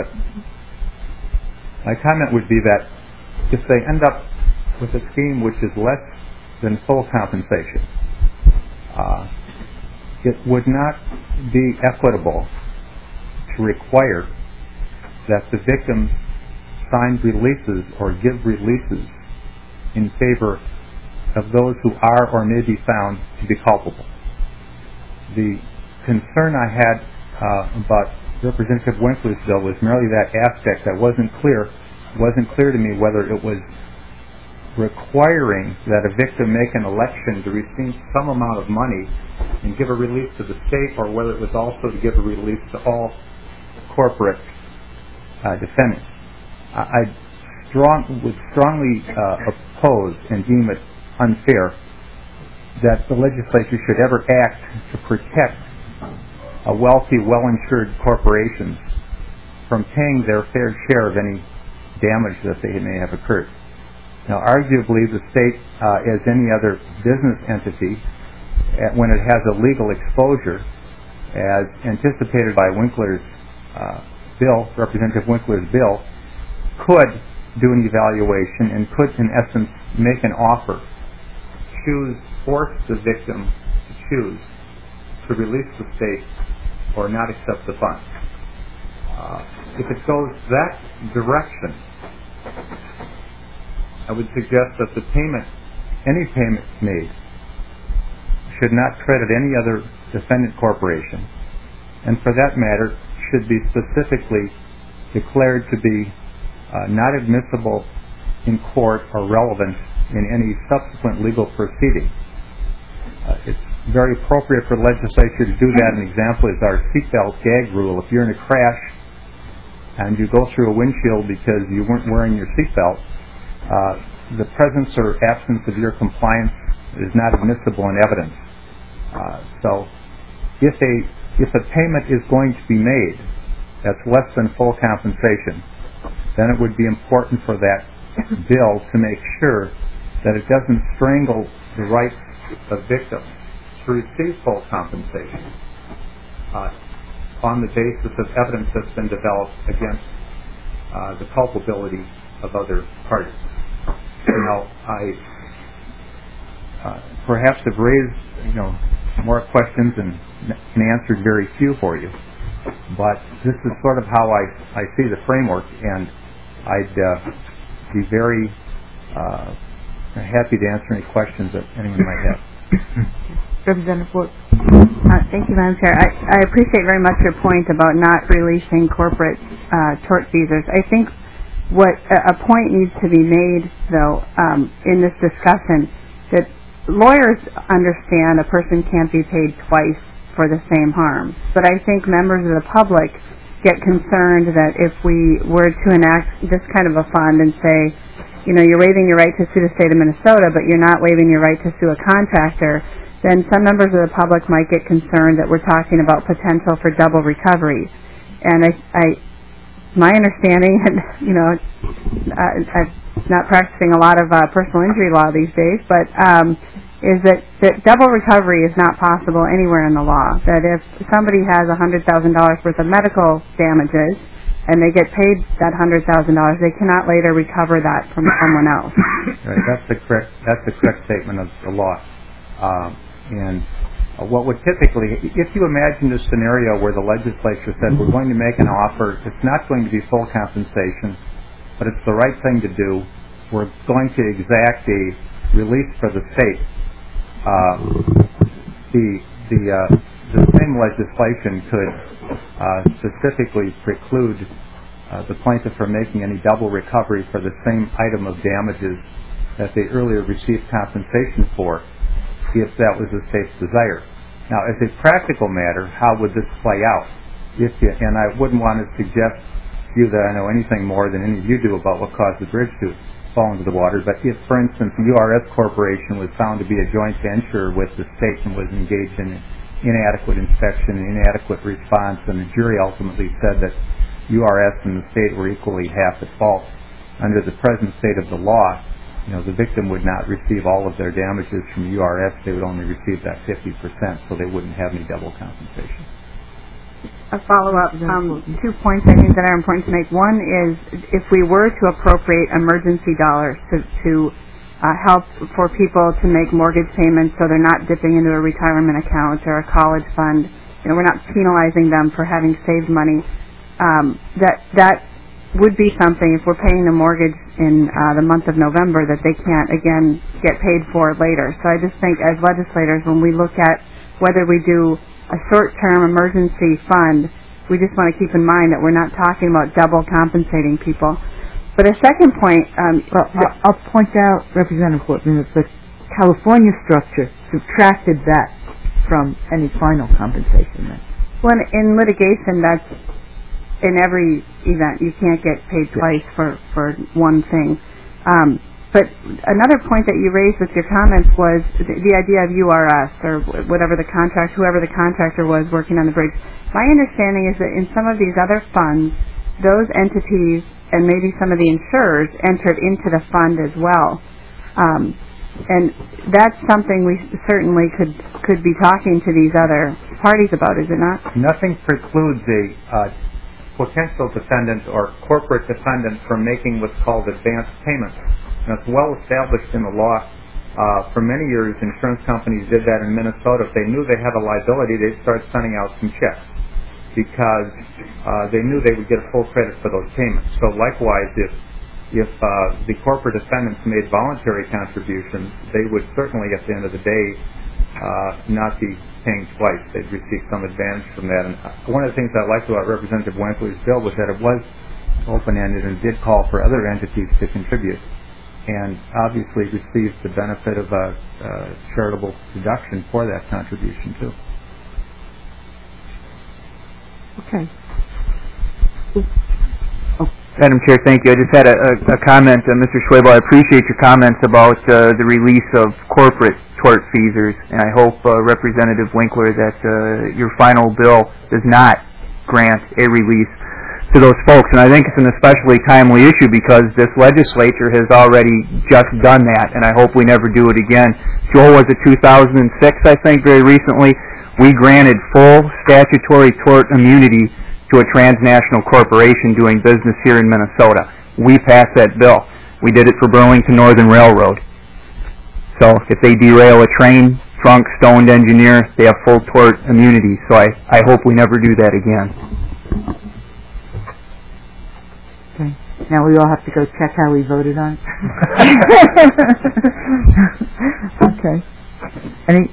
my comment would be that if they end up with a scheme which is less than full compensation, uh, it would not be equitable to require that the victims sign releases or give releases in favor of those who are or may be found to be culpable. The concern I had uh, about Representative Winkler's bill was merely that aspect that wasn't clear. It wasn't clear to me whether it was requiring that a victim make an election to receive some amount of money and give a release to the state, or whether it was also to give a release to all corporate uh, defendants. I, I strong, would strongly uh, oppose and deem it unfair that the legislature should ever act to protect a wealthy, well-insured corporations from paying their fair share of any damage that they may have occurred. Now, arguably, the state, uh, as any other business entity, uh, when it has a legal exposure, as anticipated by Winkler's uh, bill, Representative Winkler's bill, could do an evaluation and could, in essence, make an offer, choose, force the victim to choose to release the state or not accept the funds. Uh, if it goes that direction, I would suggest that the payment, any payment made, should not credit any other defendant corporation, and for that matter, should be specifically declared to be uh, not admissible in court or relevant in any subsequent legal proceeding. Uh, it's very appropriate for the legislature to do that. An example is our seatbelt gag rule. If you're in a crash and you go through a windshield because you weren't wearing your seatbelt, uh, the presence or absence of your compliance is not admissible in evidence. Uh, so if a if a payment is going to be made that's less than full compensation, then it would be important for that bill to make sure that it doesn't strangle the rights of victims to receive full compensation uh, on the basis of evidence that's been developed against uh, the culpability of other parties. You know, I uh, perhaps have raised, you know, more questions and can answer very few for you, but this is sort of how I, I see the framework, and I'd uh, be very uh, happy to answer any questions that anyone might have. Representative Wood. Uh, thank you, Madam Chair. I, I appreciate very much your point about not releasing corporate uh, tortfeasors. I think what a, a point needs to be made, though, um, in this discussion, that lawyers understand a person can't be paid twice for the same harm. But I think members of the public get concerned that if we were to enact this kind of a fund and say, you know, you're waiving your right to sue the state of Minnesota, but you're not waiving your right to sue a contractor, then some members of the public might get concerned that we're talking about potential for double recoveries. And I, I my understanding, and you know, uh, I'm not practicing a lot of uh, personal injury law these days, but um, is that, that double recovery is not possible anywhere in the law. That if somebody has one hundred thousand dollars worth of medical damages and they get paid that one hundred thousand dollars, they cannot later recover that from someone else. Right, that's the correct, that's the correct statement of the law. Um, and uh, what would typically, if you imagine a scenario where the legislature said we're going to make an offer, it's not going to be full compensation, but it's the right thing to do, we're going to exact a release for the state. Uh, the the uh, the same legislation could uh, specifically preclude uh, the plaintiff from making any double recovery for the same item of damages that they earlier received compensation for, if that was the state's desire. Now, as a practical matter, how would this play out? If you, and I wouldn't want to suggest to you that I know anything more than any of you do about what caused the bridge to fall into the water, but if, for instance, the U R S Corporation was found to be a joint venture with the state and was engaged in inadequate inspection and inadequate response, and the jury ultimately said that U R S and the state were equally half at fault, under the present state of the law, you know, the victim would not receive all of their damages from U R S. They would only receive that fifty percent, so they wouldn't have any double compensation. A follow-up, um, two points I think that are important to make. One is if we were to appropriate emergency dollars to, to uh, help for people to make mortgage payments so they're not dipping into a retirement account or a college fund, you know, we're not penalizing them for having saved money. Um, that that would be something, if we're paying the mortgage in uh, the month of November, that they can't, again, get paid for later. So I just think as legislators, when we look at whether we do a short-term emergency fund, we just want to keep in mind that we're not talking about double compensating people. But a second point... Um, well, I'll, I'll point out, Representative Portman, that the California structure subtracted that from any final compensation. Then. Well, in litigation, that's in every event. You can't get paid twice for, for one thing. Um, But another point that you raised with your comments was the, the idea of U R S, or whatever the contract, whoever the contractor was working on the bridge. My understanding is that in some of these other funds, those entities and maybe some of the insurers entered into the fund as well. Um, and that's something we certainly could, could be talking to these other parties about, is it not? Nothing precludes a uh, potential defendant or corporate defendant from making what's called advance payments. Now, it's well established in the law. Uh, for many years, insurance companies did that in Minnesota. If they knew they had a liability, they'd start sending out some checks because uh, they knew they would get full credit for those payments. So likewise, if if uh, the corporate defendants made voluntary contributions, they would certainly, at the end of the day, uh, not be paying twice. They'd receive some advantage from that. And one of the things I liked about Representative Wenkley's bill was that it was open-ended and did call for other entities to contribute. and obviously receives the benefit of a, a charitable deduction for that contribution too. Okay. Madam Chair, thank you. I just had a, a, a comment, uh, Mister Schwebel. I appreciate your comments about uh, the release of corporate tortfeasors, and I hope, uh, Representative Winkler, that uh, your final bill does not grant a release to those folks. And I think it's an especially timely issue because this legislature has already just done that, and I hope we never do it again. Joel, was it two thousand six, I think, very recently? We granted full statutory tort immunity to a transnational corporation doing business here in Minnesota. We passed that bill. We did it for Burlington Northern Railroad. So if they derail a train, drunk, stoned engineer, they have full tort immunity. So I, I hope we never do that again. Okay. Now we all have to go check how we voted on it. Okay. Any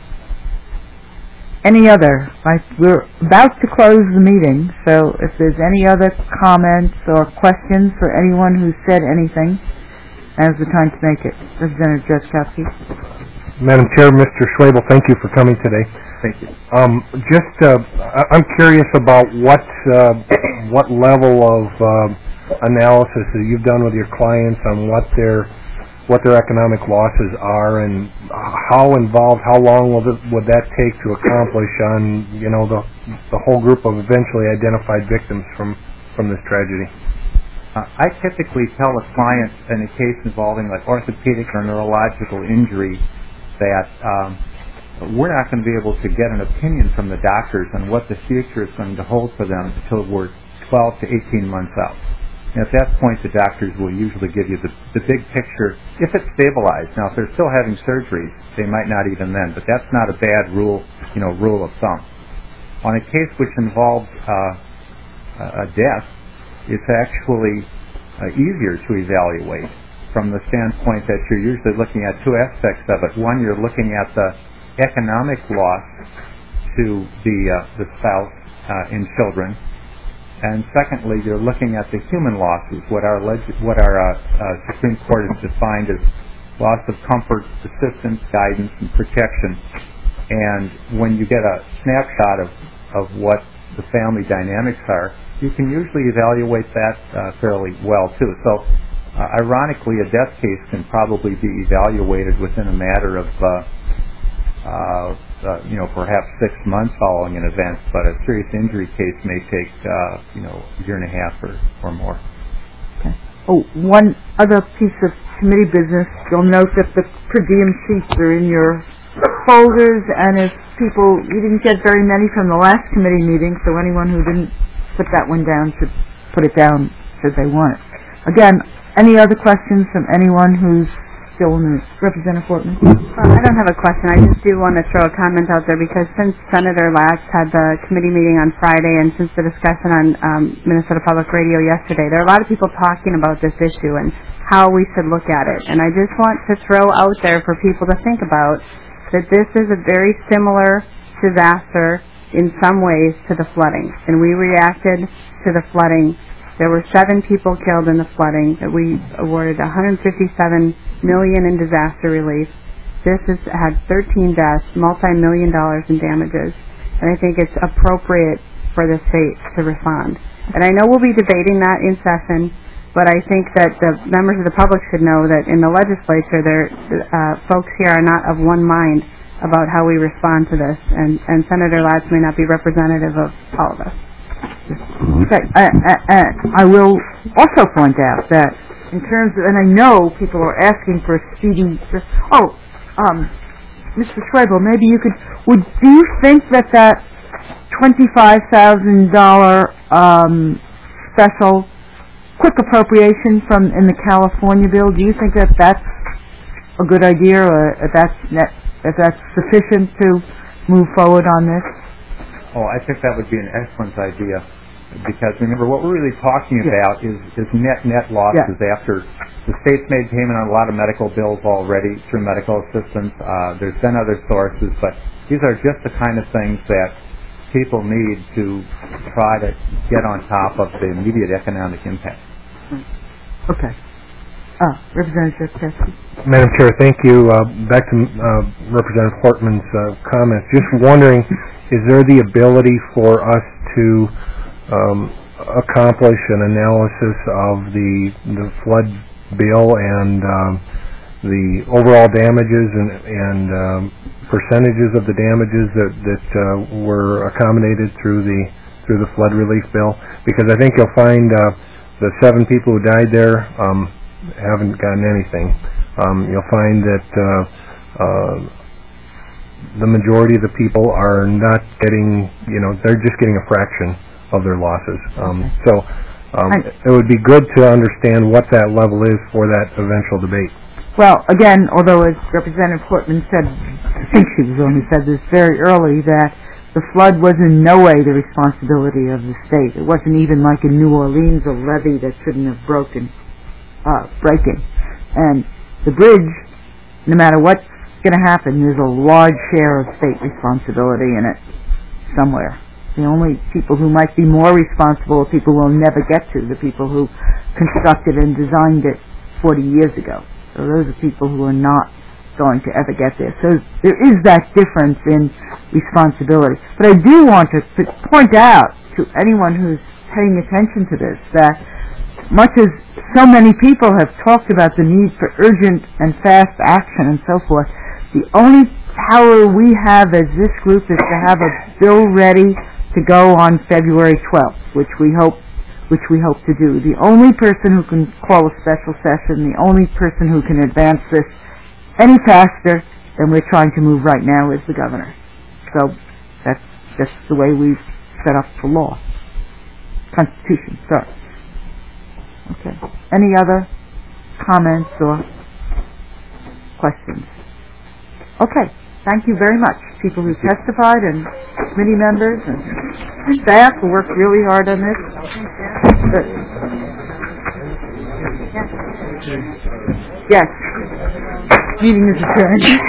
Any other? Like, we're about to close the meeting, so if there's any other comments or questions for anyone who said anything, now's the time to make it. Representative Drazkowski. Madam Chair, Mister Schwebel, thank you for coming today. Thank you. Um, just, uh, I'm curious about what uh, what level of uh, analysis that you've done with your clients on what their what their economic losses are, and how involved, how long will it, would that take to accomplish on, you know, the the whole group of eventually identified victims from from this tragedy? Uh, I typically tell a client in a case involving like orthopedic or neurological injury that um, we're not going to be able to get an opinion from the doctors on what the future is going to hold for them until we're twelve to eighteen months out. And at that point, the doctors will usually give you the, the big picture, if it's stabilized. Now, if they're still having surgeries, they might not even then, but that's not a bad rule, you know, rule of thumb. On a case which involves uh, a death, it's actually uh, easier to evaluate from the standpoint that you're usually looking at two aspects of it. One, you're looking at the economic loss to the, uh, the spouse uh, and children. And secondly, you're looking at the human losses, what our leg- what our uh, uh, Supreme Court has defined as loss of comfort, assistance, guidance, and protection. And when you get a snapshot of, of what the family dynamics are, you can usually evaluate that uh, fairly well too. So, uh, ironically, a death case can probably be evaluated within a matter of uh, uh, Uh, you know, perhaps six months following an event, but a serious injury case may take, uh, you know, a year and a half or, or more. Okay. Oh, one other piece of committee business. You'll note that the per diem sheets are in your folders, and if people, you didn't get very many from the last committee meeting, so anyone who didn't put that one down should put it down should they want it. Again, any other questions from anyone who's still in the Representative Fortman? Well, I don't have a question. I just do want to throw a comment out there because since Senator Lax had the committee meeting on Friday and since the discussion on um, Minnesota Public Radio yesterday, there are a lot of people talking about this issue and how we should look at it. And I just want to throw out there for people to think about that this is a very similar disaster in some ways to the flooding. And we reacted to the flooding. There were seven people killed in the flooding. That we awarded one hundred fifty-seven million dollars in disaster relief. This has had thirteen deaths, multi-million dollars in damages, and I think it's appropriate for the state to respond. And I know we'll be debating that in session, but I think that the members of the public should know that in the legislature, there uh, folks here are not of one mind about how we respond to this, and, and Senator Latz may not be representative of all of us. Okay, I, I, I will also point out that in terms of, and I know people are asking for a speedy, oh, um, Mister Schwebel, maybe you could, would, do you think that that twenty-five thousand dollars um, special quick appropriation from in the California bill, do you think that that's a good idea, or if that's, if that's sufficient to move forward on this? Oh, I think that would be an excellent idea, because remember, what we're really talking about is, is net net losses yeah. after the state's made payment on a lot of medical bills already through medical assistance. Uh, there's been other sources, but these are just the kind of things that people need to try to get on top of the immediate economic impact. Okay. Uh, Representative Chesky. Madam Chair, thank you. Uh, back to uh, Representative Hortman's uh, comments. Just wondering, is there the ability for us to um, accomplish an analysis of the the flood bill and um, the overall damages and, and um, percentages of the damages that that uh, were accommodated through the through the flood relief bill? Because I think you'll find uh, the seven people who died there um, haven't gotten anything. Um, you'll find that uh, uh, the majority of the people are not getting, you know, they're just getting a fraction of their losses. Um, okay. So um, it would be good to understand what that level is for that eventual debate. Well, again, although as Representative Hortman said, I think she was the one who said this very early, that the flood was in no way the responsibility of the state. It wasn't even like in New Orleans, a levee that shouldn't have broken, uh, breaking. And the bridge, no matter what's going to happen, there's a large share of state responsibility in it somewhere. The only people who might be more responsible are people we'll never get to, the people who constructed and designed it forty years ago. So those are people who are not going to ever get there. So there is that difference in responsibility. But I do want to point out to anyone who's paying attention to this that much as so many people have talked about the need for urgent and fast action and so forth, the only power we have as this group is to have a bill ready to go on February twelfth, which we hope which we hope to do. The only person who can call a special session, the only person who can advance this any faster than we're trying to move right now is the governor. So that's just the way we've set up the law. Constitution, sorry. Okay. Any other comments or questions? Okay. Thank you very much, people who testified and committee members and staff who worked really hard on this. Good. Yes. Meeting is adjourned.